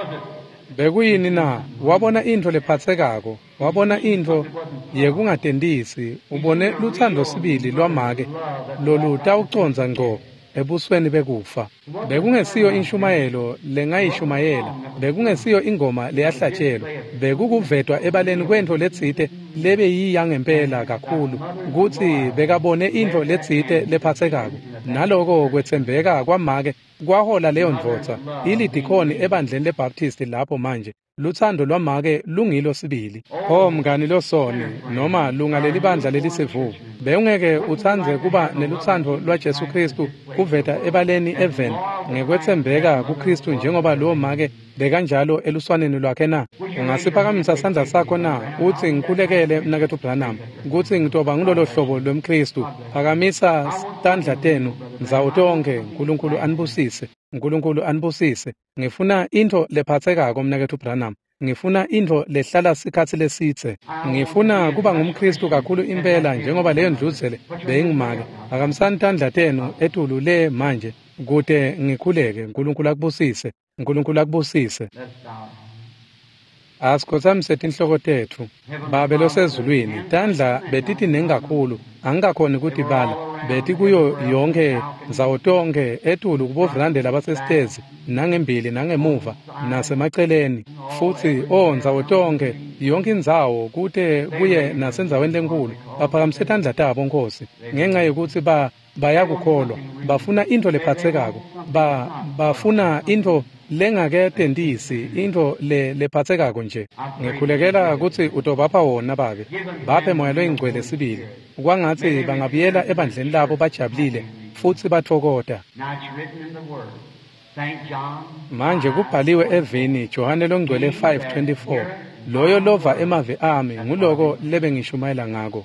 Bekuyini na? Wabona into lephathekako, wabona into yekungatendisi, ubone luthando sibili lwamake lolu tawuconza ngco ebusweni bekufa. Bekungesiyo inshumayelo lengayishumayela, bekungesiyo ingoma leyahlatshelwa, bekukuvetwa ebaleni kwento letsite lebe yiyangempela kakhulu ukuthi bekabone into letsite lephathekako naloko kwethembeka kwamake kwahola leyo ndvodza ilidikhoni ebandleni leBaptist lapho manje luthando lwamake lungilo sibili. Oh mngani losoni noma lunga lelibandla lelisivuvu bewungeke uthandze kuba neluthando lwaJesu Kristu kuveta ebaleni even ngekwethembeka kuKristu njengoba lo make bekanjalo eluswaneni lwakhe na. Ungasiphakamisa sandla sakho na uthi ngikhulekele mnakethu Branham ukuthi ngitoba ngilolo hlobo lomKristu. Phakamisa sandla tenu zawutonke. uNkulunkulu anibusise. uNkulunkulu anibusise. Ngifuna into lephathekako mnakethu Branham. Ngifuna into lehlala sikhathi lesithe. Ngifuna kuba ngumKristu kakhulu impela njengoba leyo ndluzele beyingimake. Akamsani tandla tenu etulu le manje kude ngikhuleke. uNkulunkulu akubusise. uNkulunkulu akubusise. Asikhozamise tinhloko tethu. Babe losezulwini tandla betithi nengakhulu angakhona ukuthi bala bethi kuyo yonke zawutonke etulu kubovrandela basestezi nangembili nangemuva nasemaceleni futhi onzawutonke yonke indzawo kude kuye nasenzaweni lenkulu baphakamise tandla tabo Nkosi ngenxa yokuthi ba bayakukholwa bafuna into lephathekako ba bafuna into lengaketendisi into le lephathekako nje. Ngikhulekela ukuthi utobapha wona babe baphe moya loyingcwele sibili kwangathi bangabuyela ebandleni labo bajabulile futhi bathokoda. Manje kubhaliwe evini Johane longcwele five twenty-four loyo lova emavi ami nguloko lebe ngishumayela ngako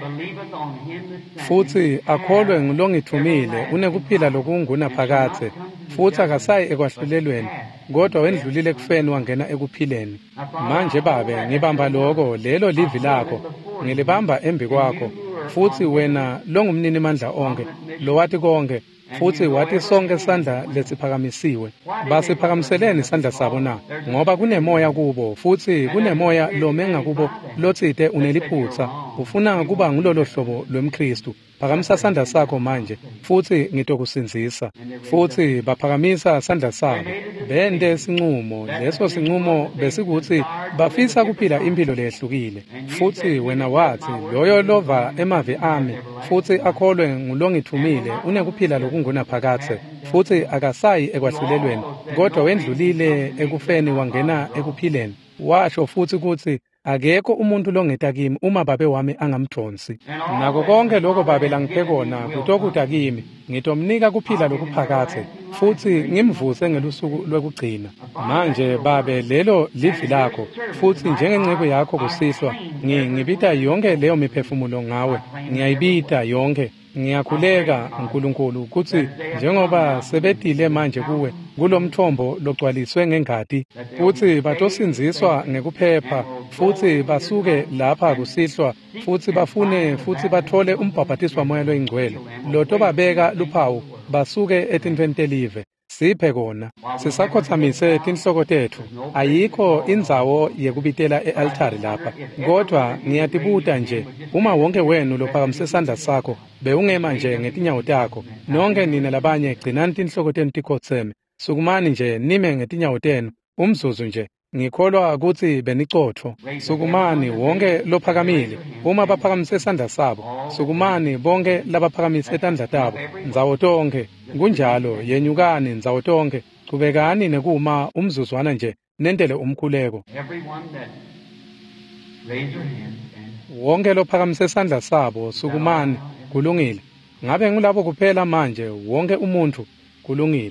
futhi akholwe ngilongithumile unekuphila lokunguna phakathe futhi akasayi ekwahlulelweni kodwa wendlulile kufeni wangena ekuphileni. Manje babe ngibamba lokho lelo livi lakho ngilibamba embi kwakho futhi wena longumnini mandla onke lo wathi konke futhi wathi sonke sandla lesiphakamisiwe basiphakamiseleni isandla sabo na ngoba kunemoya kubo futhi kunemoya lomenga kubo lotsite uneliphutsa ufuna kuba ngulolo hlobo lwemKristu. Phakamisa sandla sakho manje futhi ngitokusinzisa futhi baphakamisa sandla sabo bende sinqumo leso sinqumo besikuthi bafisa kuphila impilo lehlukile futhi wena wathi loyo lova emavi ami futhi akholwe ngulongithumile unekuphila lokunguna phakathe futhi akasayi ekwahlulelweni kodwa wendlulile ekufeni wangena ekuphileni. Washo futhi ukuthi akekho umuntu longeta kimi uma babe wami angamdonsi. Nako konke lokho babe langiphe kona kutokuta kimi ngitomnika kuphila lokuphakathe futhi ngimvuse ngelusuku lwekugcina. Manje babe lelo livi lakho futhi njengenceku yakho kusihlwa ngibita yonke leyo miphefumulo ngawe ngiyayibita yonke. Ngiyakhuleka uNkulunkulu ukuthi njengoba sebedile manje kuwe kulomthombo logcwaliswe ngengadi futhi batosinziswa ngekuphepha futhi basuke lapha kusihlwa futhi bafune futhi bathole umbhabhatiswa moya loyingcwele lotobabeka luphawu basuke etintweni telive. Siphe kona sisakhothamise tinhloko tethu ayikho indzawo yekubitela e-altari lapha kodwa ngiyatibuta nje uma wonke wenu lophakamise isandla sakho bewungema nje ngetinyawo takho nonke nina labanye gcinani tinhloko tenu tikhotheme sukumani nje nime ngetinyawo tenu umzuzu nje ngikholwa ukuthi benicotho. Sukumani wonke lophakamile uma baphakamise isandla sabo sukumani bonke labaphakamise etandla tabo ndzawo tonke kunjalo yenyukani ndzawo tonke qhubekani nekuma umzuzwana nje nendele umkhuleko. Wonke lophakamise isandla sabo sukumani kulungile ngabe ngulabo kuphela manje wonke umuntu kulungile.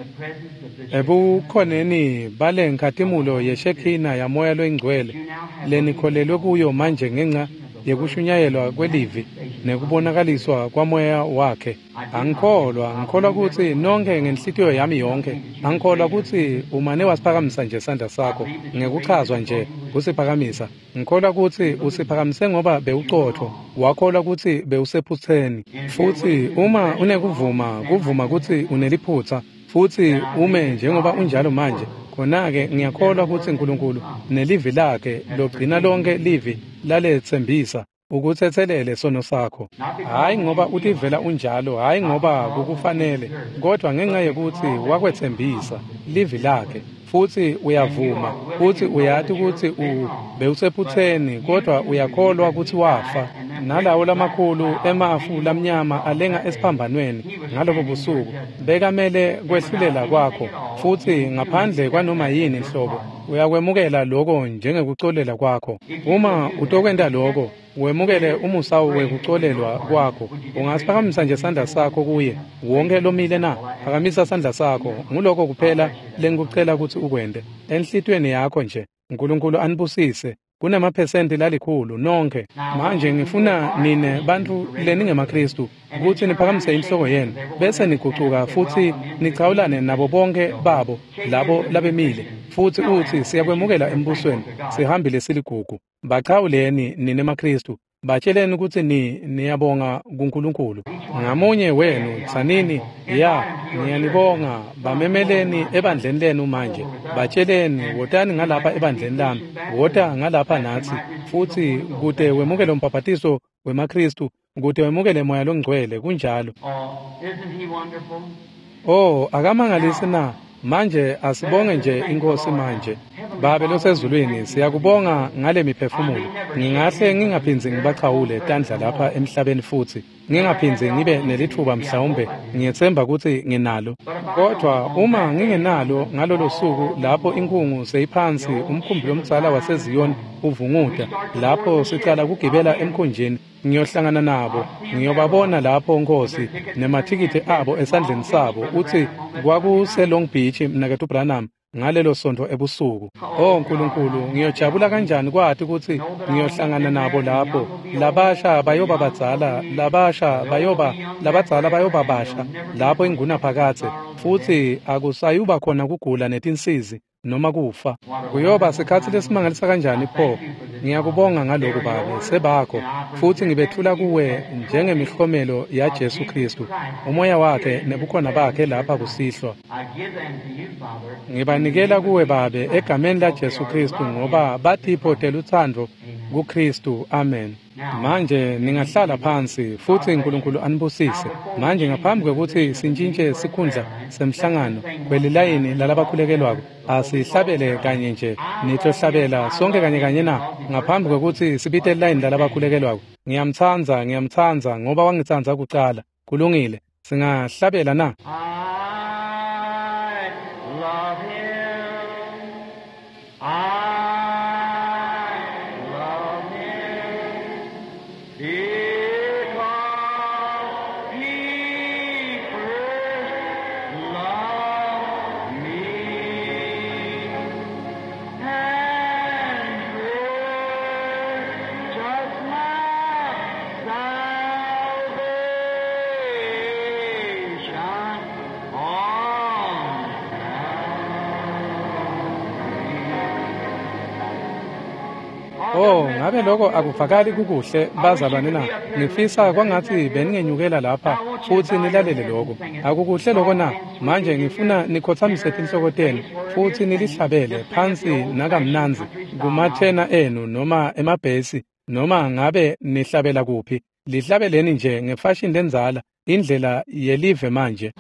Ebukhoneni bale nkathimulo yeshekina yamoya loyingcwele lenikholelwe kuyo manje ngenxa yekushunyayelwa kwelivi nekubonakaliswa kwamoya wakhe. Angikholwa ngikholwa ukuthi nonke ngenhlitiyo yami yonke angikholwa ukuthi umane wasiphakamisa nje isandla sakho ngekuchazwa nje usiphakamisa. Ngikholwa ukuthi usiphakamise ngoba bewucotho wakholwa ukuthi bewusephutheni futhi uma unekuvuma kuvuma ukuthi uneliphutha futhi ume njengoba unjalo manje khona-ke ngiyakholwa ukuthi uNkulunkulu nelivi lakhe logcina lonke livi lalethembisa ukuthethelele sono sakho hayi ngoba utivela unjalo hayi ngoba kukufanele kodwa ngenxa yokuthi wakwethembisa livi lakhe futhi uyavuma futhi uyathi ukuthi ubewusephutheni kodwa uyakholwa ukuthi wafa nalawo lamakhulu emafu lamnyama alenga esiphambanweni ngalobo busuku bekamele kwehlulela kwakho futhi ngaphandle kwanoma yini inhlobo uyakwemukela lokho njengekucolela kwakho. Uma utokwenda lokho wemukele umusa wekucolelwa kwakho ungasiphakamisa nje isandla sakho kuye wonke lomile na phakamisa isandla sakho nguloko kuphela lengikucela ukuthi ukwende enhlitweni yakho nje. uNkulunkulu anibusise kunamaphesenti lalikhulu nonke. Manje ngifuna nine bantu leningemaKristu ukuthi niphakamise inhloko yenu bese nigucuka futhi nichawulane nabo bonke babo labo labemile futhi uthi siyakwemukela embusweni sihambile siligugu. Bachawuleni nine emaKristu batsheleni ukuthi ni niyabonga kuNkulunkulu. Ngamunye wenu tsanini ya niyanibonga bamemeleni ebandleni lenu manje batsheleni wotani ngalapha ebandleni lami wota ngalapha nathi futhi kude wemukele umbhaphathiso wemaKristu kude wemukele moya longcwele kunjalo. Oh akamangalisi na manje asibonge nje inkosi manje. Babe losezulwini siyakubonga ngale miphefumulo. Ngingahle ngingaphinzi ngibachawule tandla lapha emhlabeni futhi ngingaphinzi ngibe nelithuba mhlawumbe ngiyethemba ukuthi nginalo. Kodwa uma ngingenalo ngalolo suku lapho inkungu seyiphansi umkhumbi omtsala waseZiyoni uvunguda lapho sicala kugibela emkhunjini ngiyohlangana nabo ngiyobabona lapho Nkosi nemathikiti abo esandleni sabo uthi kwakuse Long Beach mnakethu Branham ngalelo sonto ebusuku. Oh Nkulunkulu ngiyojabula kanjani kwathi ukuthi ngiyohlangana nabo lapho labasha bayoba badzala labasha bayoba labadzala bayoba basha lapho inguna phakathe futhi akusayuba khona kugula netinsizi noma kufa. Kuyoba sikhathi lesimangalisa kanjani pho. Ngiyakubonga ngalokho Baba sebakho futhi ngibethula kuwe njengemihlomelo ya Jesu Kristu umoya wakhe nebukhona bakhe lapha kusihlwa. Ngibanikela kuwe Babe egameni la Jesu Kristu ngoba bathi iphothela uthando kuKristu. Amen. Manje ningahlala phansi futhi uNkulunkulu anibusise. Manje ngaphambi kokuthi sintshintshe sikhundla semhlangano kwelilayini lalabakhulekelwako asihlabele kanye nje nithohlabela sonke kanye kanye na ngaphambi kokuthi sibite elayini lalabakhulekelwako. Ngiyamthanza ngiyamthanza ngoba wangithanza kuqala. Kulungile singahlabela na. Oh ngabe lokho akuvakali kukuhle bazalwane na ngifisa kwangathi beningenyukela lapha futhi nilalele lokho akukuhle lokho na. Manje ngifuna nikhothamise inhloko tenu futhi nilihlabele phansi nakamnanzi kumathena enu noma emabhesi noma ngabe nihlabela kuphi lihlabeleni nje ngefashion lenzala indlela yelive manje.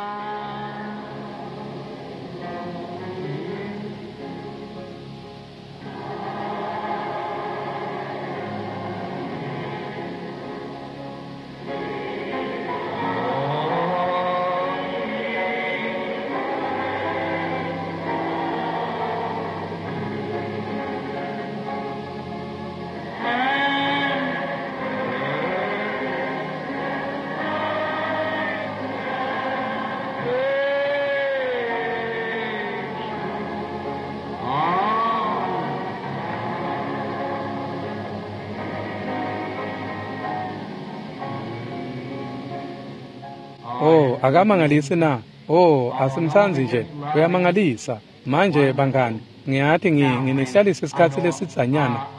Oh akamangalisi na. Oh asimthanzi nje uyamangalisa. Manje bangani ngiyathi nginihlalisa isikhathi lesitsanyana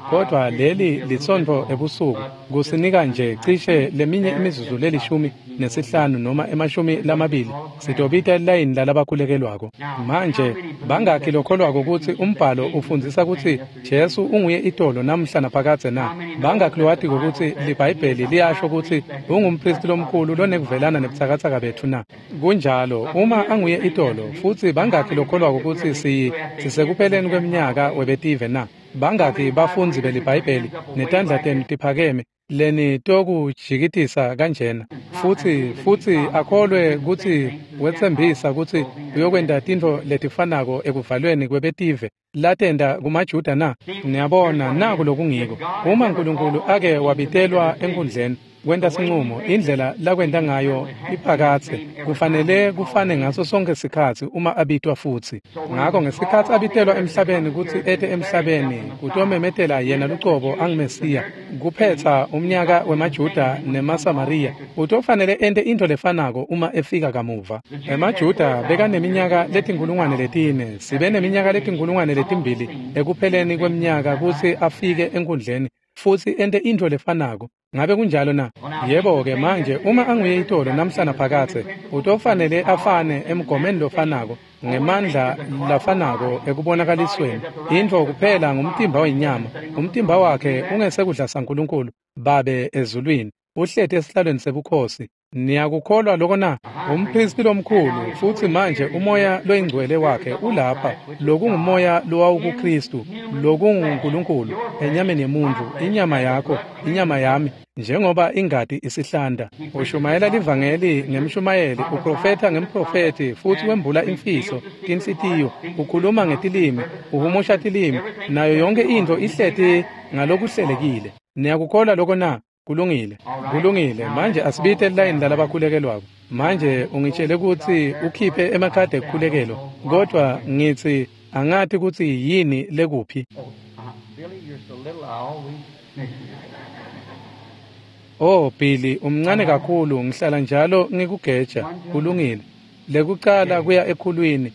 kodwa leli litsontho ebusuku kusinika nje cishe leminye imizuzu lelishumi nesihlanu noma emashumi lamabili sidobita elayini lalabakhulekelwako. Manje bangakhi lokholwako ukuthi umbhalo ufundzisa ukuthi Jesu unguye itolo namhla naphakade na? Bangakhi lowati ukuthi liBhayibheli liyasho ukuthi ungumpristi lomkhulu lonekuvelana nebuthakathaka bethu na? Kunjalo uma anguye itolo futhi bangakhi lokholwako ukuthi si sisekupheleni kweminyaka webetive na? Bangakhi bafundzi beliBhayibheli netandla tenu tiphakeme leni tokujikitisa kanjena futhi futhi akholwe ukuthi wetsembisa ukuthi uyokwenda tintfo letifanako ekuvalweni kwebetive latenda kumaJuda na? Niyabona naku lokungiko uma uNkulunkulu ake wabitelwa enkundleni kwenta sinqumo indlela lakwenda ngayo iphakathe kufanele kufane ngaso sonke isikhathi uma abitwa futhi. Ngakho ngesikhathi abitelwa emhlabeni ukuthi ete emhlabeni kutomemetela yena lucobo angimesiya kuphetha umnyaka wemaJuda nemaSamariya utofanele ente into lefanako uma efika kamuva. EmaJuda bekaneminyaka letinkulungwane letine sibe neminyaka letinkulungwane letimbili ekupheleni kweminyaka ukuthi afike enkundleni futhi ente into lefanako. Ngabe kunjalo na? Yebo ke manje uma anguye itolo namhla naphakade utofanele afane emgomeni lofanako ngemandla lafanako ekubonakalisweni into kuphela ngumtimba wenyama umtimba wakhe ungesekudla saNkulunkulu babe ezulwini uhlete esihlalweni sebukhosi. Niyakukholwa lokho na? Umpristi lomkhulu futhi manje umoya loyingcwele wakhe ulapha lokungumoya lowawukuKristu lokunguNkulunkulu enyameni yemuntu inyama yakho inyama yami njengoba ingadi isihlanda. Ushumayela livangeli ngemshumayeli uprofeta ngemprofeti futhi wembula imfihlo tinhlitiyo ukhuluma ngetilimi uhumusha tilimi nayo yonke into ihlete ngalokuhlelekile. Niyakukholwa lokho na? Kulungile kulungile manje asibite elayini lalabakhulekelwako. Manje ungitshele ukuthi ukhiphe emakhadi ekukhulekelo kodwa ngithi angathi ukuthi yini lekuphi. Oh Billy umncane kakhulu ngihlala njalo ngikugeja. Kulungile lekucala kuya ekhulwini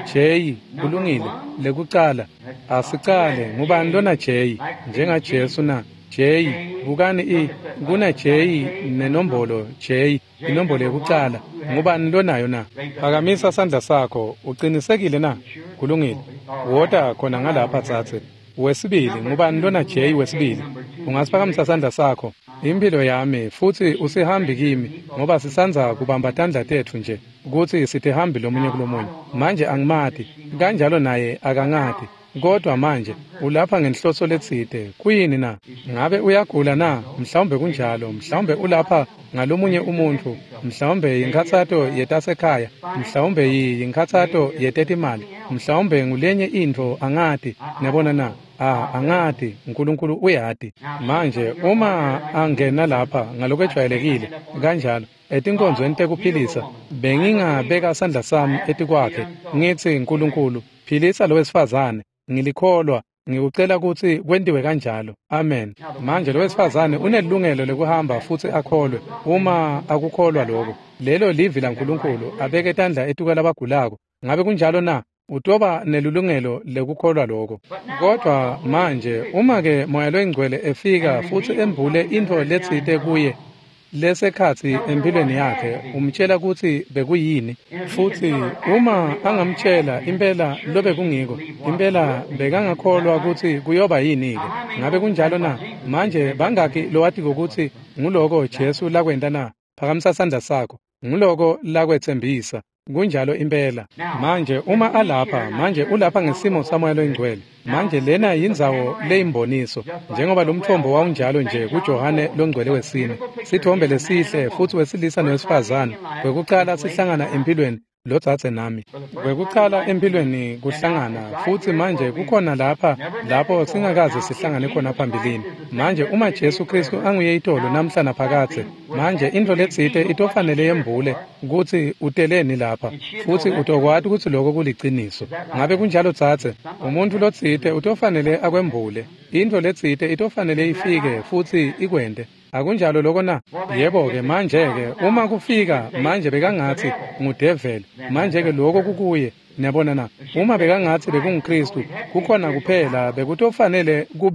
J. Kulungile lekucala asicale ngubani lona J njenga Jesu na? J bukani i kuna J nenombolo J inombolo yokucala ngubani lonayo na? Phakamisa sandla sakho uqinisekile na? Kulungile wota khona ngalapha tsatse. Wesibili ngubani lona J wesibili? Ungasiphakamisa sandla sakho. Impilo yami futhi usihambi kimi ngoba sisanza kubamba tandla tethu nje ukuthi sithehambi lomunye kulomunye. Manje angimati kanjalo naye akangati kodwa manje ulapha ngenhloso letsite kuyini na? Ngabe uyagula na? Mhlawumbe kunjalo mhlawumbe ulapha ngalomunye umuntu mhlawumbe inkathato yetasekhaya mhlawumbe yinkathato yetetimali mhlawumbe ngulenye into angati niyabona na? Ah angati uNkulunkulu uyati. Manje uma angena lapha ngalokwejwayelekile kanjalo etinkonzweni tekuphilisa bengingabeka sandla sami etikwakhe ngithi uNkulunkulu philisa lo wesifazane ngilikholwa ngikucela ukuthi kwendiwe kanjalo. Amen. Manje lo wesifazane unelungelo lokuhamba futhi akholwe uma akukholwa lokho lelo livi laNkulunkulu abeke tandla etuka labagulako. Ngabe kunjalo na? Utoba nelulungelo lekukholwa lokho. Kodwa manje uma ke moya loyingcwele efika futhi embule into letsite kuye lesekhathi empilweni yakhe umtshela ukuthi bekuyini futhi uma angamtshela impela lobe kungiko impela bekangakholwa ukuthi kuyoba yini ke. Ngabe kunjalo na? Manje bangaki lowati ukuthi nguloko Jesu lakwenda na? Phakamisa sandla sakho. Nguloko lakwethembisa kunjalo impela. Manje uma alapha manje ulapha ngesimo samoya loyingcwele. Manje lena yindzawo leyimboniso njengoba lo mthombo wawunjalo nje kuJohane longcwele wesine sithombe lesihle futhi wesilisa nowesifazane kwekucala sihlangana empilweni lodzadze nami kwekucala empilweni kuhlangana futhi manje kukhona lapha lapho singakaze sihlangane khona phambilini. Manje uma Jesu Kristu anguye itolo namhla naphakade manje into letsite itofanele yembule ukuthi uteleni lapha futhi utokwati ukuthi lokho kuliciniso. Ngabe kunjalo dzadze umuntu lotsite utofanele akwembule into letsite itofanele ifike futhi ikwende. Akunjalo lokho na? Yebo ke manje ke uma kufika manje bekangathi ngudevil manje ke lokho kukuye. Niyabona na? Uma bekangathi bekunguKristu kukhona kuphela bekutofanele kube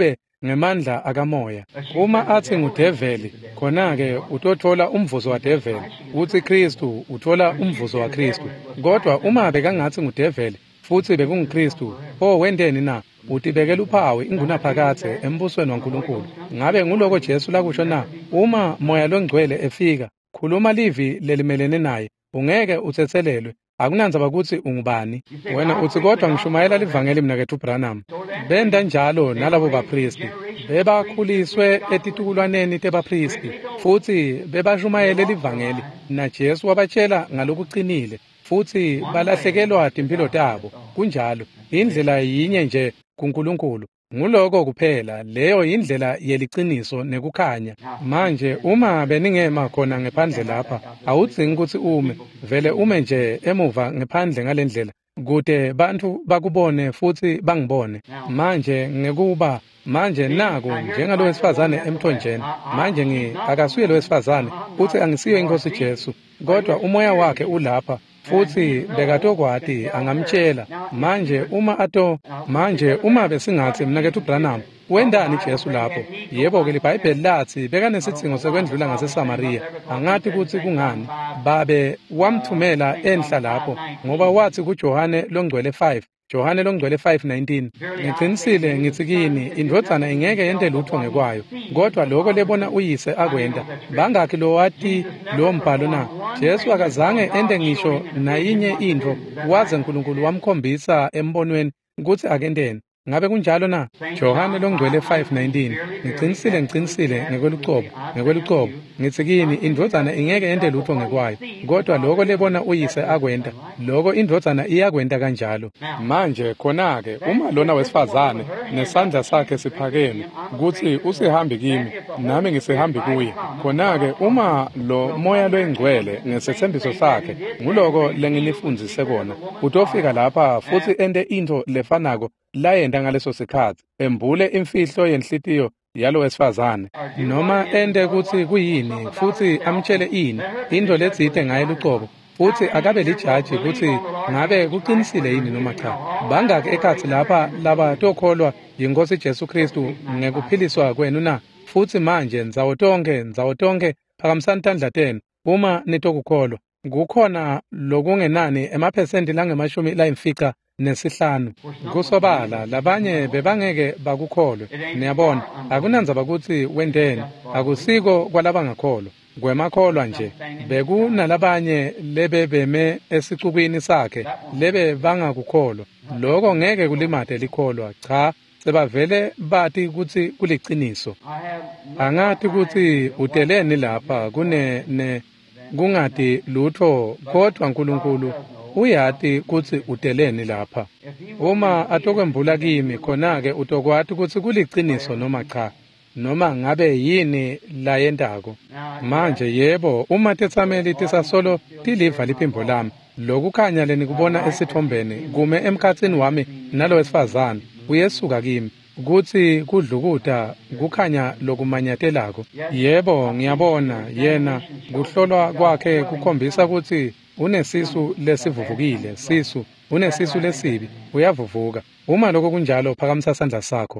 ngemandla akamoya. Uma athi ngudeveli, khona-ke utothola umvuzo wadeveli, uthi Kristu uthola umvuzo waKristu. Kodwa uma bekangathi ngudeveli futhi bekunguKristu, pho wendeni na? Utibekela uphawu ingunaphakade embusweni waNkulunkulu. Ngabe nguloko Jesu lakusho na? Uma moya longcwele efika, khuluma livi lelimelene naye, ungeke uthethelelwe. Akunanzaba ukuthi ungubani. Wena uthi kodwa ngishumayela livangeli mina kethu Branham. Benda njalo nalabo bapristi. Bebakhuliswe etitukulwaneni tebapristi futhi bebashumayele livangeli. Na Jesu wabatshela ngalokuqinile futhi balahlekelwa impilo tabo. Kunjalo, indlela yinye nje kuNkulunkulu. Nguloko kuphela, leyo indlela yeliqiniso nekukhanya. Manje uma beningema khona ngephandle lapha, awudzingi ukuthi ume, vele ume nje emuva ngephandle ngalendlela, kude bantu bakubone futhi bangibone. Manje ngekuba manje naku njengalo wesifazane emthonjeni, manje ngi akasuye lo wesifazane uthi angisiyo iNkosi Jesu, kodwa umoya wakhe ulapha futhi bekatokwati angamtshela. Manje uma ato manje uma besingathi mina kethu Branham wendani Jesu lapho, yebo ke liBhayibheli lathi bekanesidingo sekwendlula ngaseSamariya. Angathi ukuthi kungani babe wamthumela enhla lapho, ngoba wathi kuJohane longcwele five Johane longcwele five nineteen, ngiqinisile ngithi kini indodana ingeke yente lutho ngekwayo, kodwa lokho lebona uyise akwenda. Bangakhi lo wathi lo mbhalo na? Jesu akazange ende ngisho nayinye into, waze uNkulunkulu wamkhombisa embonweni ukuthi akendeni. Ngabe kunjalo na? Johane longcwele five nineteen, ngiqinisile ngiqinisile ngekwelucobo ngekwelucobo ngithi kini indodana ingeke yente lutho ngekwayo, kodwa lokho lebona uyise akwenda, lokho indodana iyakwenda kanjalo. Manje khona-ke uma lona wesifazane nesandla sakhe siphakeme ukuthi usihambi kimi nami ngisihambi kuye, khona-ke uma lo moya lwengcwele ngesethembiso sakhe nguloko lenginifundzise kona, utofika lapha futhi ende into lefanako layenda ngaleso sikhathi, embule imfihlo yenhlitiyo yalo wesifazane, noma ende ukuthi kuyini futhi amtshele ini into letsite ngaye lucobo, futhi akabe lijaji ukuthi ngabe kuqinisile yini noma cha. Bangaki ekhathi lapha laba tokholwa yiNkosi Jesu Kristu ngekuphiliswa kwenu na? Futhi manje nzawo tonke nzawo tonke phakamisani tandla tenu uma nitokukholwa. Kukhona lokungenani emaphesenti langemashumi layimfica nesihlanu kusobala, labanye bebangeke bakukholwe. Niyabona, akunanzaba ukuthi wendeni, akusiko kwalabangakholwa, kwemakholwa nje. Bekunalabanye lebe beme esicubwini sakhe lebe bangakukholwa. Lokho ngeke kulimate likholwa, cha, sebavele bathi ukuthi kuliqiniso. Angathi ukuthi uteleni lapha kune ne kungati lutho, kodwa uNkulunkulu uyati ukuthi uteleni lapha. Uma atokwembula kimi khona-ke utokwathi ukuthi kuliqiniso noma cha, noma ngabe yini la yendako. Manje yebo, uma tetsameli tisasolo tiliva liphimbo lami, lokukhanya lenikubona esithombeni kume emkhatsini wami nalo wesifazane uyesuka kimi, kuthi kudlukuta kukhanya lokumanyatelako. Yebo, ngiyabona yena kuhlolwa kwakhe kukhombisa ukuthi unesisu lesivuvukile, sisu unesisu lesibi, uyavuvuka. Uma lokho kunjalo phakamisa isandla sakho.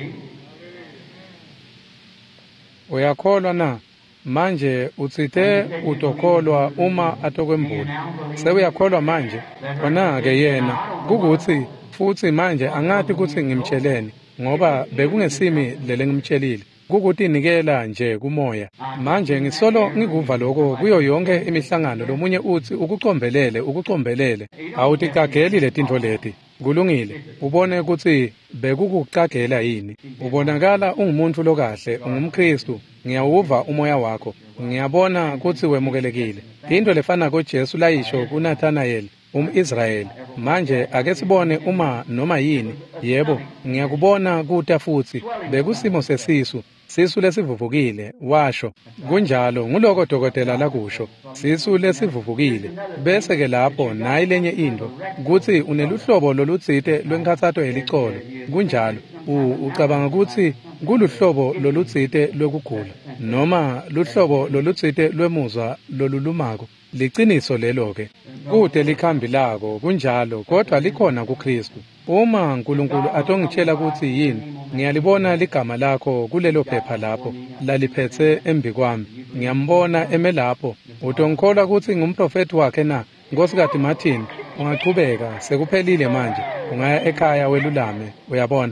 Uyakholwa na? Manje utsite utokholwa uma atokwembula. Sewuyakholwa manje? Khona-ke yena kukuthi futhi manje angathi ukuthi ngimtsheleni, ngoba bekungesimi lele ngimtshelile, kukuthi nikela nje kumoya. Manje ngisolo ngikuva lokho kuyo yonke imihlangano, lomunye uthi ukucombelele ukucombelele. Awuticageli letinto leti. Kulungile, ubone ukuthi bekukucagela yini. Ubonakala ungumuntu lokahle, ungumKristu, ngiyawuva umoya wakho, ngiyabona ukuthi wemukelekile. Into lefana koJesu layisho kuNathanael um-Israyeli. Manje ake sibone uma noma yini. Yebo, ngiyakubona kuta futhi bekusimo sesisu, sisu lesivuvukile, washo. Kunjalo nguloko dokotela lakusho, sisu lesivuvukile. Bese ke lapho nayi lenye into kuthi uneluhlobo lolutsite lwenkathato elicolo. Kunjalo ucabanga ukuthi kuluhlobo lolutsite lwekugula noma luhlobo lolutsite lwemuzwa lolulumako. Liqiniso lelo ke. kude likhambi lako kunjalo kodwa likhona kuKristu. Uma uNkulunkulu atongitshela ukuthi yini, ngiyalibona ligama lakho kulelo phepha lapho laliphethe embi kwami. Ngiyambona eme lapho. Utongikholwa ukuthi ngumprofeti wakhe na? Nkosikazi Martin, ungaqhubeka, sekuphelile manje. Ungaya ekhaya welulame, uyabona.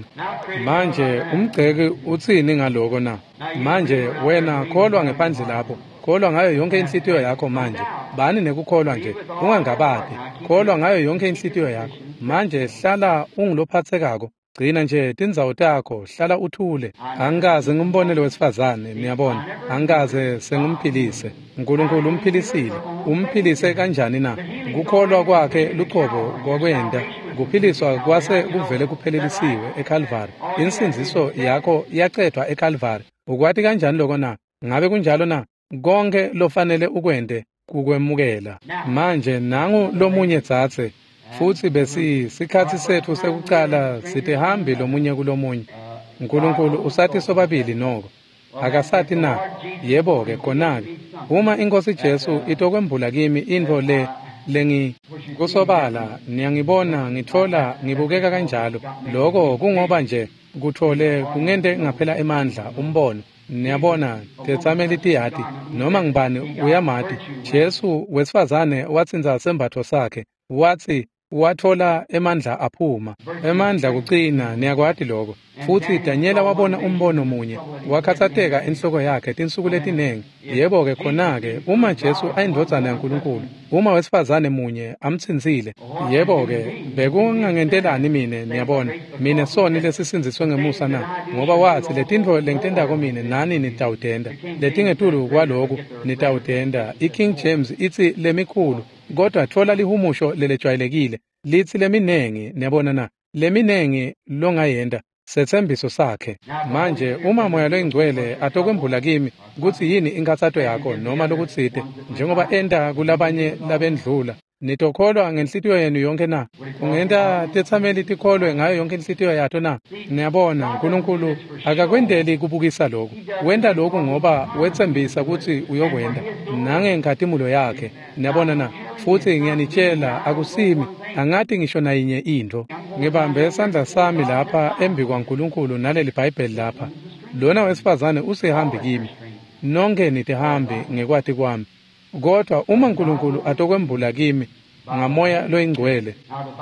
Manje umgceki uthini ngaloko na? Manje wena kholwa ngephandle lapho. Kholwa ngayo yonke inhlitiyo yakho manje. Bani nekukholwa nje, ungangabadi. Kholwa ngayo yonke inhlitiyo yakho. Manje hlala ungilophathekako. Gcina nje tindzawo takho, hlala uthule. Angikaze ngimbonele wesifazane, niyabona. Angikaze sengimphilise. uNkulunkulu umphilisile. Umphilise kanjani na? Ukukholwa kwakhe luqobo kwakwenda. Kuphiliswa kwase kuvele kuphelelisiwe eCalvary. Insinziso yakho iyaqedwa eCalvary. Ukwathi kanjani lokho na? Ngabe kunjalo na? Konke lofanele ukwende kukwemukela. Manje nangu lomunye dzathe. Futhi besi sikhathi sethu sekucala sithi hambi lomunye kulomunye. uNkulunkulu usathi sobabili noko. Akasathi na? Yebo ke khona-ke. Uma iNkosi Jesu itokwembula kimi into le lengi kusobala niyangibona ngithola ngibukeka kanjalo. Lokho kungoba nje kuthole kungente ngaphela emandla umbono. Niyabona tetsameli tiyati noma ngibani uyamati. Jesu wesifazane watsinza sembatho sakhe wathi wathola emandla aphuma. Emandla kucina niyakwati lokho. Futhi Daniela wabona umbono munye wakhathateka enhloko yakhe tinsuku letinengi. Yebo ke khona-ke uma Jesu ayindodana yaNkulunkulu, uma wesifazane munye amtsinzile, yebo ke bekungangentelani mine niyabona. Mine soni lesisinziswe ngemusa na, ngoba wathi letintfo lengitendako mine nani nitawutenda, letingetulu kwaloku nitawutenda. iKing James ithi lemikhulu kodwa thola lihumusho lelejwayelekile lithi leminengi. Niyabona na, leminengi longayenda sethembiso sakhe. Manje uma moya loyingcwele atokwembula kimi ukuthi yini inkathato yakho noma lokutsite njengoba enda kulabanye labendlula, nitokholwa ngenhlitiyo yenu yonke na? Ungenta tetsameli tikholwe ngayo yonke inhlitiyo yato na? Niyabona uNkulunkulu akakwendeli kubukisa lokhu. Wenda lokhu ngoba wetsembisa ukuthi uyokwenda nangenkathimulo yakhe. Niyabona na? Futhi ngiyanitshela akusimi angathi ngisho nayinye into. Ngibambe esandla sami lapha embi kwaNkulunkulu naleli Bhayibheli lapha. Lona wesifazane usehambi kimi. Nonke nithi hambi ngekwati kwami. Kodwa uma uNkulunkulu atokwembula kimi ngamoya loyingcwele.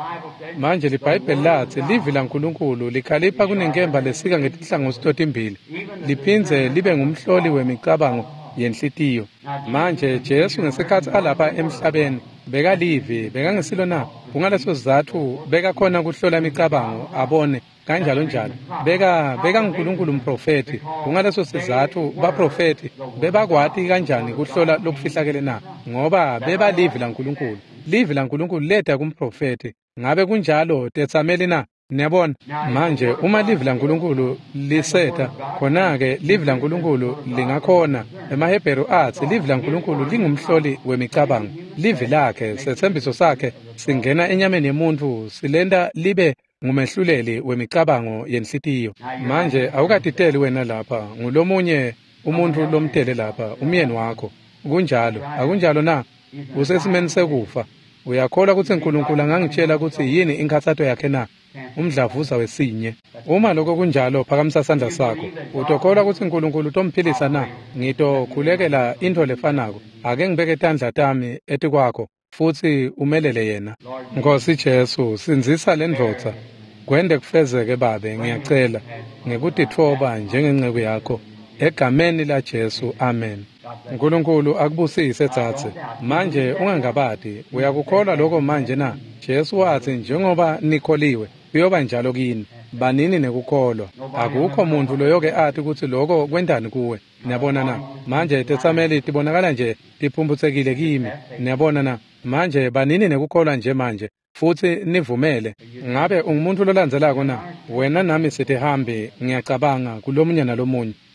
Manje liBhayibheli lathi livi laNkulunkulu likhalipha kunenkemba lesika ngetihlangosi totimbili. Liphinze libe ngumhloli wemicabango yenhlitiyo. Manje Jesu ngesikhathi alapha emhlabeni bekalivi bekangesilo na? Kungaleso sizathu bekakhona kuhlola imicabango abone kanjalo njalo. Beka beka uNkulunkulu umprofeti. Kungaleso sizathu baprofeti bebakwati kanjani kuhlola lokufihlakele na? Ngoba bebalivi laNkulunkulu. Livi laNkulunkulu leda kumprofeti. Ngabe kunjalo tetsameli na? Niyabona manje uma livi laNkulunkulu liseta khona-ke livi laNkulunkulu lingakhona. EmaHebheru athi livi laNkulunkulu lingumhloli wemicabango. Livi lakhe sethembiso sakhe singena enyameni yemuntu silenda libe ngumehluleli wemicabango yenhlitiyo. Manje awukatiteli wena lapha ngulomunye umuntu lomtele lapha umyeni wakho. Kunjalo akunjalo na? Usesimeni sekufa. Uyakholwa ukuthi uNkulunkulu angangitshela ukuthi yini inkathato yakhe na? Umdlavuza wesinye. Uma lokho kunjalo phakamisa isandla sakho. Utokholwa ukuthi uNkulunkulu utomphilisa na? Ngitokhulekela into lefanako. Ake ngibeke tandla tami eti kwakho futhi umelele yena. Nkosi Jesu sinzisa lendvodza. Kwende kufezeke babe ngiyacela ngekutithoba njengenceku yakho. Egameni la Jesu. Amen. uNkulunkulu akubusise dzathe. Manje ungangabadi uyakukholwa lokho manje na? Jesu wathi njengoba nikholiwe kuyoba njalo kini. Banini nekukholwa. Akukho muntu loyo-ke athi ukuthi lokho kwendani kuwe. Niyabona na? Manje tetsameli tibonakala nje tiphumbutsekile kimi. Niyabona na? Manje banini nekukholwa nje manje futhi nivumele. Ngabe ungumuntu lolandzelako na? Wena nami sithi hambe ngiyacabanga kulomunye nalomunye.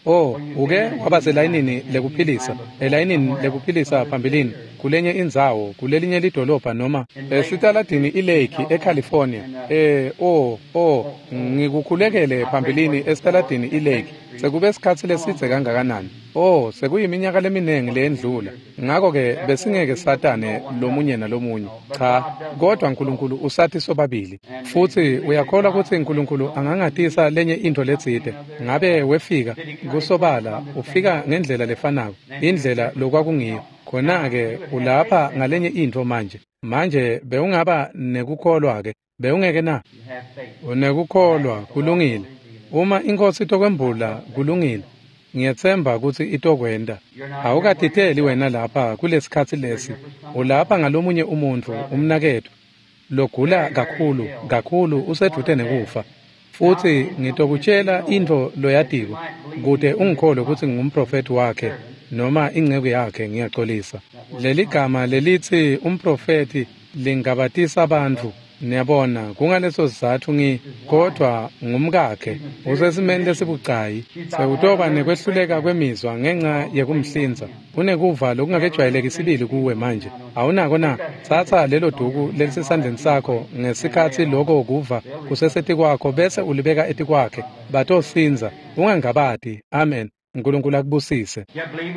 Oh, uke waba selayinini lekuphilisa, elayinini lekuphilisa phambilini kulenye indzawo, kulelinye lidolobha noma esitaladini iLake eCalifornia. Eh oh oh ngikukhulekele phambilini esitaladini iLake. Sekube isikhathi lesidze kangakanani? Oh, sekuyiminyaka leminengi lendlula. Ngakho ke besingeke satane lomunye nalomunye. Cha, kodwa uNkulunkulu usathi sobabili. Futhi uyakholwa ukuthi uNkulunkulu angangatisa lenye into letside. Ngabe wefika kusobala ufika ngendlela lefanako, indlela lokwakungiyo. Khona ke ulapha ngalenye into manje. Manje bewungaba nekukholwa ke, bewungeke na? Unekukholwa kulungile. Uma inkosi itokwembula kulungile. Ngiyethemba ukuthi itokwenda. Awukadideli wena lapha kulesikhathi lesi. Ulapha ngalomunye umuntu umnaketho. Logula kakhulu, kakhulu usedute nekufa. Futhi ngitokutshela into loyadiko kude ungikholwe ukuthi ngumprofeti wakhe noma ingcebo yakhe ngiyaxolisa. Leli gama lelithi umprofeti lingabatisa abantu. Niyabona kungaleso sizathu ngi kodwa ngumkakhe usesimeni lesibucayi sewutoba nekwehluleka kwemizwa ngenxa yekumhlinza unekuva lokungakejwayeleki sibili kuwe manje awunako na thatha lelo duku lelisesandleni sakho ngesikhathi lokho ukuva kuseseti kwakho bese ulibeka eti kwakhe batosinza ungangabadi amen uNkulunkulu akubusise.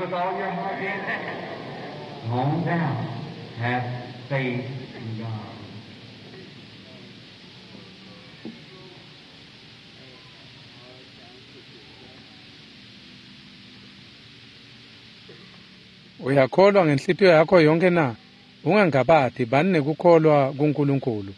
Uyakholwa ngenhlitiyo yakho yonke na? Ungangabadi bani nekukholwa kuNkulunkulu.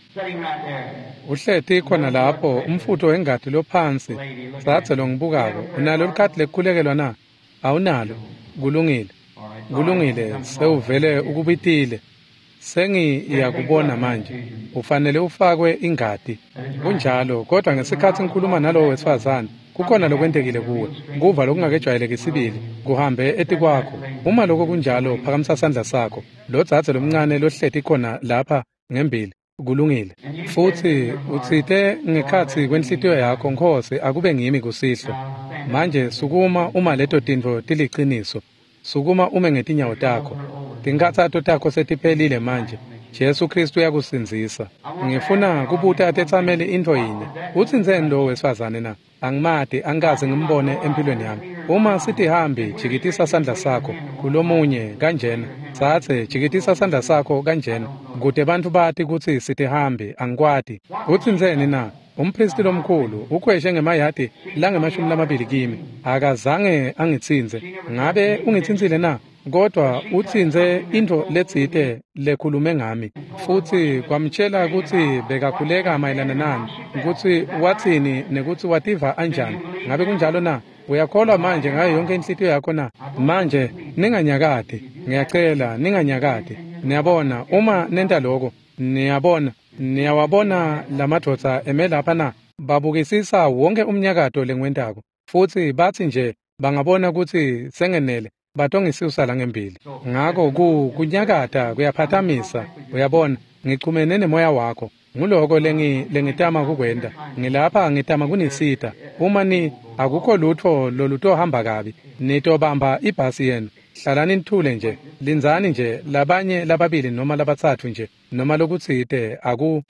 Uhleti khona lapho umfutho wengadi lophansi sathe lo ngibukako unalo likhathi lekukhulekelwa na? Awunalo. Kulungile. Kulungile sewuvele ukubitile. Sengiyakubona manje. Ufanele ufakwe ingadi. Kunjalo kodwa ngesikhathi ngikhuluma nalo wesifazane kukhona lokwentekile kuwe. Kuva lokungakejwayeleki sibili kuhambe eti kwakho. Uma lokho kunjalo phakamisa isandla sakho. Lo dzadze lomncane lohleti khona lapha ngembili. Kulungile. Futhi uthithe ngekhathi kwenhlitiyo yakho Nkosi akube ngimi kusihlwa. Manje sukuma uma leto tinto tiliqiniso. Sukuma ume ngetinyawo takho. Tinkathatho takho setiphelile manje. Jesu Kristu uyakusinzisa. Ngifuna kubuta atetsamele into yini. Utsinzeni lo wesifazane na? Angimati angaze ngimbone empilweni yami. Uma sithi hambi jikitisa sandla sakho kulomunye kanjena. Sathe jikitisa sandla sakho kanjena. Kude abantu bathi ukuthi sithi hambi angikwati. Utsinzeni na? Umpristi lomkhulu ukhweshe ngemayadi langemashumi lamabili kimi. Akazange angitsinze. Ngabe ungitsinzile na? Kodwa utsinze into letsite lekhulume ngami futhi kwamtshela ukuthi bekakhuleka mayelana nani ukuthi wathini nekuthi wativa anjani ngabe kunjalo na uyakholwa manje ngayo yonke inhlitiyo yakho na manje ninganyakati ngiyacela ninganyakati niyabona uma nenta lokho niyabona niyawabona lamadvodza emelapha na babukisisa wonke umnyakato lengwentako futhi bathi nje bangabona ukuthi sengenele batongisusa la ngembili ngakho ku kunyakata kuyaphathamisa uyabona ngichumene nemoya wakho nguloko lengi lengitama kukwenda ngilapha ngitama kunisita uma ni akukho lutho lolutohamba kabi nitobamba ibhasi yenu hlalani nithule nje linzani nje labanye lababili noma labathathu nje noma lokutsite aku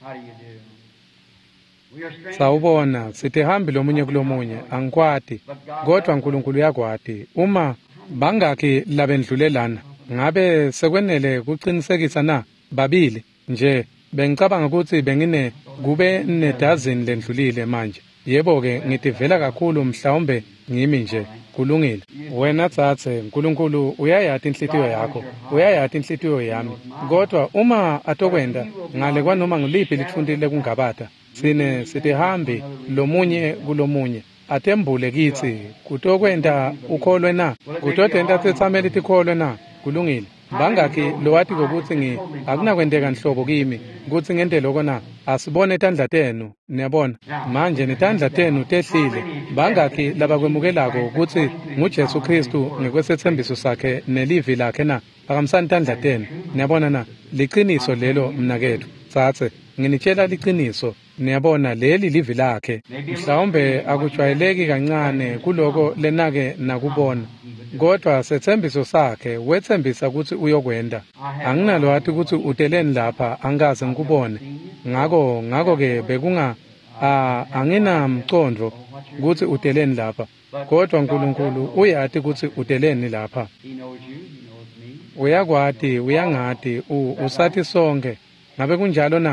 sawubona sithi hambi lomunye kulomunye angikwati kodwa uNkulunkulu uyakwati uma bangaki labendlulelana ngabe sekwenele kuqinisekisa na babili nje bengicabanga ukuthi bengine kube nedazini lendlulile manje yebo ke ngitivela kakhulu mhlawumbe ngimi nje kulungile wena tsatse uNkulunkulu uyayathi inhlitiyo yakho uyayathi inhlitiyo yami kodwa uma atokwenda ngale kwanoma ngiliphi lithundile kungabata sine sithi hambi lomunye kulomunye atembule kithi kutokwenda ukholwe na kutodenda tetsamele tikholwe na kulungile bangaki lowati kokuthi ngi akunakwendeka nhlobo kimi ukuthi ngente lokho na asibone tandla tenu niyabona manje nitandla tenu tehlile bangaki labakwemukelako ukuthi nguJesu Kristu ngekwesethembiso sakhe nelivi lakhe na akamsani tandla tenu niyabona na liqiniso lelo mnakethu sathe nginitshela liqiniso niyabona leli livi lakhe mhlawumbe akujwayeleki kancane kuloko lenake nakubona kodwa sethembiso sakhe wethembisa ukuthi uyokwenda anginalo wathi ukuthi uteleni lapha angaze ngikubone ngako ngako ke bekunga anginamcondo ukuthi uteleni lapha kodwa uNkulunkulu uyathi ukuthi uteleni lapha uyakwati uyangadi usathi sonke ngabe kunjalo na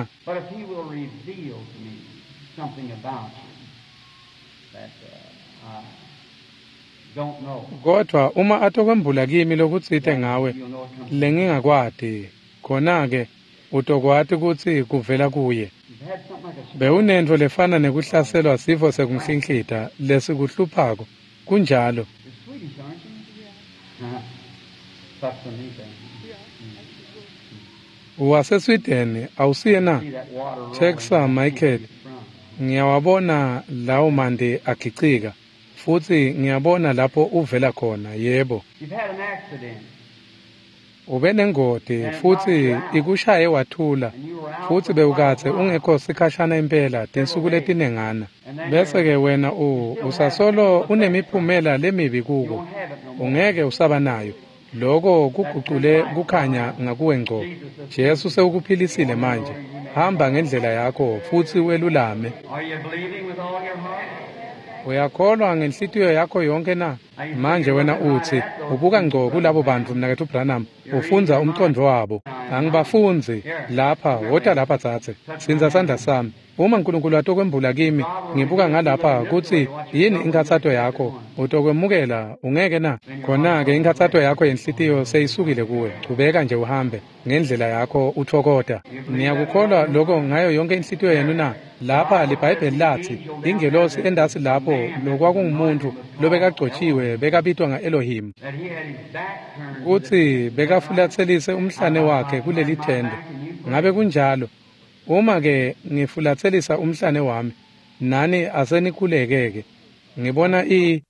kodwa uma atokwembula kimi lokutsite ngawe lengingakwadi khona ke utokwati ukuthi kuvela kuye bewunento lefana nekuhlaselwa sifo sekunhlinhlita lesikuhluphako kunjalo waseswideni awusiye na Texas Michael ngiyawabona lawo mande akhicika futhi ngiyabona lapho uvela khona yebo ube nengodi futhi ikushaye wathula futhi bewukathe ungekho sikhashana impela tinsuku letinengana bese ke wena usasolo unemiphumela lemibi kuko ungeke usaba nayo lokho kugucule kukhanya ngakuwe ngco Jesu sewukuphilisile manje hamba ngendlela yakho futhi welulame uyakholwa ngenhlitiyo yakho yonke na manje wena uthi ubuka ngco kulabo bantu mnakethu Branham ufunza umcondo wabo angibafunzi lapha wota lapha tsatse sinza sandla sami uma uNkulunkulu atokwembula kimi ngibuka ngalapha ukuthi yini inkathato yakho utokwemukela ungeke na khona ke inkathato yakho yenhlitiyo seyisukile kuwe ubeka nje uhambe ngendlela yakho uthokoda ngiyakukholwa lokho ngayo yonke inhlitiyo yenu na lapha liBhayibheli lathi ingelosi endasi lapho lokwakungumuntu lobekagcotshiwe bekabitwa ngaElohim uthi bekafulathelise umhlane wakhe kuleli thende ngabe kunjalo uma ke ngifulathelisa umhlane wami nani asenikhulekeke ngibona i